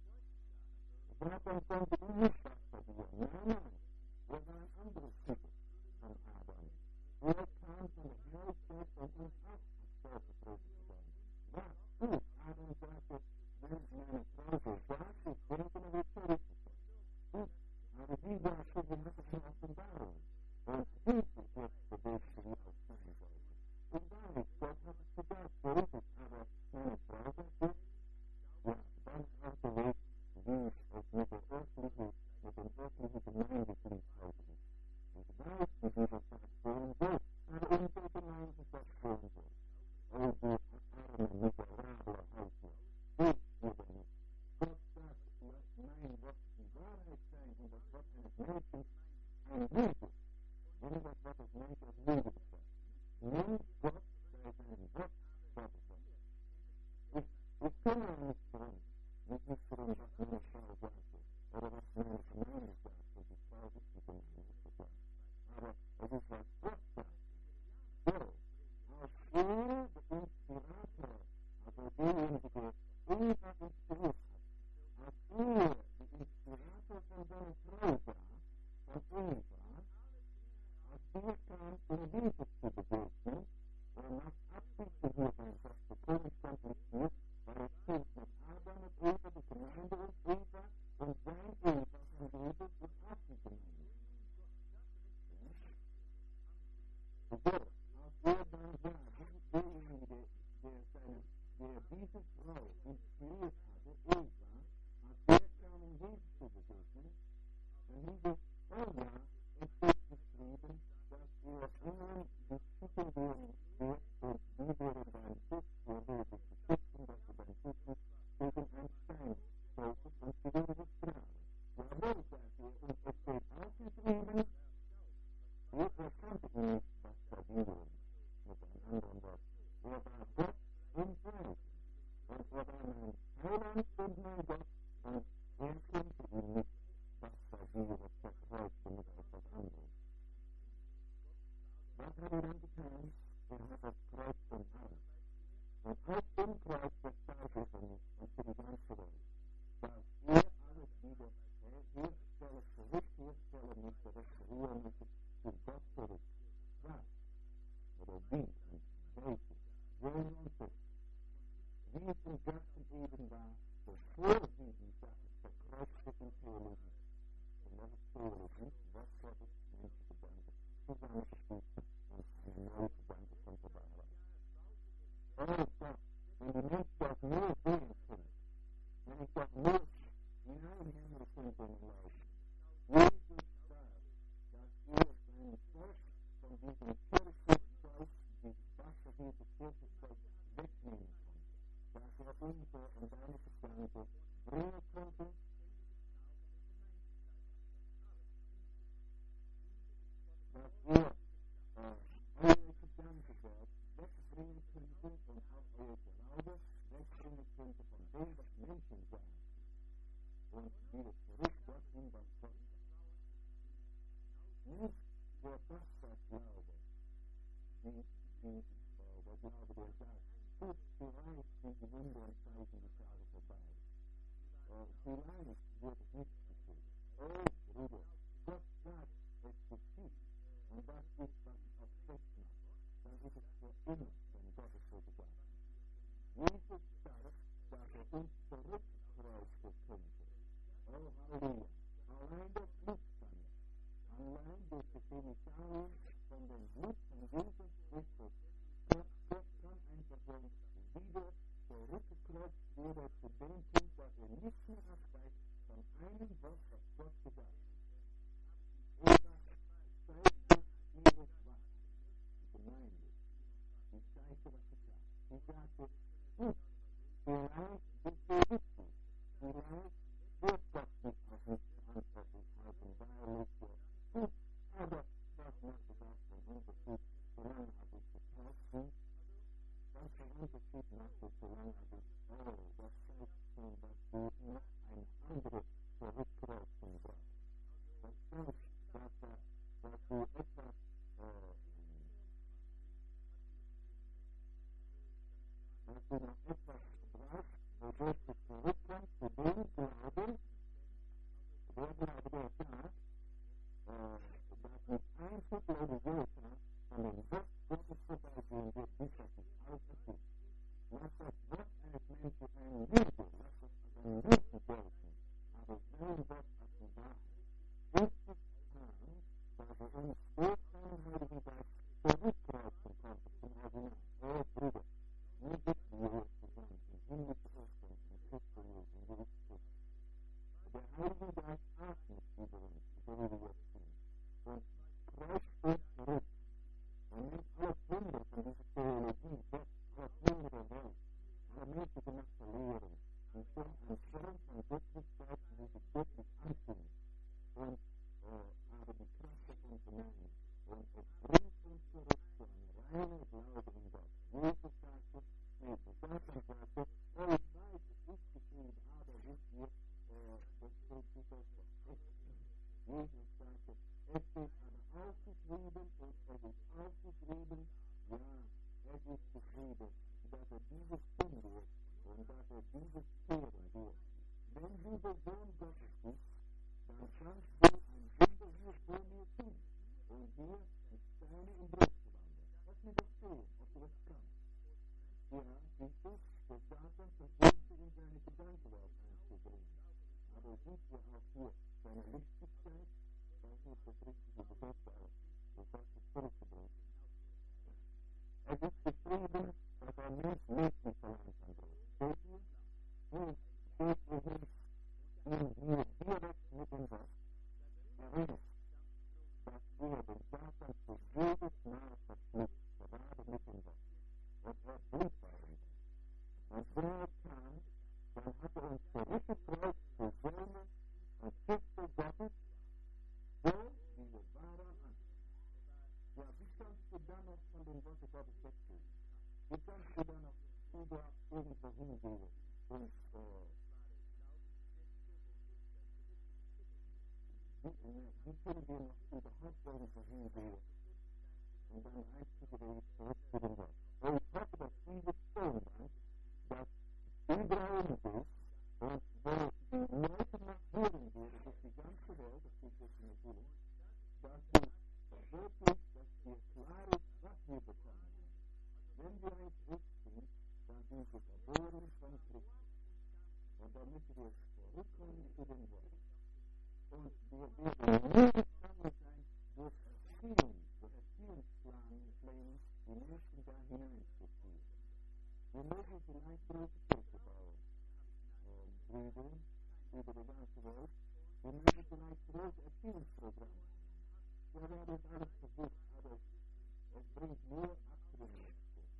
Satan konnte ihn nicht buchstabieren. Nein, er war ein anderes Typ von Adam. Er kam von der Herrlichkeit von uns ab, als stellvertretend zu sein. Ja, gut, Adam sagte, wenn meine Frau so sagt, ich denke, dann wird es richtig sein. Gut, aber sie sagte, sie hatte eine Offenbarung. Und sie ist jetzt der Weg für die auch sein sollte. Und wahrlich, Gott hat es gesagt, so ist es, aber meine Frau sagt jetzt, ja, dann ist auch der Weg, wie es mit den öffentlichen Gemeindegliedheiten ist. Ich weiß, wie du das erzählen willst, aber unsere Gemeinde ist das schon so. Oh, du arme, miserable Hausmann, hilf mir denn nicht. Gott sagt, lass mein Wort die Wahrheit sein und das Wort eines Menschen ein Lüge. Wenn das Wort des Menschen als Lüge betrachtet. Nimm Gott bei seinem Wort vorbereitet. Ich kümmere mich darum, nicht darum, was meine Frau sagte oder was meine Gemeinde sagte. Die Frau ist die Gemeinde, ist das klar. Aber es ist, was Gott sagt. So, als er, der Inspirator, also derjenige, der Eva inspiriert hat, als er, der Inspirator von seiner Frau war, von Eva, als der kam, um Jesus zu begegnen, macht absichtlich hier sein Gott bekommen, stand nicht mit, weil es steht mit Adam und Eva, die Gemeinde und Eva, und sein Eva von Jesus ist auch die Gemeinde. So, als er dann sah, derjenige, der diese Frau inspiriert hatte, Eva, als der kam, um Jesus zu begegnen, dann hieß es, oh ja, es steht geschrieben, dass er ihnen die Schüssel werden wird und die werden dein Fuß vorwärts beschützen, dass du dein Fuß nicht gegen einen Stein stoßest und sie werden dich tragen. Jawohl, sagt er, und es steht aufgeschrieben, er konnte ihn nicht buchstabieren, mit einem anderen Wort. Er war Gott und Fleisch. Und er war mein Heiland und mein Gott, und er konnte ihn nicht buchstabieren, zerkreuzen mit etwas anderes. Was hat er dann getan? Er hat das Kreuz umarmt. Und auf dem Kreuz bezahlt er für mich und für die ganze Welt. Dass er alles wieder herstelle, zurückherstelle möchte, restaurieren möchte, zu Gott zurück. Was? Oder wie? Und welche? Söhne und Töchter. Wie es im Garten Eden war, bevor sie die Sache verkreuzte in Theologie. Und das ist Theologie, was Gottes menschliche Gedanke zusammengeschnitten und eine neue Gedanke von der Wahrheit. Oh Gott, wenn die Menschen das nur sehen können, wenn ich das nur hineinhängen könnte in den Leuten. Jesus sagt, dass er sein Volk von diesem Kirchenzeug, dieses buchstabierte Kirchenzeug wegnehmen konnte. Dass er unsere und deine Gedanke bringen konnte, dass er eure Gedankenwelt wegbringen könnte und auch euer Glaube wegbringen könnte von dem, was Menschen sagen. Und wieder zurück dorthin, was Gott sagt. Nicht der Bastardglaube, der Glaube, der sagt, gut, vielleicht sind die Wunder und Zeichen die Tage vorbei. Vielleicht wird es nicht geschehen. Oh, Bruder, Gott sagt, es geschieht. Und das ist, was es auch festmacht. Dann ist es für immer, wenn Gott es so gesagt hat. Jesus starb, dass er uns zurückkreuzen könnte. Oh, Halleluja. Allein der Blutstange, allein durch die Chemikalien von dem Blut von Jesus Christus, Gott kann ein Person wieder zurückgekreuzt werden zu dem Punkt, dass er nicht mehr abweicht von einem Wort, was Gott gesagt hat. Er sagt, zeigte ihres Wachen, die Gemeinde, die zeigte, was sie sagt. Sie sagte, gut, vielleicht bist du richtig, vielleicht wird Gott nicht auf mich verantwortlich halten, weil ich gut, aber das macht es auch den Unterschied, solange als ich getauft bin. Welcher Unterschied macht es, solange als ich, das zeigt schon, dass du noch eine andere Zurückkreuzung brauchst. Das zeigt, dass du etwas, dass du noch etwas brauchst, wodurch du zurückkommst zu Heilige Geist atmet über uns, so wie wir jetzt sind, und kreist uns zurück. Man nimmt alles Wunder von dieser Theologie weg, alles Wunder der Welt, alle menschengemachte Lehren, und so ein Kern von Göttlichkeit, die sich göttlich anfühlt, und aber die Kraft davon vernehmen. Und es bringt uns zurück zu einem reinen Glauben in Gott. Jesus sagte, Satan sagte, oh, ich weiß, es ist geschrieben, aber wisst ihr, das steht nicht auf der Schrift. Jesus sagte, es steht aber aufgeschrieben, und es ist aufgeschrieben, ja, es ist geschrieben, dass er dieses tun wird und dass er dieses kehren wird. Wenn du der Sohn Gottes bist, dann kannst du ein Wunder hier vor mir tun und dir mit Steine im Brot zu wandeln. Lass mich doch sehen, ob du das kannst. Ja, siehst du, der Satan versuchte in seine Gedankenwelt einzubringen. Aber er sieht ja auch hier seine Listigkeit, ich weiß nicht, ob das richtige Begriff war, das sagt es zurückzubringen. Es ist geschrieben, dass ein Mensch lebt nicht allein von Gott. Seht ihr? Hier steht er hier direkt mit dem Gott. Er weiß, dass er den Satan für jedes Mal verflucht, gerade mit dem Gott. Und er blieb bei uns. Und wenn er kam, dann hat er uns zurückgebracht zu Söhne und Töchter Gottes, so wie wir waren an. Ja, wie kannst du dann noch von dem Wort Gottes weggehen? Wie kannst du dann noch überhaupt irgendwo hingehen? Und wie können wir noch überhaupt irgendwo hingehen? Und dann der einzige Weg zurück zu dem Gott. Und ich hoffe, dass dieses Sturm dann, dass überall ist und wo die Leute noch hören würden, dass die ganze Welt, das steht jetzt in der Bibel, dass du wirklich, dass dir klar ist, was wir bekommen haben. Wenn wir ein Christ sind, dann sind wir geboren von Christus. Und dann müssen wir zurückkommen zu dem Wort. Und wir werden nie gefangen sein durch Erziehungspläne, die Menschen da hineinzuziehen. Wir müssen vielleicht große Kirche bauen, Brüder, über die ganze Welt. Wir müssen vielleicht große Erziehungsprogramme. Ja, wir haben das alles versucht, aber es bringt nur Abtrünniges.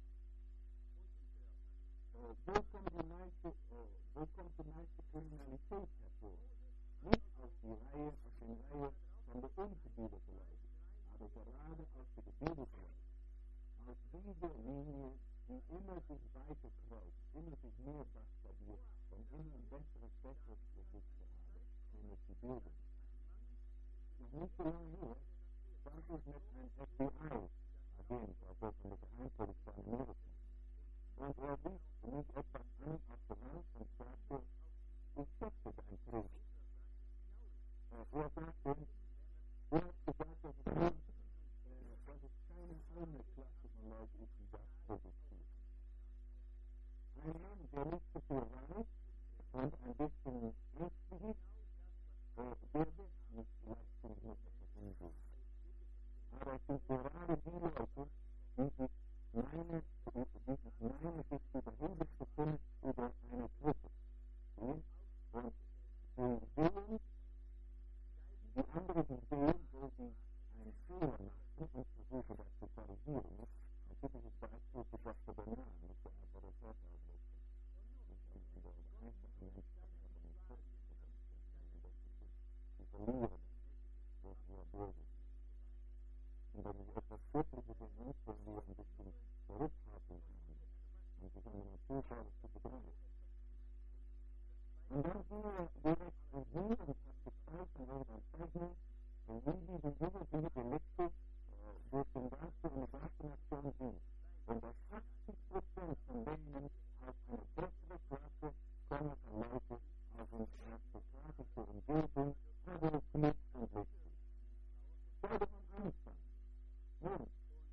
Wo kommt die meiste Kriminalität hervor? Nicht aus der Reihe von der ungebildeten Leute, aber gerade aus der gebildeten Leute. Aus dieser Linie, die immer sich weiter kreuzt, immer sich mehr buchstabiert und immer ein besseres Produkt zu haben, nämlich die Bildung. Noch nicht so lange her, stand ich mit einem FBI-Agent, also von der Geheimpolizei in Amerika. Und er rief mich etwas an auf der Wand und sagte, ich schätze dein Predigt. Er sagte, du hast gesagt, dass es keine andere Klasse von Leuten ist, die das produziert. Ein Mann, der nicht so viel weiß und ein bisschen ängstlich ist, der wird nicht vielleicht zum Glück etwas umgehen. Aber es sind gerade die Leute, die sich meine sich überheblich befinden über eine Gruppe. Und sie sehen, die anderen sehen, wo sie einen Fehler machen und versuchen, das zu korrigieren. Ein typisches Beispiel für Dr. Bernard, nicht der Autorität auflöst. Nicht in der einfachen Menschen, aber in der sie verlieren, durch ihr Böse. Und wenn sie etwas Schriftliches in uns, wenn wir ein bisschen zurückhalten haben, und sich an den Zuschauer zu begreifen. Und dann ging er direkt zu sie und hat gezeigt an irgendeiner Zeichnung, wie diese jugendliche Delikte durch den ganzen und die ganze Nation sind. Und dass 80% von denen aus einer besseren Klasse kommen von Leuten aus einer aristokratischen Umgebung, also Knick und Lichten. Schau doch am Anfang. Nun,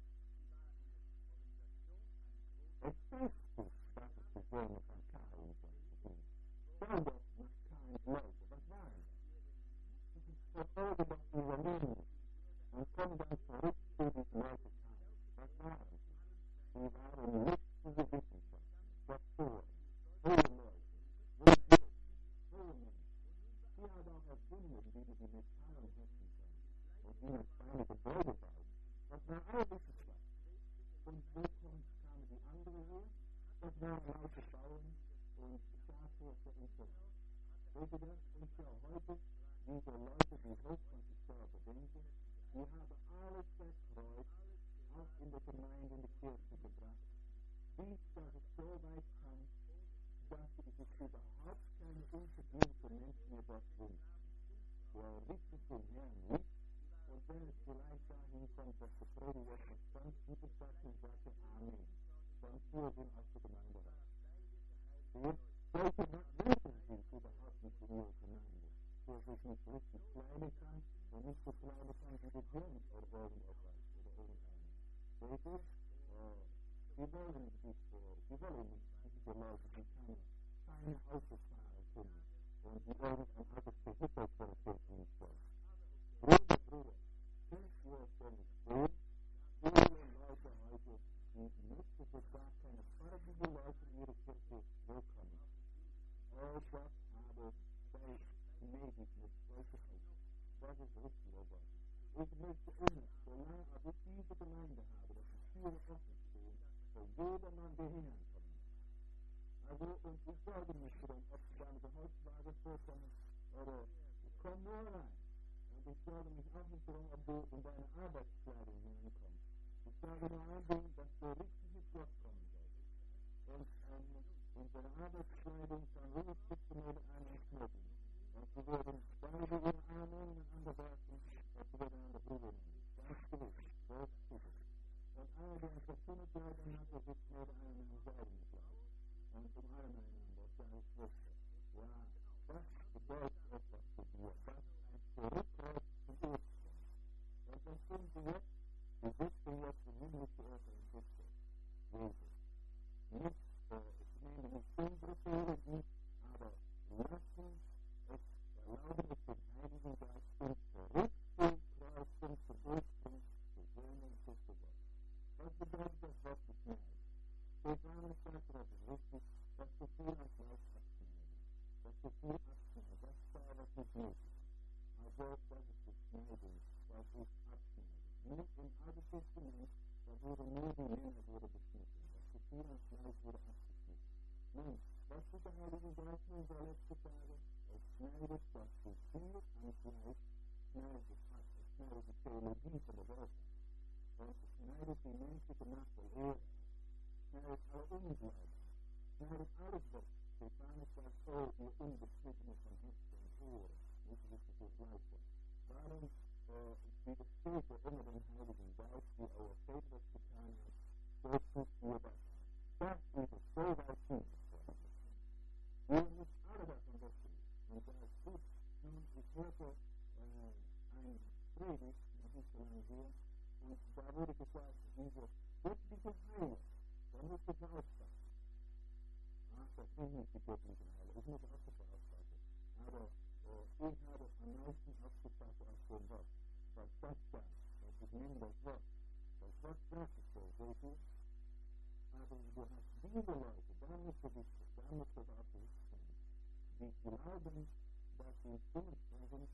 es zeigt sich, dass es die Söhne von Kain sind. Schau doch nach Kains Leute, was waren das? Verfolge doch diese Linie und komm dann zurück zu diesen Leuten Kain. Was waren sie? Sie waren listige Wissenschaft, Doktoren, hohe Leute, religiös, hohe Menschen. Sie haben auch erfunden, wie man die Metallen hetzen kann und wie man kleine Gebäude baut. Das war all Wissenschaft. Und wo kamen die anderen her? Das waren lauter Bauern und Schafhirte und so. Seht ihr das? Und ja, heute, diese Leute, die hoch von sich selber denken, die haben alles verstreut, auch in der Gemeinde, in der Kirche gebracht, bis dass es so weit kam, dass es sich überhaupt keine unverdiente Mensch mehr das wünscht. Der richtet den Herrn nicht, und wenn es vielleicht dahin kommt, dass der Prediger etwas ganz Gutes sagt, dann sagt er Amen. Dann führt ihn aus der Gemeinde raus. Solche Menschen sind überhaupt nicht in ihrer Gemeinde. Der sich nicht richtig kleiden kann und nicht so kleiden kann wie der Jens oder irgendetwas oder irgendeiner. Seht ihr? Die wollen nicht, diese Leute, die keine Autos fahren können und die irgendein Autos verhittert von der Kirche nicht wollen. Bruder, könnt ihr es denn nicht sehen? Viele Leute heute, die möchten sogar keine farbige Leute in ihre Kirche willkommen. Oh Gott, habe sei gnädig mit solchen Augen. Das ist richtig, oh Gott. Ich möchte immer, solange ich diese Gemeinde habe, dass die Türen offen stehen, für jedermann, der hineinkommt. Also, und ich sage nicht drum, ob sie da mit der Holzwaage vorkommen, oder ich komme nur rein. Und ich sage mich auch nicht darum, ob du in deine Arbeitskleidung hineinkommst. Ich sage nur ein Ding, dass der richtige Gott kommen soll. Und in seiner Arbeitskleidung kann ruhig sitzen oder einen schmecken. Und sie werden beide ihre Arme ineinander werfen, und sie werden an der Brüder nehmen. Ganz gewiss, so ist es. Und einer, der ein Kostümekleidung hat, der sitzt neben einem in Seidenkleid. Und umarmen einander, das ist richtig. Ja, das bedeutet etwas für dir. Das ist ein Zurückkreuz zum Ursprung. Und das sind sie jetzt, wir sitzen jetzt im himmlischen Ort in Christus. Jesus. Nicht, ich nehme nicht unsere Theologie, aber lassen es, erlauben es dem Heiligen Geist, uns zurückzukreuzen zum Ursprung, zur Söhne und Christus. Was bedeutet das Wort beschneiden? Stephanus sagt, das ist richtig, dass zu viel an Fleisch abschneiden. Das zu viel abschneiden, das war was nicht möglich. Also, das ist Beschneidung, das ist Abschneiden. Nur im Alten Testament, da wurde nur die Männer beschnitten. Das zu viel an Fleisch wurde abgeschnitten. Nun, was tut der Heilige Geist in der letzten Tage? Er schneidet das zu viel an Fleisch, schneidet es ab, er schneidet die Theologie von der Welt. Und es schneidet die menschliche Macht der Ehre. Schneidet alle Unglauben, schneidet alles weg. Stephanus sagt, oh, ihr Unbeschnittene von Herzen und Ohren, nicht richtig so Fleisch. Warum widersteht ihr immer den Heiligen Geist, wie euer Vater das getan hat, so tut ihr das. Das ist es, so weit hin. Wir müssen alle davon weggehen. Und da ist gut. Nun, ich hörte eine Predigt, noch nicht so lange her, und da wurde gesagt, diese göttliche Heilung, da muss ich beauftragen. Ach, das sind nicht die göttlichen Heilung, ich muss auch beauftragen. Aber ich habe am meisten aufgepasst auf den Wort. Was das sagt, ich nehme das Wort. Das Wort sagt es so, seht ihr? Aber du hast diese Leute, da musst du auf dich stellen. Die glauben, dass sie Zungen sprechen,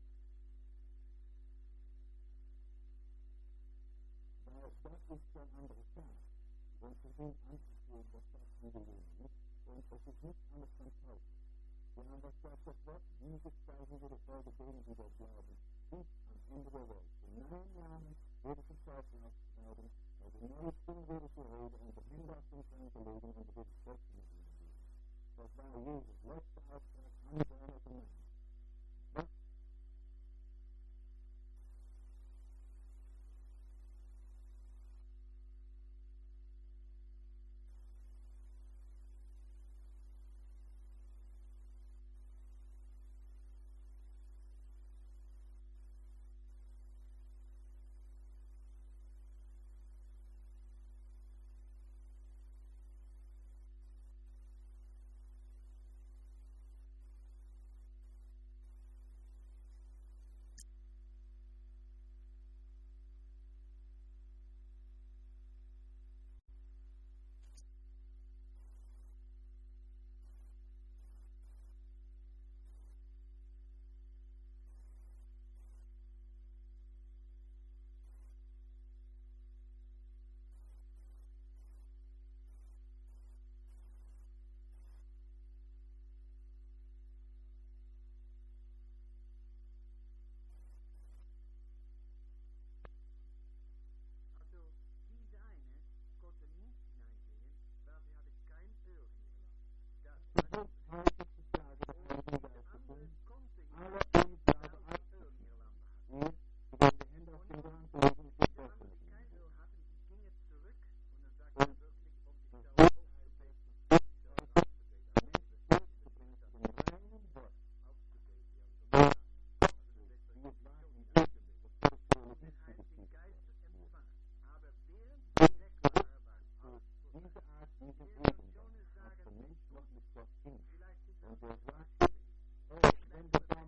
weil das ist kein anderes Tag. Und sie sind anzuführen, das sagt diese Lehre nicht. Und es ist nichts anderes als Taufe. Ja, was sagt das Wort? Dieses Zeichen wird es heute denen, die das glauben, bis am Ende der Welt. In 9 Jahren wird es Zeichen aufschreiben, also neue Stimmen wird es reden und die Hände auf den Schein gelegen und wird es trotzdem mit ihnen gehen. Das war Jesus letzter Auftrag an seine Gemeinde.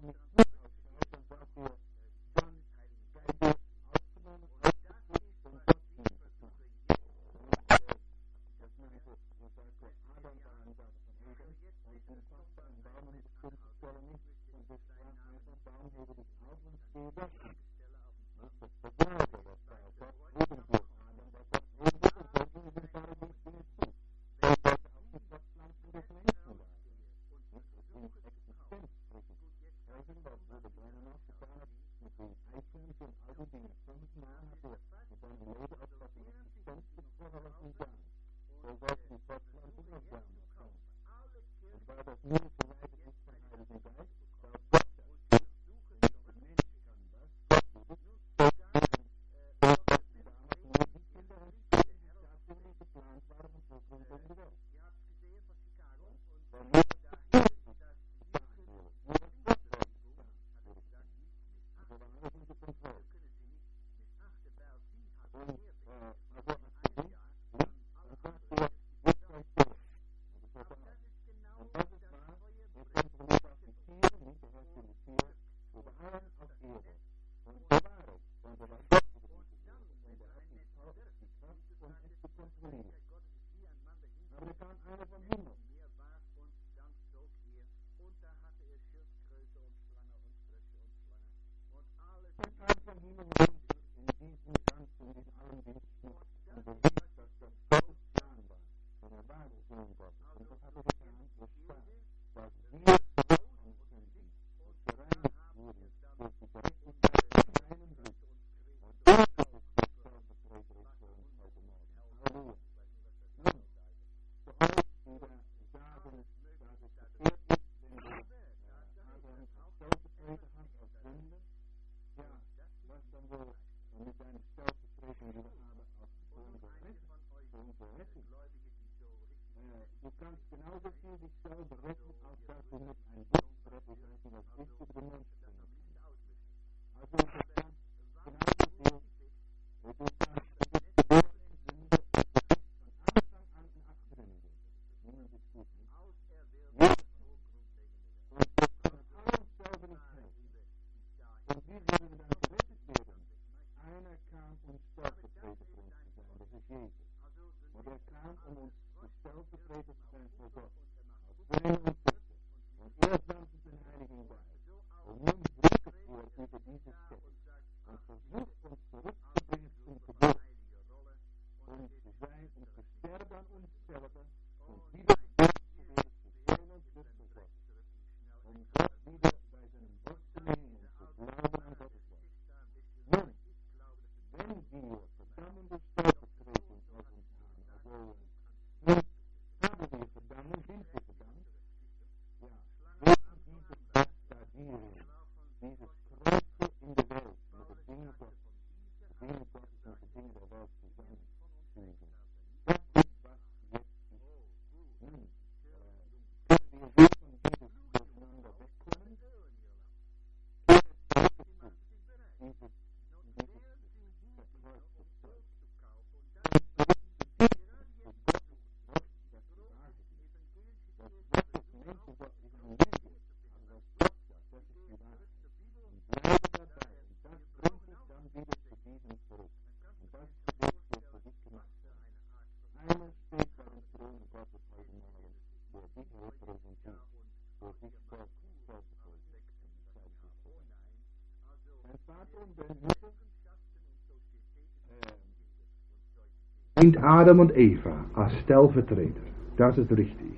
Dient Adam und Eva als Stellvertreter. Das ist richtig.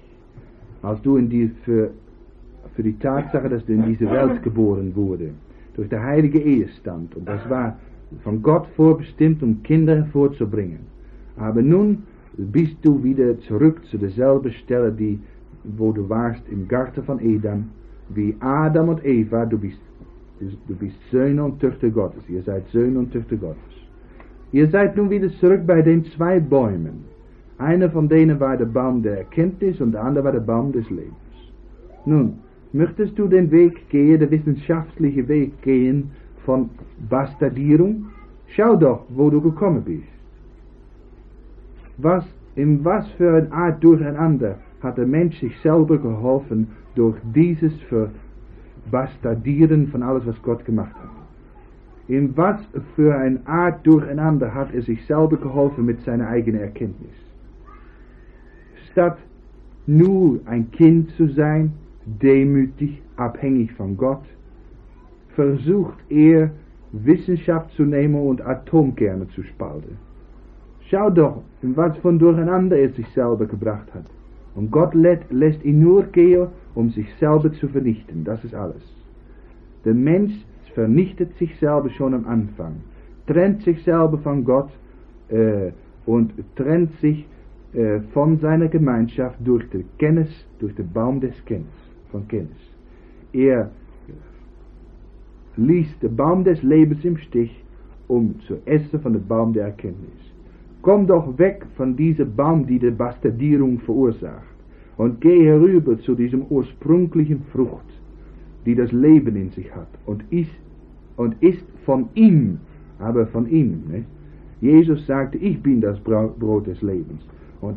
Als du für die Tatsache, dass du in diese Welt geboren wurde, durch der heilige Ehestand, und das war von Gott vorbestimmt, um Kinder hervorzubringen. Aber nun bist du wieder zurück zu derselben Stelle, wo du warst im Garten von Eden, wie Adam und Eva. Du bist Söhne und Töchter Gottes. Ihr seid Söhne und Töchter Gottes. Ihr seid nun wieder zurück bei den zwei Bäumen. Einer von denen war der Baum der Erkenntnis und der andere war der Baum des Lebens. Nun, möchtest du den Weg gehen, den wissenschaftlichen Weg gehen von Bastardierung? Schau doch, wo du gekommen bist. In was für eine Art Durcheinander hat der Mensch sich selber geholfen durch dieses bastardieren von alles, was Gott gemacht hat. In was für eine Art Durcheinander hat er sich selber geholfen mit seiner eigenen Erkenntnis. Statt nur ein Kind zu sein, demütig, abhängig von Gott, versucht er, Wissenschaft zu nehmen und Atomkerne zu spalten. Schau doch, in was von Durcheinander er sich selber gebracht hat. Und Gott lässt ihn nur gehen, um sich selber zu vernichten. Das ist alles. Der Mensch vernichtet sich selber schon am Anfang, trennt sich selber von Gott und trennt sich von seiner Gemeinschaft durch die Kenntnis, durch den Baum des Kenntnis. Er ließ den Baum des Lebens im Stich, um zu essen von dem Baum der Erkenntnis. Komm doch weg von diesem Baum, die die Bastardierung verursacht, und geh herüber zu diesem ursprünglichen Frucht, die das Leben in sich hat und ist von ihm, aber von ihm. Nicht? Jesus sagte, ich bin das Brot des Lebens und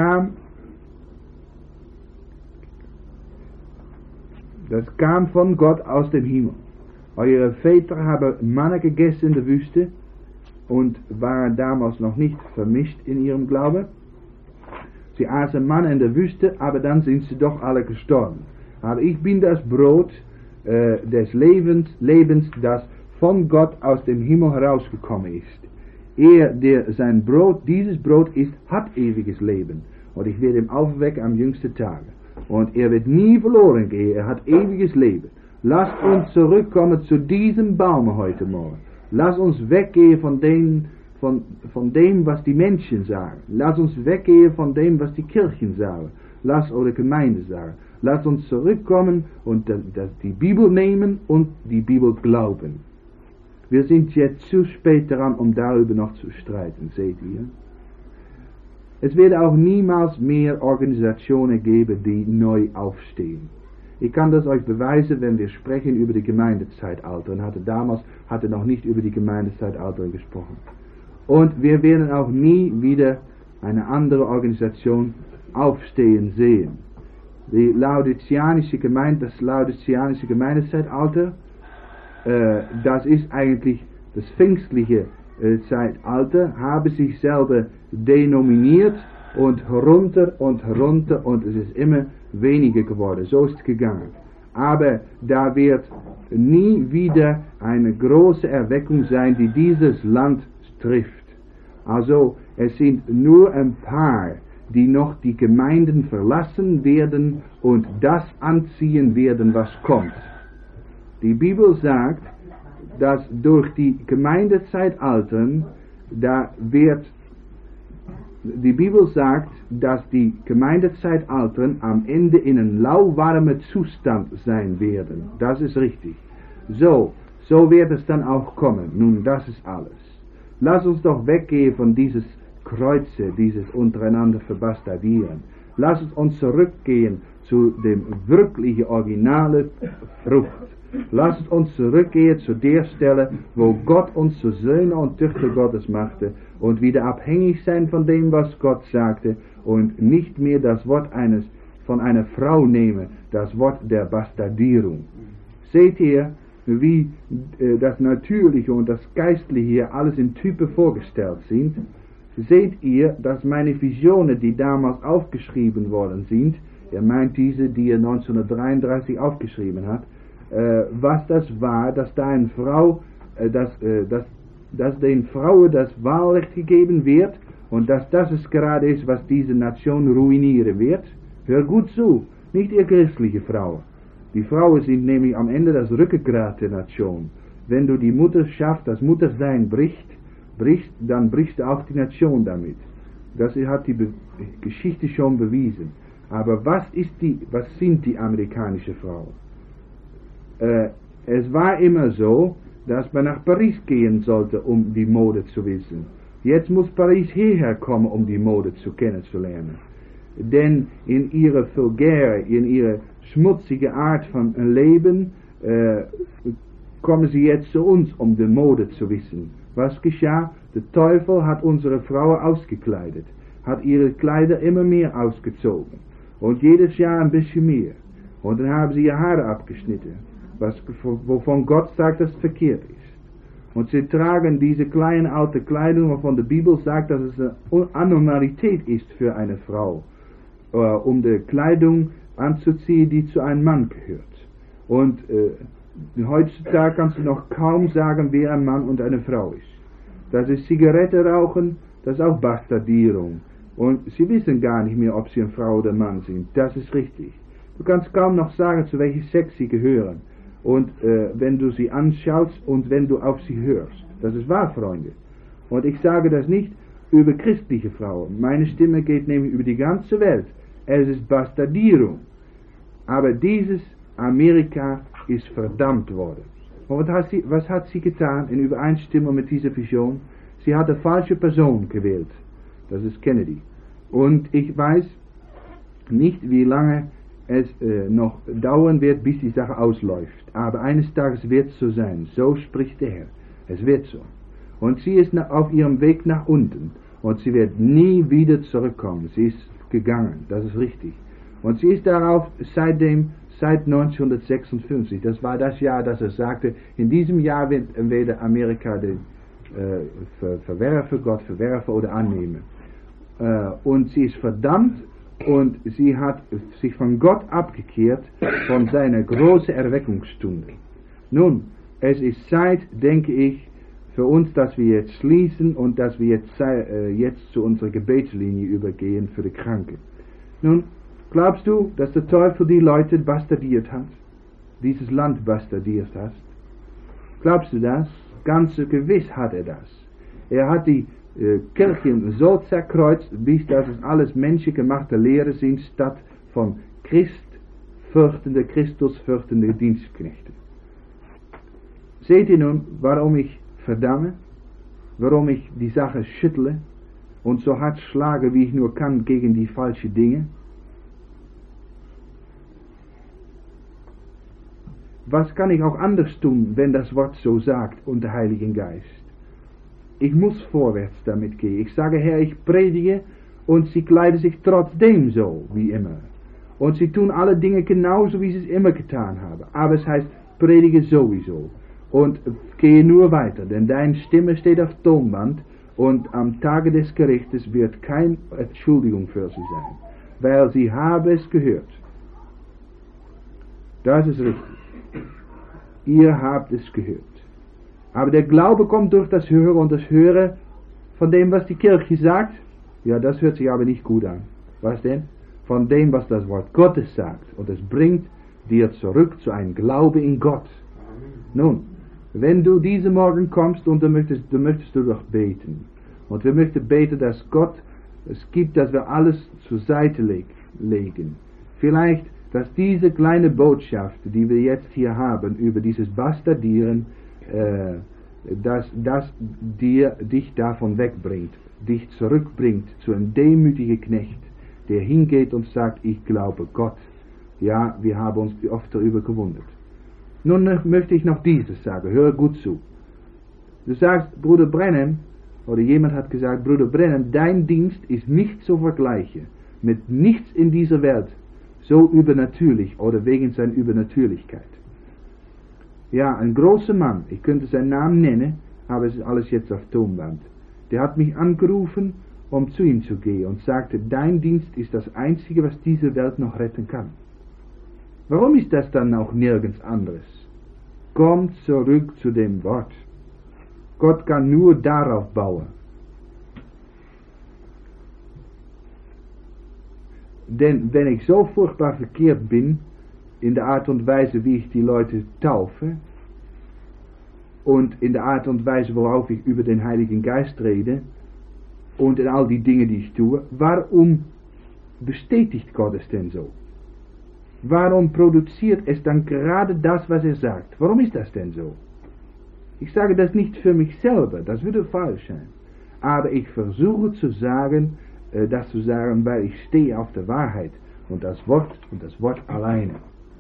das kam von Gott aus dem Himmel. Eure Väter haben Manna gegessen in der Wüste und waren damals noch nicht vermischt in ihrem Glauben. Sie aßen Manna in der Wüste, aber dann sind sie doch alle gestorben. Aber ich bin das Brot des Lebens, das von Gott aus dem Himmel herausgekommen ist. Er, der sein Brot, dieses Brot isst, hat ewiges Leben. Und ich werde ihn aufwecken am jüngsten Tage. Und er wird nie verloren gehen, er hat ewiges Leben. Lasst uns zurückkommen zu diesem Baum heute Morgen. Lasst uns weggehen von dem, was die Menschen sagen. Lasst uns weggehen von dem, was die Kirchen sagen. Oder Gemeinde sagen. Lasst uns zurückkommen und die Bibel nehmen und die Bibel glauben. Wir sind jetzt zu spät daran, um darüber noch zu streiten, seht ihr? Es wird auch niemals mehr Organisationen geben, die neu aufstehen. Ich kann das euch beweisen, wenn wir sprechen über die Gemeindezeitalter. Und hatte noch nicht über die Gemeindezeitalter gesprochen. Und wir werden auch nie wieder eine andere Organisation aufstehen sehen. Das laodizianische Gemeindezeitalter, das ist eigentlich das pfingstliche Zeitalter, habe sich selber denominiert und runter und es ist immer weniger geworden. So ist es gegangen. Aber da wird nie wieder eine große Erweckung sein, die dieses Land trifft. Also es sind nur ein paar, die noch die Gemeinden verlassen werden und das anziehen werden, was kommt. Die Bibel sagt, dass durch die Gemeindezeitaltern, die Bibel sagt, dass die Gemeindezeitaltern am Ende in einem lauwarmen Zustand sein werden. Das ist richtig. So wird es dann auch kommen. Nun, das ist alles. Lass uns doch weggehen von dieses Kreuze, dieses untereinander verbastardieren. Lass uns zurückgehen zu dem wirklichen originalen Frucht. Lasst uns zurückgehen zu der Stelle, wo Gott uns zu Söhne und Töchter Gottes machte und wieder abhängig sein von dem, was Gott sagte und nicht mehr das Wort von einer Frau nehmen, das Wort der Bastardierung. Seht ihr, wie das Natürliche und das Geistliche hier alles in Typen vorgestellt sind? Seht ihr, dass meine Visionen, die damals aufgeschrieben worden sind, er meint diese, die er 1933 aufgeschrieben hat, was das war, dass da eine Frau, dass den Frauen das Wahlrecht gegeben wird und dass das es gerade ist, was diese Nation ruinieren wird. Hör gut zu, nicht ihr christliche Frauen. Die Frauen sind nämlich am Ende das Rückgrat der Nation. Wenn du die Mutterschaft, das Muttersein brichst, dann bricht auch die Nation damit. Das hat die Geschichte schon bewiesen. Aber was sind die amerikanischen Frauen? Es war immer so, dass man nach Paris gehen sollte, um die Mode zu wissen. Jetzt muss Paris hierher kommen, um die Mode kennenzulernen. Denn in ihrer vulgäre, in ihrer schmutzige Art von Leben kommen sie jetzt zu uns, um die Mode zu wissen. Was geschah? Der Teufel hat unsere Frauen ausgekleidet, hat ihre Kleider immer mehr ausgezogen und jedes Jahr ein bisschen mehr. Und dann haben sie ihre Haare abgeschnitten wovon Gott sagt, dass es verkehrt ist. Und sie tragen diese kleine alte Kleidung, wovon die Bibel sagt, dass es eine Anormalität ist für eine Frau, um die Kleidung anzuziehen, die zu einem Mann gehört. Und heutzutage kannst du noch kaum sagen, wer ein Mann und eine Frau ist. Das ist Zigarette rauchen, das ist auch Bastardierung. Und sie wissen gar nicht mehr, ob sie eine Frau oder ein Mann sind. Das ist richtig. Du kannst kaum noch sagen, zu welchem Sex sie gehören. Und wenn du sie anschaust und wenn du auf sie hörst. Das ist wahr, Freunde. Und ich sage das nicht über christliche Frauen. Meine Stimme geht nämlich über die ganze Welt. Es ist Bastardierung. Aber dieses Amerika ist verdammt worden. Und was hat sie getan in Übereinstimmung mit dieser Vision? Sie hat eine falsche Person gewählt. Das ist Kennedy. Und ich weiß nicht, wie lange es noch dauern wird, bis die Sache ausläuft. Aber eines Tages wird es so sein. So spricht der Herr. Es wird so. Und sie ist auf ihrem Weg nach unten. Und sie wird nie wieder zurückkommen. Sie ist gegangen. Das ist richtig. Und sie ist darauf seit 1956. Das war das Jahr, dass er sagte, in diesem Jahr wird entweder Amerika den Gott verwerfen oder annehmen. Und sie ist verdammt und sie hat sich von Gott abgekehrt von seiner großen Erweckungsstunde. Nun, es ist Zeit, denke ich, für uns, dass wir jetzt schließen und dass wir jetzt zu unserer Gebetslinie übergehen für die Kranken. Nun, glaubst du, dass der Teufel die Leute bastardiert hat? Dieses Land bastardiert hat? Glaubst du das? Ganz gewiss hat er das. Er hat die Kirchen so zerkreuzt, bis das es alles menschengemachte Lehre sind, statt von Christusfürchtende Dienstknechte. Seht ihr nun, warum ich verdamme? Warum ich die Sache schüttle und so hart schlage, wie ich nur kann, gegen die falschen Dinge? Was kann ich auch anders tun, wenn das Wort so sagt und der Heilige Geist? Ich muss vorwärts damit gehen. Ich sage, Herr, ich predige und sie kleiden sich trotzdem so, wie immer. Und sie tun alle Dinge genauso, wie sie es immer getan haben. Aber es heißt, predige sowieso. Und gehe nur weiter, denn deine Stimme steht auf Tonband und am Tage des Gerichtes wird keine Entschuldigung für sie sein. Weil sie haben es gehört. Das ist richtig. Ihr habt es gehört. Aber der Glaube kommt durch das Hören und das Hören von dem, was die Kirche sagt. Ja, das hört sich aber nicht gut an. Was denn? Von dem, was das Wort Gottes sagt. Und es bringt dir zurück zu einem Glaube in Gott. Nun, wenn du diese Morgen kommst und du möchtest doch beten. Und wir möchten beten, dass Gott es gibt, dass wir alles zur Seite legen. Vielleicht, dass diese kleine Botschaft, die wir jetzt hier haben, über dieses Bastardieren, dass dich davon wegbringt, dich zurückbringt zu einem demütigen Knecht, der hingeht und sagt, ich glaube Gott. Ja, wir haben uns oft darüber gewundert. Nun möchte ich noch dieses sagen, hör gut zu. Du sagst, Bruder Branham, oder jemand hat gesagt, Bruder Branham, dein Dienst ist nicht zu vergleichen mit nichts in dieser Welt, so übernatürlich oder wegen seiner Übernatürlichkeit. Ja, ein großer Mann, ich könnte seinen Namen nennen, aber es ist alles jetzt auf Tonband. Der hat mich angerufen, um zu ihm zu gehen und sagte, dein Dienst ist das Einzige, was diese Welt noch retten kann. Warum ist das dann auch nirgends anderes? Komm zurück zu dem Wort. Gott kann nur darauf bauen. Denn wenn ich so furchtbar verkehrt bin, in der Art und Weise, wie ich die Leute taufe, und in der Art und Weise, worauf ich über den Heiligen Geist rede, und in all die Dinge, die ich tue, warum bestätigt Gott es denn so? Warum produziert es dann gerade das, was er sagt? Warum ist das denn so? Ich sage das nicht für mich selber, das würde falsch sein. Aber ich versuche das zu sagen, weil ich stehe auf der Wahrheit und das Wort alleine.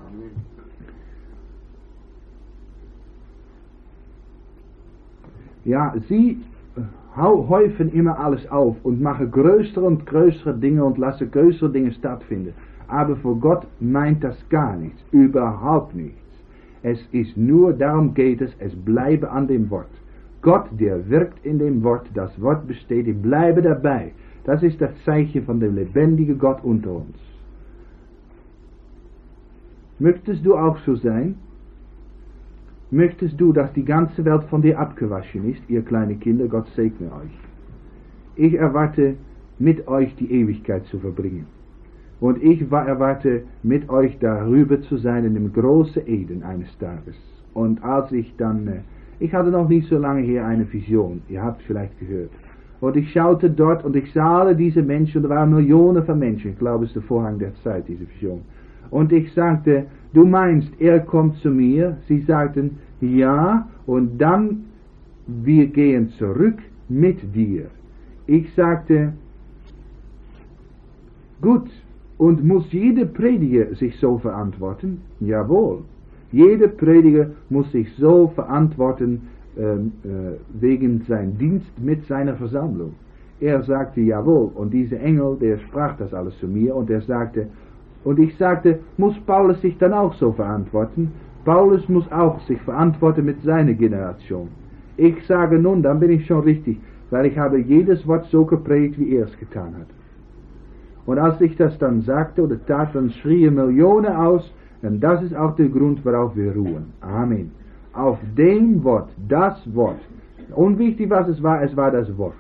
Ja, sie häufen immer alles auf und machen größere und größere Dinge und lassen größere Dinge stattfinden. Aber für Gott meint das gar nichts, überhaupt nichts. Darum geht es bleibe an dem Wort. Gott, der wirkt in dem Wort, das Wort besteht, ich bleibe dabei. Das ist das Zeichen von dem lebendigen Gott unter uns. Möchtest du auch so sein? Möchtest du, dass die ganze Welt von dir abgewaschen ist, ihr kleine Kinder? Gott segne euch. Ich erwarte, mit euch die Ewigkeit zu verbringen. Und ich erwarte, mit euch darüber zu sein in dem großen Eden eines Tages. Und als ich dann, ich hatte noch nicht so lange her eine Vision, ihr habt vielleicht gehört. Und ich schaute dort und ich sah alle diese Menschen, und da waren Millionen von Menschen, ich glaube es ist der Vorhang der Zeit, diese Vision. Und ich sagte, du meinst, er kommt zu mir? Sie sagten, ja, und dann, wir gehen zurück mit dir. Ich sagte, gut, und muss jeder Prediger sich so verantworten? Jawohl. Jeder Prediger muss sich so verantworten, wegen seinem Dienst mit seiner Versammlung. Er sagte, jawohl, und dieser Engel, der sprach das alles zu mir, und er sagte, und ich sagte, muss Paulus sich dann auch so verantworten? Paulus muss auch sich verantworten mit seiner Generation. Ich sage nun, dann bin ich schon richtig, weil ich habe jedes Wort so gepredigt, wie er es getan hat. Und als ich das dann sagte oder tat, dann schrien Millionen aus, und das ist auch der Grund, worauf wir ruhen. Amen. Auf dem Wort, das Wort. Unwichtig, was es war das Wort.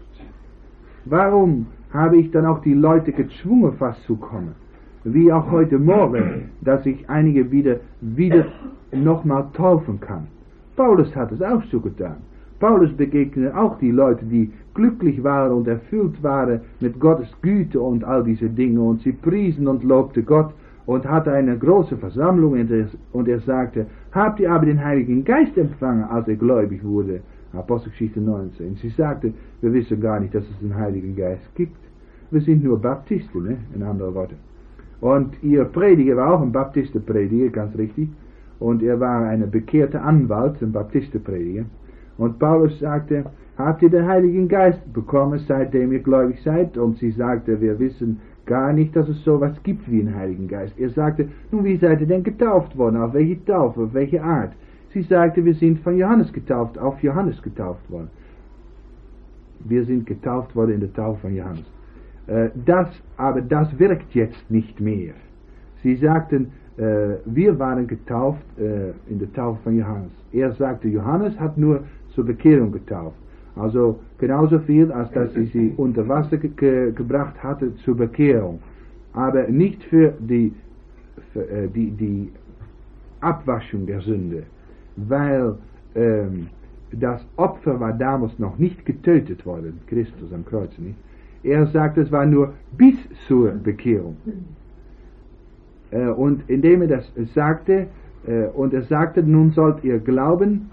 Warum habe ich dann auch die Leute gezwungen, fast zu kommen? Wie auch heute Morgen, dass ich einige wieder nochmal taufen kann. Paulus hat es auch so getan. Paulus begegnete auch die Leute, die glücklich waren und erfüllt waren mit Gottes Güte und all diese Dinge, und sie priesen und lobte Gott und hatte eine große Versammlung, und er sagte, habt ihr aber den Heiligen Geist empfangen, als ihr gläubig wurde? Apostelgeschichte 19. Sie sagte, wir wissen gar nicht, dass es einen Heiligen Geist gibt. Wir sind nur Baptisten, ne? In anderen Worten. Und ihr Prediger war auch ein Baptistenprediger, ganz richtig. Und er war ein bekehrter Anwalt, ein Baptistenprediger. Und Paulus sagte, habt ihr den Heiligen Geist bekommen, seitdem ihr gläubig seid? Und sie sagte, wir wissen gar nicht, dass es sowas gibt wie einen Heiligen Geist. Er sagte, nun, wie seid ihr denn getauft worden? Auf welche Taufe? Auf welche Art? Sie sagte, wir sind von Johannes getauft, auf Johannes getauft worden. Wir sind getauft worden in der Taufe von Johannes. Aber das wirkt jetzt nicht mehr. Sie sagten, wir waren getauft in der Taufe von Johannes. Er sagte, Johannes hat nur zur Bekehrung getauft. Also genauso viel, als dass sie unter Wasser gebracht hatte zur Bekehrung. Aber nicht für die Abwaschung der Sünde. Weil das Opfer war damals noch nicht getötet worden, Christus am Kreuz nicht. Er sagte, es war nur bis zur Bekehrung. Und indem er das sagte, und er sagte, nun sollt ihr glauben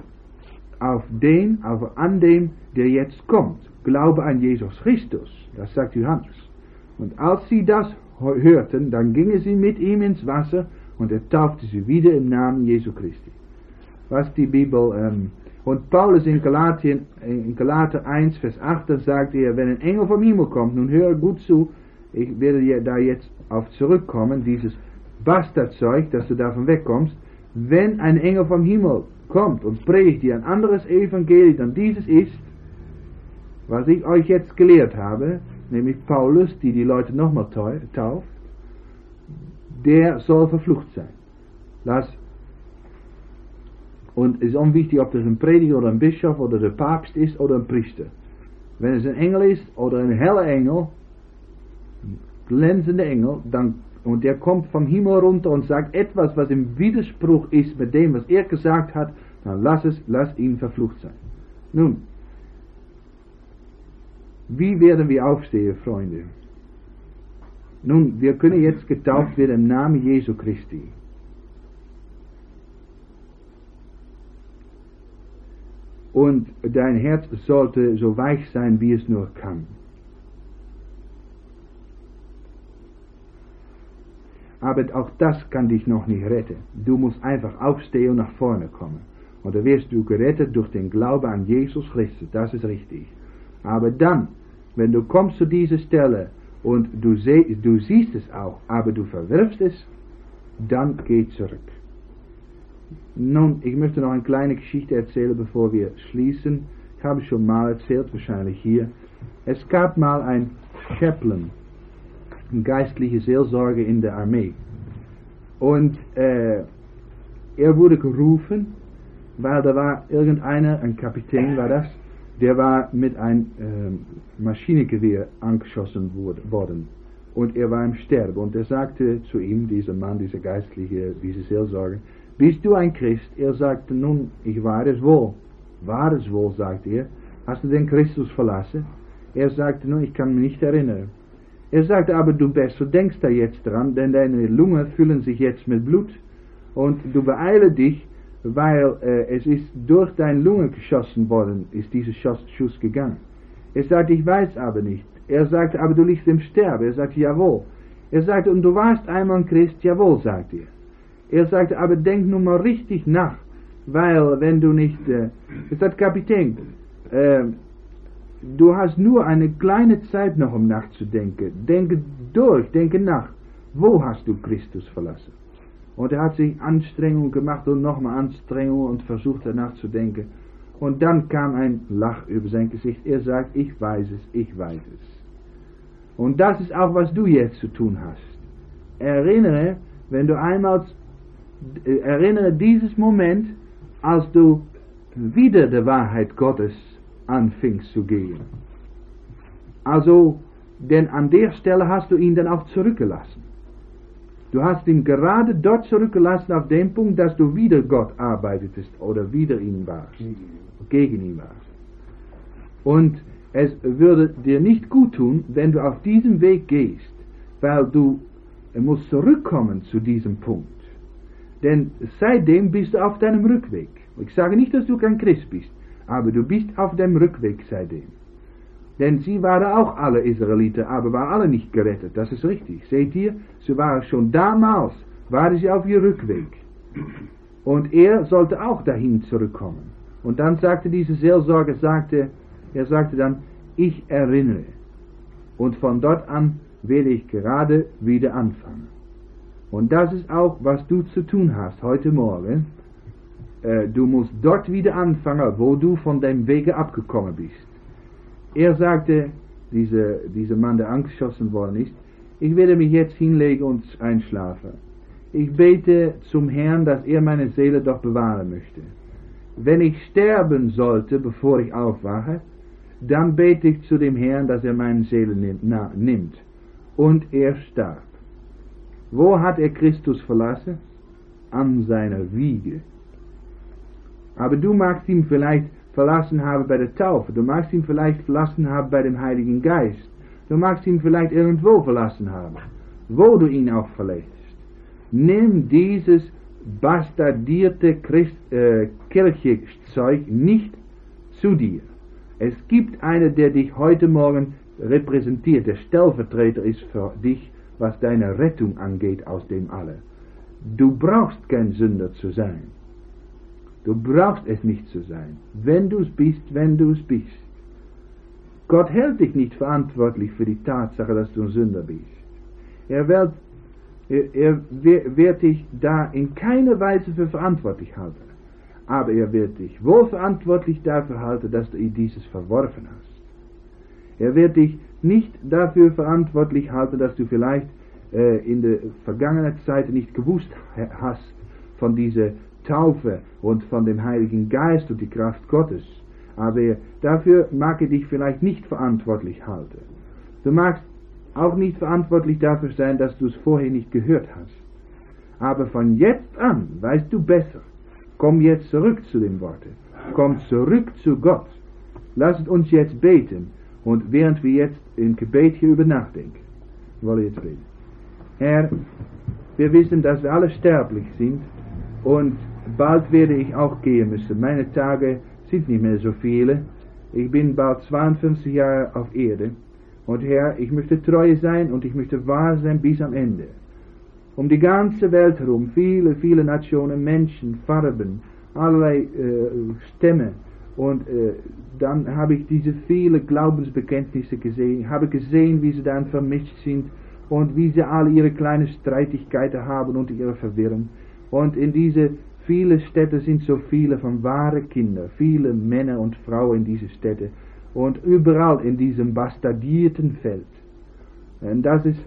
an dem, der jetzt kommt. Glaube an Jesus Christus, das sagt Johannes. Und als sie das hörten, dann gingen sie mit ihm ins Wasser, und er taufte sie wieder im Namen Jesu Christi. Was die Bibel, und Paulus in Galater 1, Vers 8, da sagt er, wenn ein Engel vom Himmel kommt, nun hör gut zu, ich werde da jetzt auf zurückkommen, dieses Bastardzeug, dass du davon wegkommst, wenn ein Engel vom Himmel kommt und predigt dir ein anderes Evangelium, dann dieses ist, was ich euch jetzt gelehrt habe, nämlich Paulus, die Leute nochmal tauft, der soll verflucht sein. Und es ist unwichtig, ob das ein Prediger oder ein Bischof oder der Papst ist oder ein Priester. Wenn es ein Engel ist oder ein heller Engel, ein glänzender Engel, und der kommt vom Himmel runter und sagt etwas, was im Widerspruch ist mit dem, was er gesagt hat, dann lass ihn verflucht sein. Nun, wie werden wir aufstehen, Freunde? Nun, wir können jetzt getauft werden im Namen Jesu Christi. Und dein Herz sollte so weich sein, wie es nur kann. Aber auch das kann dich noch nicht retten. Du musst einfach aufstehen und nach vorne kommen. Und dann wirst du gerettet durch den Glauben an Jesus Christus. Das ist richtig. Aber dann, wenn du kommst zu dieser Stelle und du siehst es auch, aber du verwirfst es, dann geh zurück. Nun, ich möchte noch eine kleine Geschichte erzählen, bevor wir schließen. Ich habe schon mal erzählt, wahrscheinlich hier. Es gab mal ein Chaplain, ein geistliche Seelsorger in der Armee. Und er wurde gerufen, weil da war irgendeiner, ein Kapitän war das, der war mit einem Maschinengewehr angeschossen worden. Und er war im Sterben. Und er sagte zu ihm, dieser Mann, dieser Geistliche, dieser Seelsorger, bist du ein Christ? Er sagte, nun, ich war es wohl. War es wohl, sagte er. Hast du den Christus verlassen? Er sagte, nun, ich kann mich nicht erinnern. Er sagte, aber du besser denkst da jetzt dran, denn deine Lungen füllen sich jetzt mit Blut. Und du beeile dich, weil es ist durch deine Lunge geschossen worden, ist dieser Schuss gegangen. Er sagte, ich weiß aber nicht. Er sagte, aber du liegst im Sterben. Er sagte, jawohl. Er sagte, und du warst einmal ein Christ? Jawohl, sagte er. Er sagte, aber denk nun mal richtig nach, weil wenn du nicht, er sagt, Kapitän, du hast nur eine kleine Zeit noch, um nachzudenken. Denke durch, denke nach. Wo hast du Christus verlassen? Und er hat sich Anstrengungen gemacht und nochmal Anstrengungen und versucht danach zu denken. Und dann kam ein Lach über sein Gesicht. Er sagt, ich weiß es, ich weiß es. Und das ist auch, was du jetzt zu tun hast. Erinnere dieses Moment, als du wieder der Wahrheit Gottes anfingst zu gehen. Also, denn an der Stelle hast du ihn dann auch zurückgelassen. Du hast ihn gerade dort zurückgelassen auf dem Punkt, dass du wieder Gott arbeitetest oder wieder ihn warst. Gegen ihn warst. Und es würde dir nicht gut tun, wenn du auf diesem Weg gehst, weil du musst zurückkommen zu diesem Punkt. Denn seitdem bist du auf deinem Rückweg. Ich sage nicht, dass du kein Christ bist, aber du bist auf dem Rückweg seitdem. Denn sie waren auch alle Israeliten, aber waren alle nicht gerettet, das ist richtig. Seht ihr, sie waren schon damals, waren sie auf ihr Rückweg. Und er sollte auch dahin zurückkommen. Und dann sagte dieser Seelsorger, er sagte dann, ich erinnere. Und von dort an werde ich gerade wieder anfangen. Und das ist auch, was du zu tun hast heute Morgen. Du musst dort wieder anfangen, wo du von dem Wege abgekommen bist. Er sagte, dieser Mann, der angeschossen worden ist, ich werde mich jetzt hinlegen und einschlafen. Ich bete zum Herrn, dass er meine Seele doch bewahren möchte. Wenn ich sterben sollte, bevor ich aufwache, dann bete ich zu dem Herrn, dass er meine Seele nimmt. Und er starb. Wo hat er Christus verlassen? An seiner Wiege. Aber du magst ihn vielleicht verlassen haben bei der Taufe, du magst ihn vielleicht verlassen haben bei dem Heiligen Geist, du magst ihn vielleicht irgendwo verlassen haben, wo du ihn auch verlässt. Nimm dieses bastardierte Kirchenzeug nicht zu dir. Es gibt einen, der dich heute Morgen repräsentiert, der Stellvertreter ist für dich, was deine Rettung angeht aus dem Alle. Du brauchst kein Sünder zu sein. Du brauchst es nicht zu sein. Wenn du es bist, wenn du es bist. Gott hält dich nicht verantwortlich für die Tatsache, dass du ein Sünder bist. Er wird dich da in keiner Weise für verantwortlich halten. Aber er wird dich wohl verantwortlich dafür halten, dass du dieses verworfen hast. Er wird dich nicht dafür verantwortlich halten, dass du vielleicht in der vergangenen Zeit nicht gewusst hast von dieser Taufe und von dem Heiligen Geist und die Kraft Gottes. Aber dafür mag er dich vielleicht nicht verantwortlich halten. Du magst auch nicht verantwortlich dafür sein, dass du es vorher nicht gehört hast. Aber von jetzt an weißt du besser. Komm jetzt zurück zu dem Worte. Komm zurück zu Gott. Lasst uns jetzt beten. Und während wir jetzt im Gebet hierüber nachdenken, wollen wir jetzt beten. Herr, wir wissen, dass wir alle sterblich sind und bald werde ich auch gehen müssen. Meine Tage sind nicht mehr so viele. Ich bin bald 52 Jahre auf Erde. Und Herr, ich möchte treu sein und ich möchte wahr sein bis am Ende. Um die ganze Welt herum, viele, viele Nationen, Menschen, Farben, allerlei Stämme. Und dann habe ich diese viele Glaubensbekenntnisse gesehen. Ich habe gesehen, wie sie dann vermischt sind und wie sie alle ihre kleinen Streitigkeiten haben und ihre Verwirrung. Und in diese viele Städte sind so viele von wahren Kindern, viele Männer und Frauen in diese Städte und überall in diesem bastardierten Feld. Und das ist,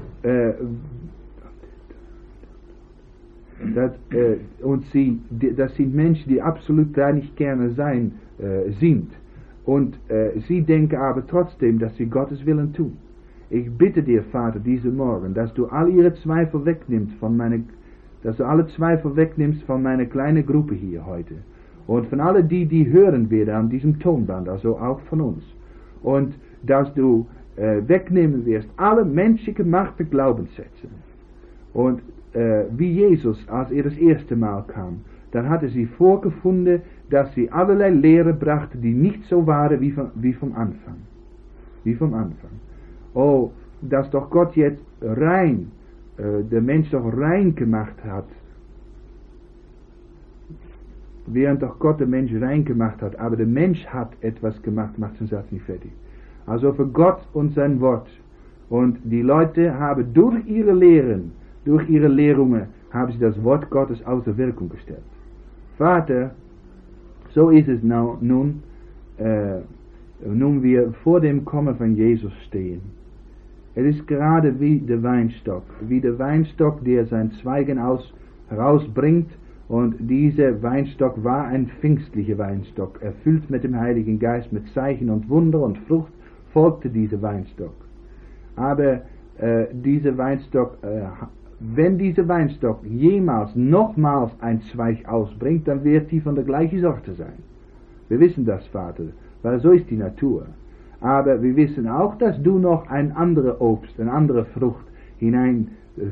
das sind Menschen, die absolut gar nicht gerne sein sind. Und sie denken aber trotzdem, dass sie Gottes Willen tun. Ich bitte dir, Vater, diesen Morgen, dass du all ihre Zweifel wegnimmst dass du alle Zweifel wegnimmst von meiner kleinen Gruppe hier heute. Und von allen die hören werden an diesem Tonband, also auch von uns. Und dass du wegnehmen wirst alle menschliche Macht und Glaubenssätze. Und wie Jesus, als er das erste Mal kam, dann hatte sie vorgefunden, dass sie allerlei Lehre brachte, die nicht so waren wie vom Anfang. Wie vom Anfang. Oh, dass doch Gott jetzt der Mensch doch rein gemacht hat. Während doch Gott den Mensch rein gemacht hat, aber der Mensch hat etwas gemacht, macht den Satz nicht fertig. Also für Gott und sein Wort. Und die Leute haben durch ihre Lehren, durch ihre Lehrungen, haben sie das Wort Gottes außer Wirkung gestellt. Vater, so ist es nun wir vor dem Kommen von Jesus stehen. Es ist gerade wie der Weinstock, der sein Zweigen herausbringt, und dieser Weinstock war ein pfingstlicher Weinstock, erfüllt mit dem Heiligen Geist, mit Zeichen und Wunder und Frucht folgte dieser Weinstock. Aber dieser Weinstock, wenn dieser Weinstock jemals nochmals ein Zweig ausbringt, dann wird die von der gleichen Sorte sein. Wir wissen das, Vater, weil so ist die Natur. Aber wir wissen auch, dass du noch ein anderes Obst, eine andere Frucht hinein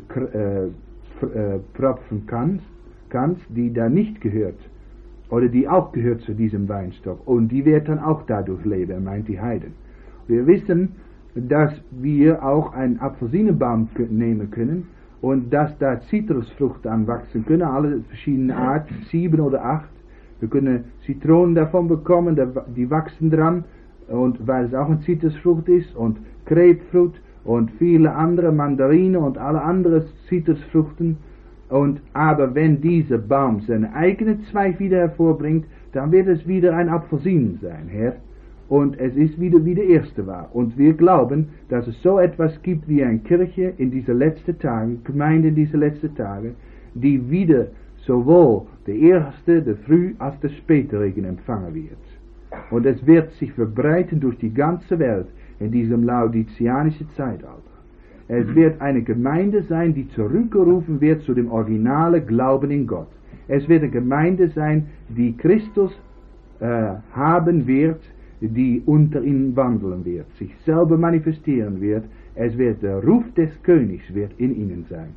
propfen kannst, die da nicht gehört, oder die auch gehört zu diesem Weinstock, und die wird dann auch dadurch leben, meint die Heiden. Wir wissen, dass wir auch einen Apfelsinenbaum nehmen können, und dass da Zitrusfrüchte anwachsen können, alle verschiedenen Arten, 7 oder 8. Wir können Zitronen davon bekommen, die wachsen dran, und weil es auch ein Zitrusfrucht ist, und Grapefruit und viele andere, Mandarine und alle anderen Zitrusfrüchten. Aber wenn dieser Baum seinen eigenen Zweig wieder hervorbringt, dann wird es wieder ein Apfelsinen sein, Herr. Und es ist wieder wie der erste war. Und wir glauben, dass es so etwas gibt wie eine Kirche in diese letzten Tage, Gemeinde in diese letzten Tage, die wieder sowohl der erste, der Früh- als der Spätregen empfangen wird. Und es wird sich verbreiten durch die ganze Welt in diesem laodizianischen Zeitalter. Es wird eine Gemeinde sein, die zurückgerufen wird zu dem originalen Glauben in Gott. Es wird eine Gemeinde sein, die Christus haben wird, die unter ihnen wandeln wird, sich selber manifestieren wird. Es wird der Ruf des Königs wird in ihnen sein.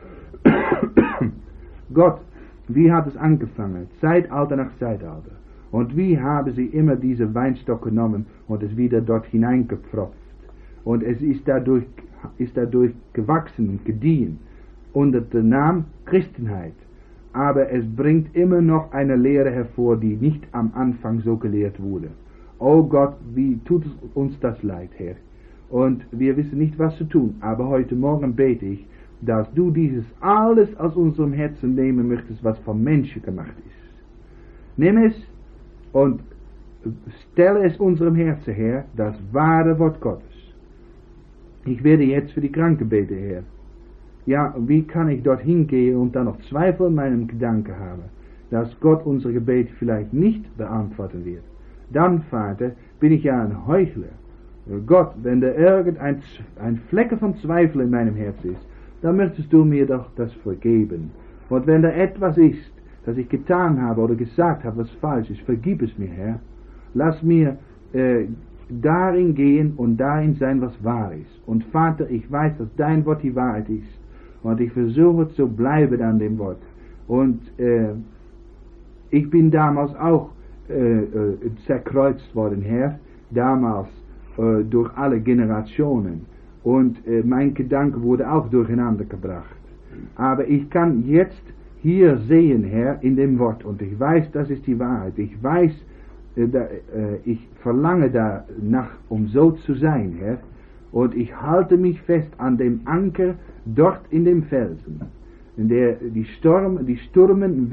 Gott, wie hat es angefangen? Zeitalter nach Zeitalter. Und wie haben sie immer diese Weinstock genommen und es wieder dort hineingepfropft. Und es ist dadurch gewachsen und gediehen unter dem Namen Christenheit. Aber es bringt immer noch eine Lehre hervor, die nicht am Anfang so gelehrt wurde. Oh Gott, wie tut uns das leid, Herr. Und wir wissen nicht, was zu tun. Aber heute Morgen bete ich, dass du dieses alles aus unserem Herzen nehmen möchtest, was vom Menschen gemacht ist. Nimm es und stelle es unserem Herzen her, das wahre Wort Gottes. Ich werde jetzt für die Kranken beten, Herr. Ja, wie kann ich dorthin gehen und dann noch Zweifel in meinem Gedanken haben, dass Gott unser Gebet vielleicht nicht beantworten wird? Dann, Vater, bin ich ja ein Heuchler. Gott, wenn da irgendein Flecken von Zweifel in meinem Herz ist, dann möchtest du mir doch das vergeben. Und wenn da etwas ist, das ich getan habe oder gesagt habe, was falsch ist, vergib es mir, Herr. Lass mir darin gehen und darin sein, was wahr ist. Und Vater, ich weiß, dass dein Wort die Wahrheit ist. Und ich versuche zu bleiben an dem Wort. Und ich bin damals auch zerkreuzt worden, Herr. Damals durch alle Generationen. Und mein Gedanke wurde auch durcheinander gebracht. Aber ich kann jetzt hier sehen, Herr, in dem Wort. Und ich weiß, das ist die Wahrheit. Ich weiß, ich verlange danach, um so zu sein, Herr. Und ich halte mich fest an dem Anker dort in dem Felsen. Die Stürmen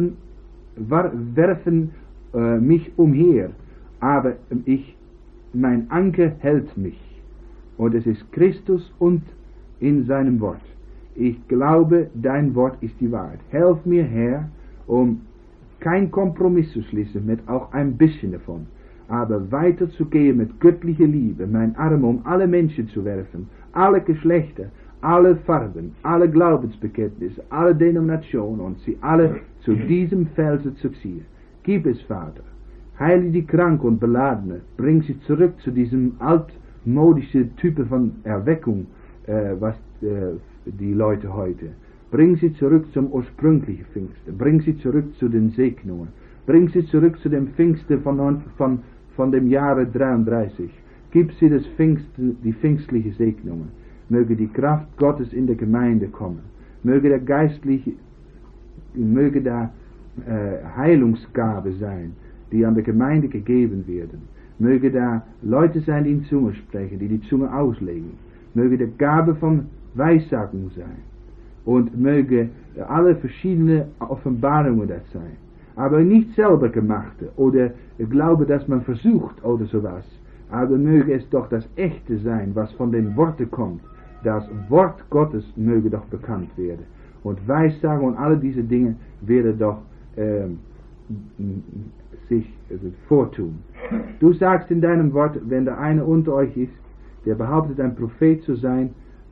werfen mich umher, aber mein Anker hält mich. Und es ist Christus und in seinem Wort. Ich glaube, dein Wort ist die Wahrheit. Helf mir, Herr, um kein Kompromiss zu schließen mit auch ein bisschen davon, aber weiterzugehen mit göttlicher Liebe, mein Arm um alle Menschen zu werfen, alle Geschlechter, alle Farben, alle Glaubensbekenntnisse, alle Denominationen und sie alle zu diesem Felsen zu ziehen. Gib es, Vater. Heile die Kranken und Beladene, bring sie zurück zu diesem altmodischen Typ von Erweckung, was die Leute heute. Bring sie zurück zum ursprünglichen Pfingsten, bring sie zurück zu den Segnungen, bring sie zurück zu dem Pfingsten von dem Jahre 33. Gib sie die pfingstliche Segnungen. Möge die Kraft Gottes in der Gemeinde kommen. Möge da Heilungsgabe sein, die an der Gemeinde gegeben werden. Möge da Leute sein, die in Zunge sprechen, die Zunge auslegen. Möge die Gabe von Weissagung sein. Und möge alle verschiedene Offenbarungen das sein. Aber nicht selber gemachte oder Glaube, dass man versucht oder sowas. Aber möge es doch das Echte sein, was von den Worten kommt. Das Wort Gottes möge doch bekannt werden. Und Weissagung und alle diese Dinge werden doch sich vortun. Du sagst in deinem Wort, wenn der eine unter euch ist, der behauptet ein Prophet zu sein,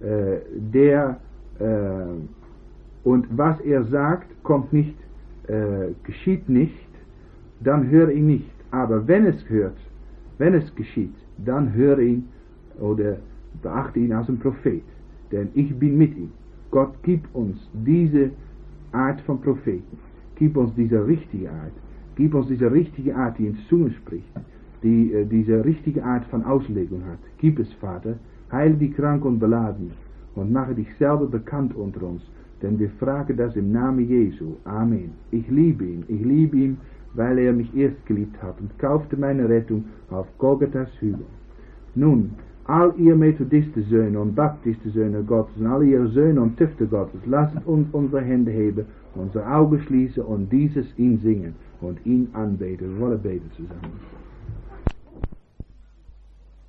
und was er sagt, kommt nicht, geschieht nicht, dann höre ihn nicht. Aber wenn es geschieht, dann höre ihn oder beachte ihn als ein Prophet, denn ich bin mit ihm. Gott gibt uns diese Art von Propheten, gib uns diese richtige Art, gib uns diese richtige Art, die in Zunge spricht, die diese richtige Art von Auslegung hat. Gib es, Vater, heile die Kranken und Beladenen und mache dich selber bekannt unter uns, denn wir fragen das im Namen Jesu. Amen. Ich liebe ihn, weil er mich erst geliebt hat und kaufte meine Rettung auf Golgathas Hügel. Nun, all ihr Methodisten-Söhne und Baptisten-Söhne Gottes und alle ihre Söhne und Töchter Gottes, lasst uns unsere Hände heben, unsere Augen schließen und dieses ihn singen und ihn anbeten. Wir wollen beten zusammen.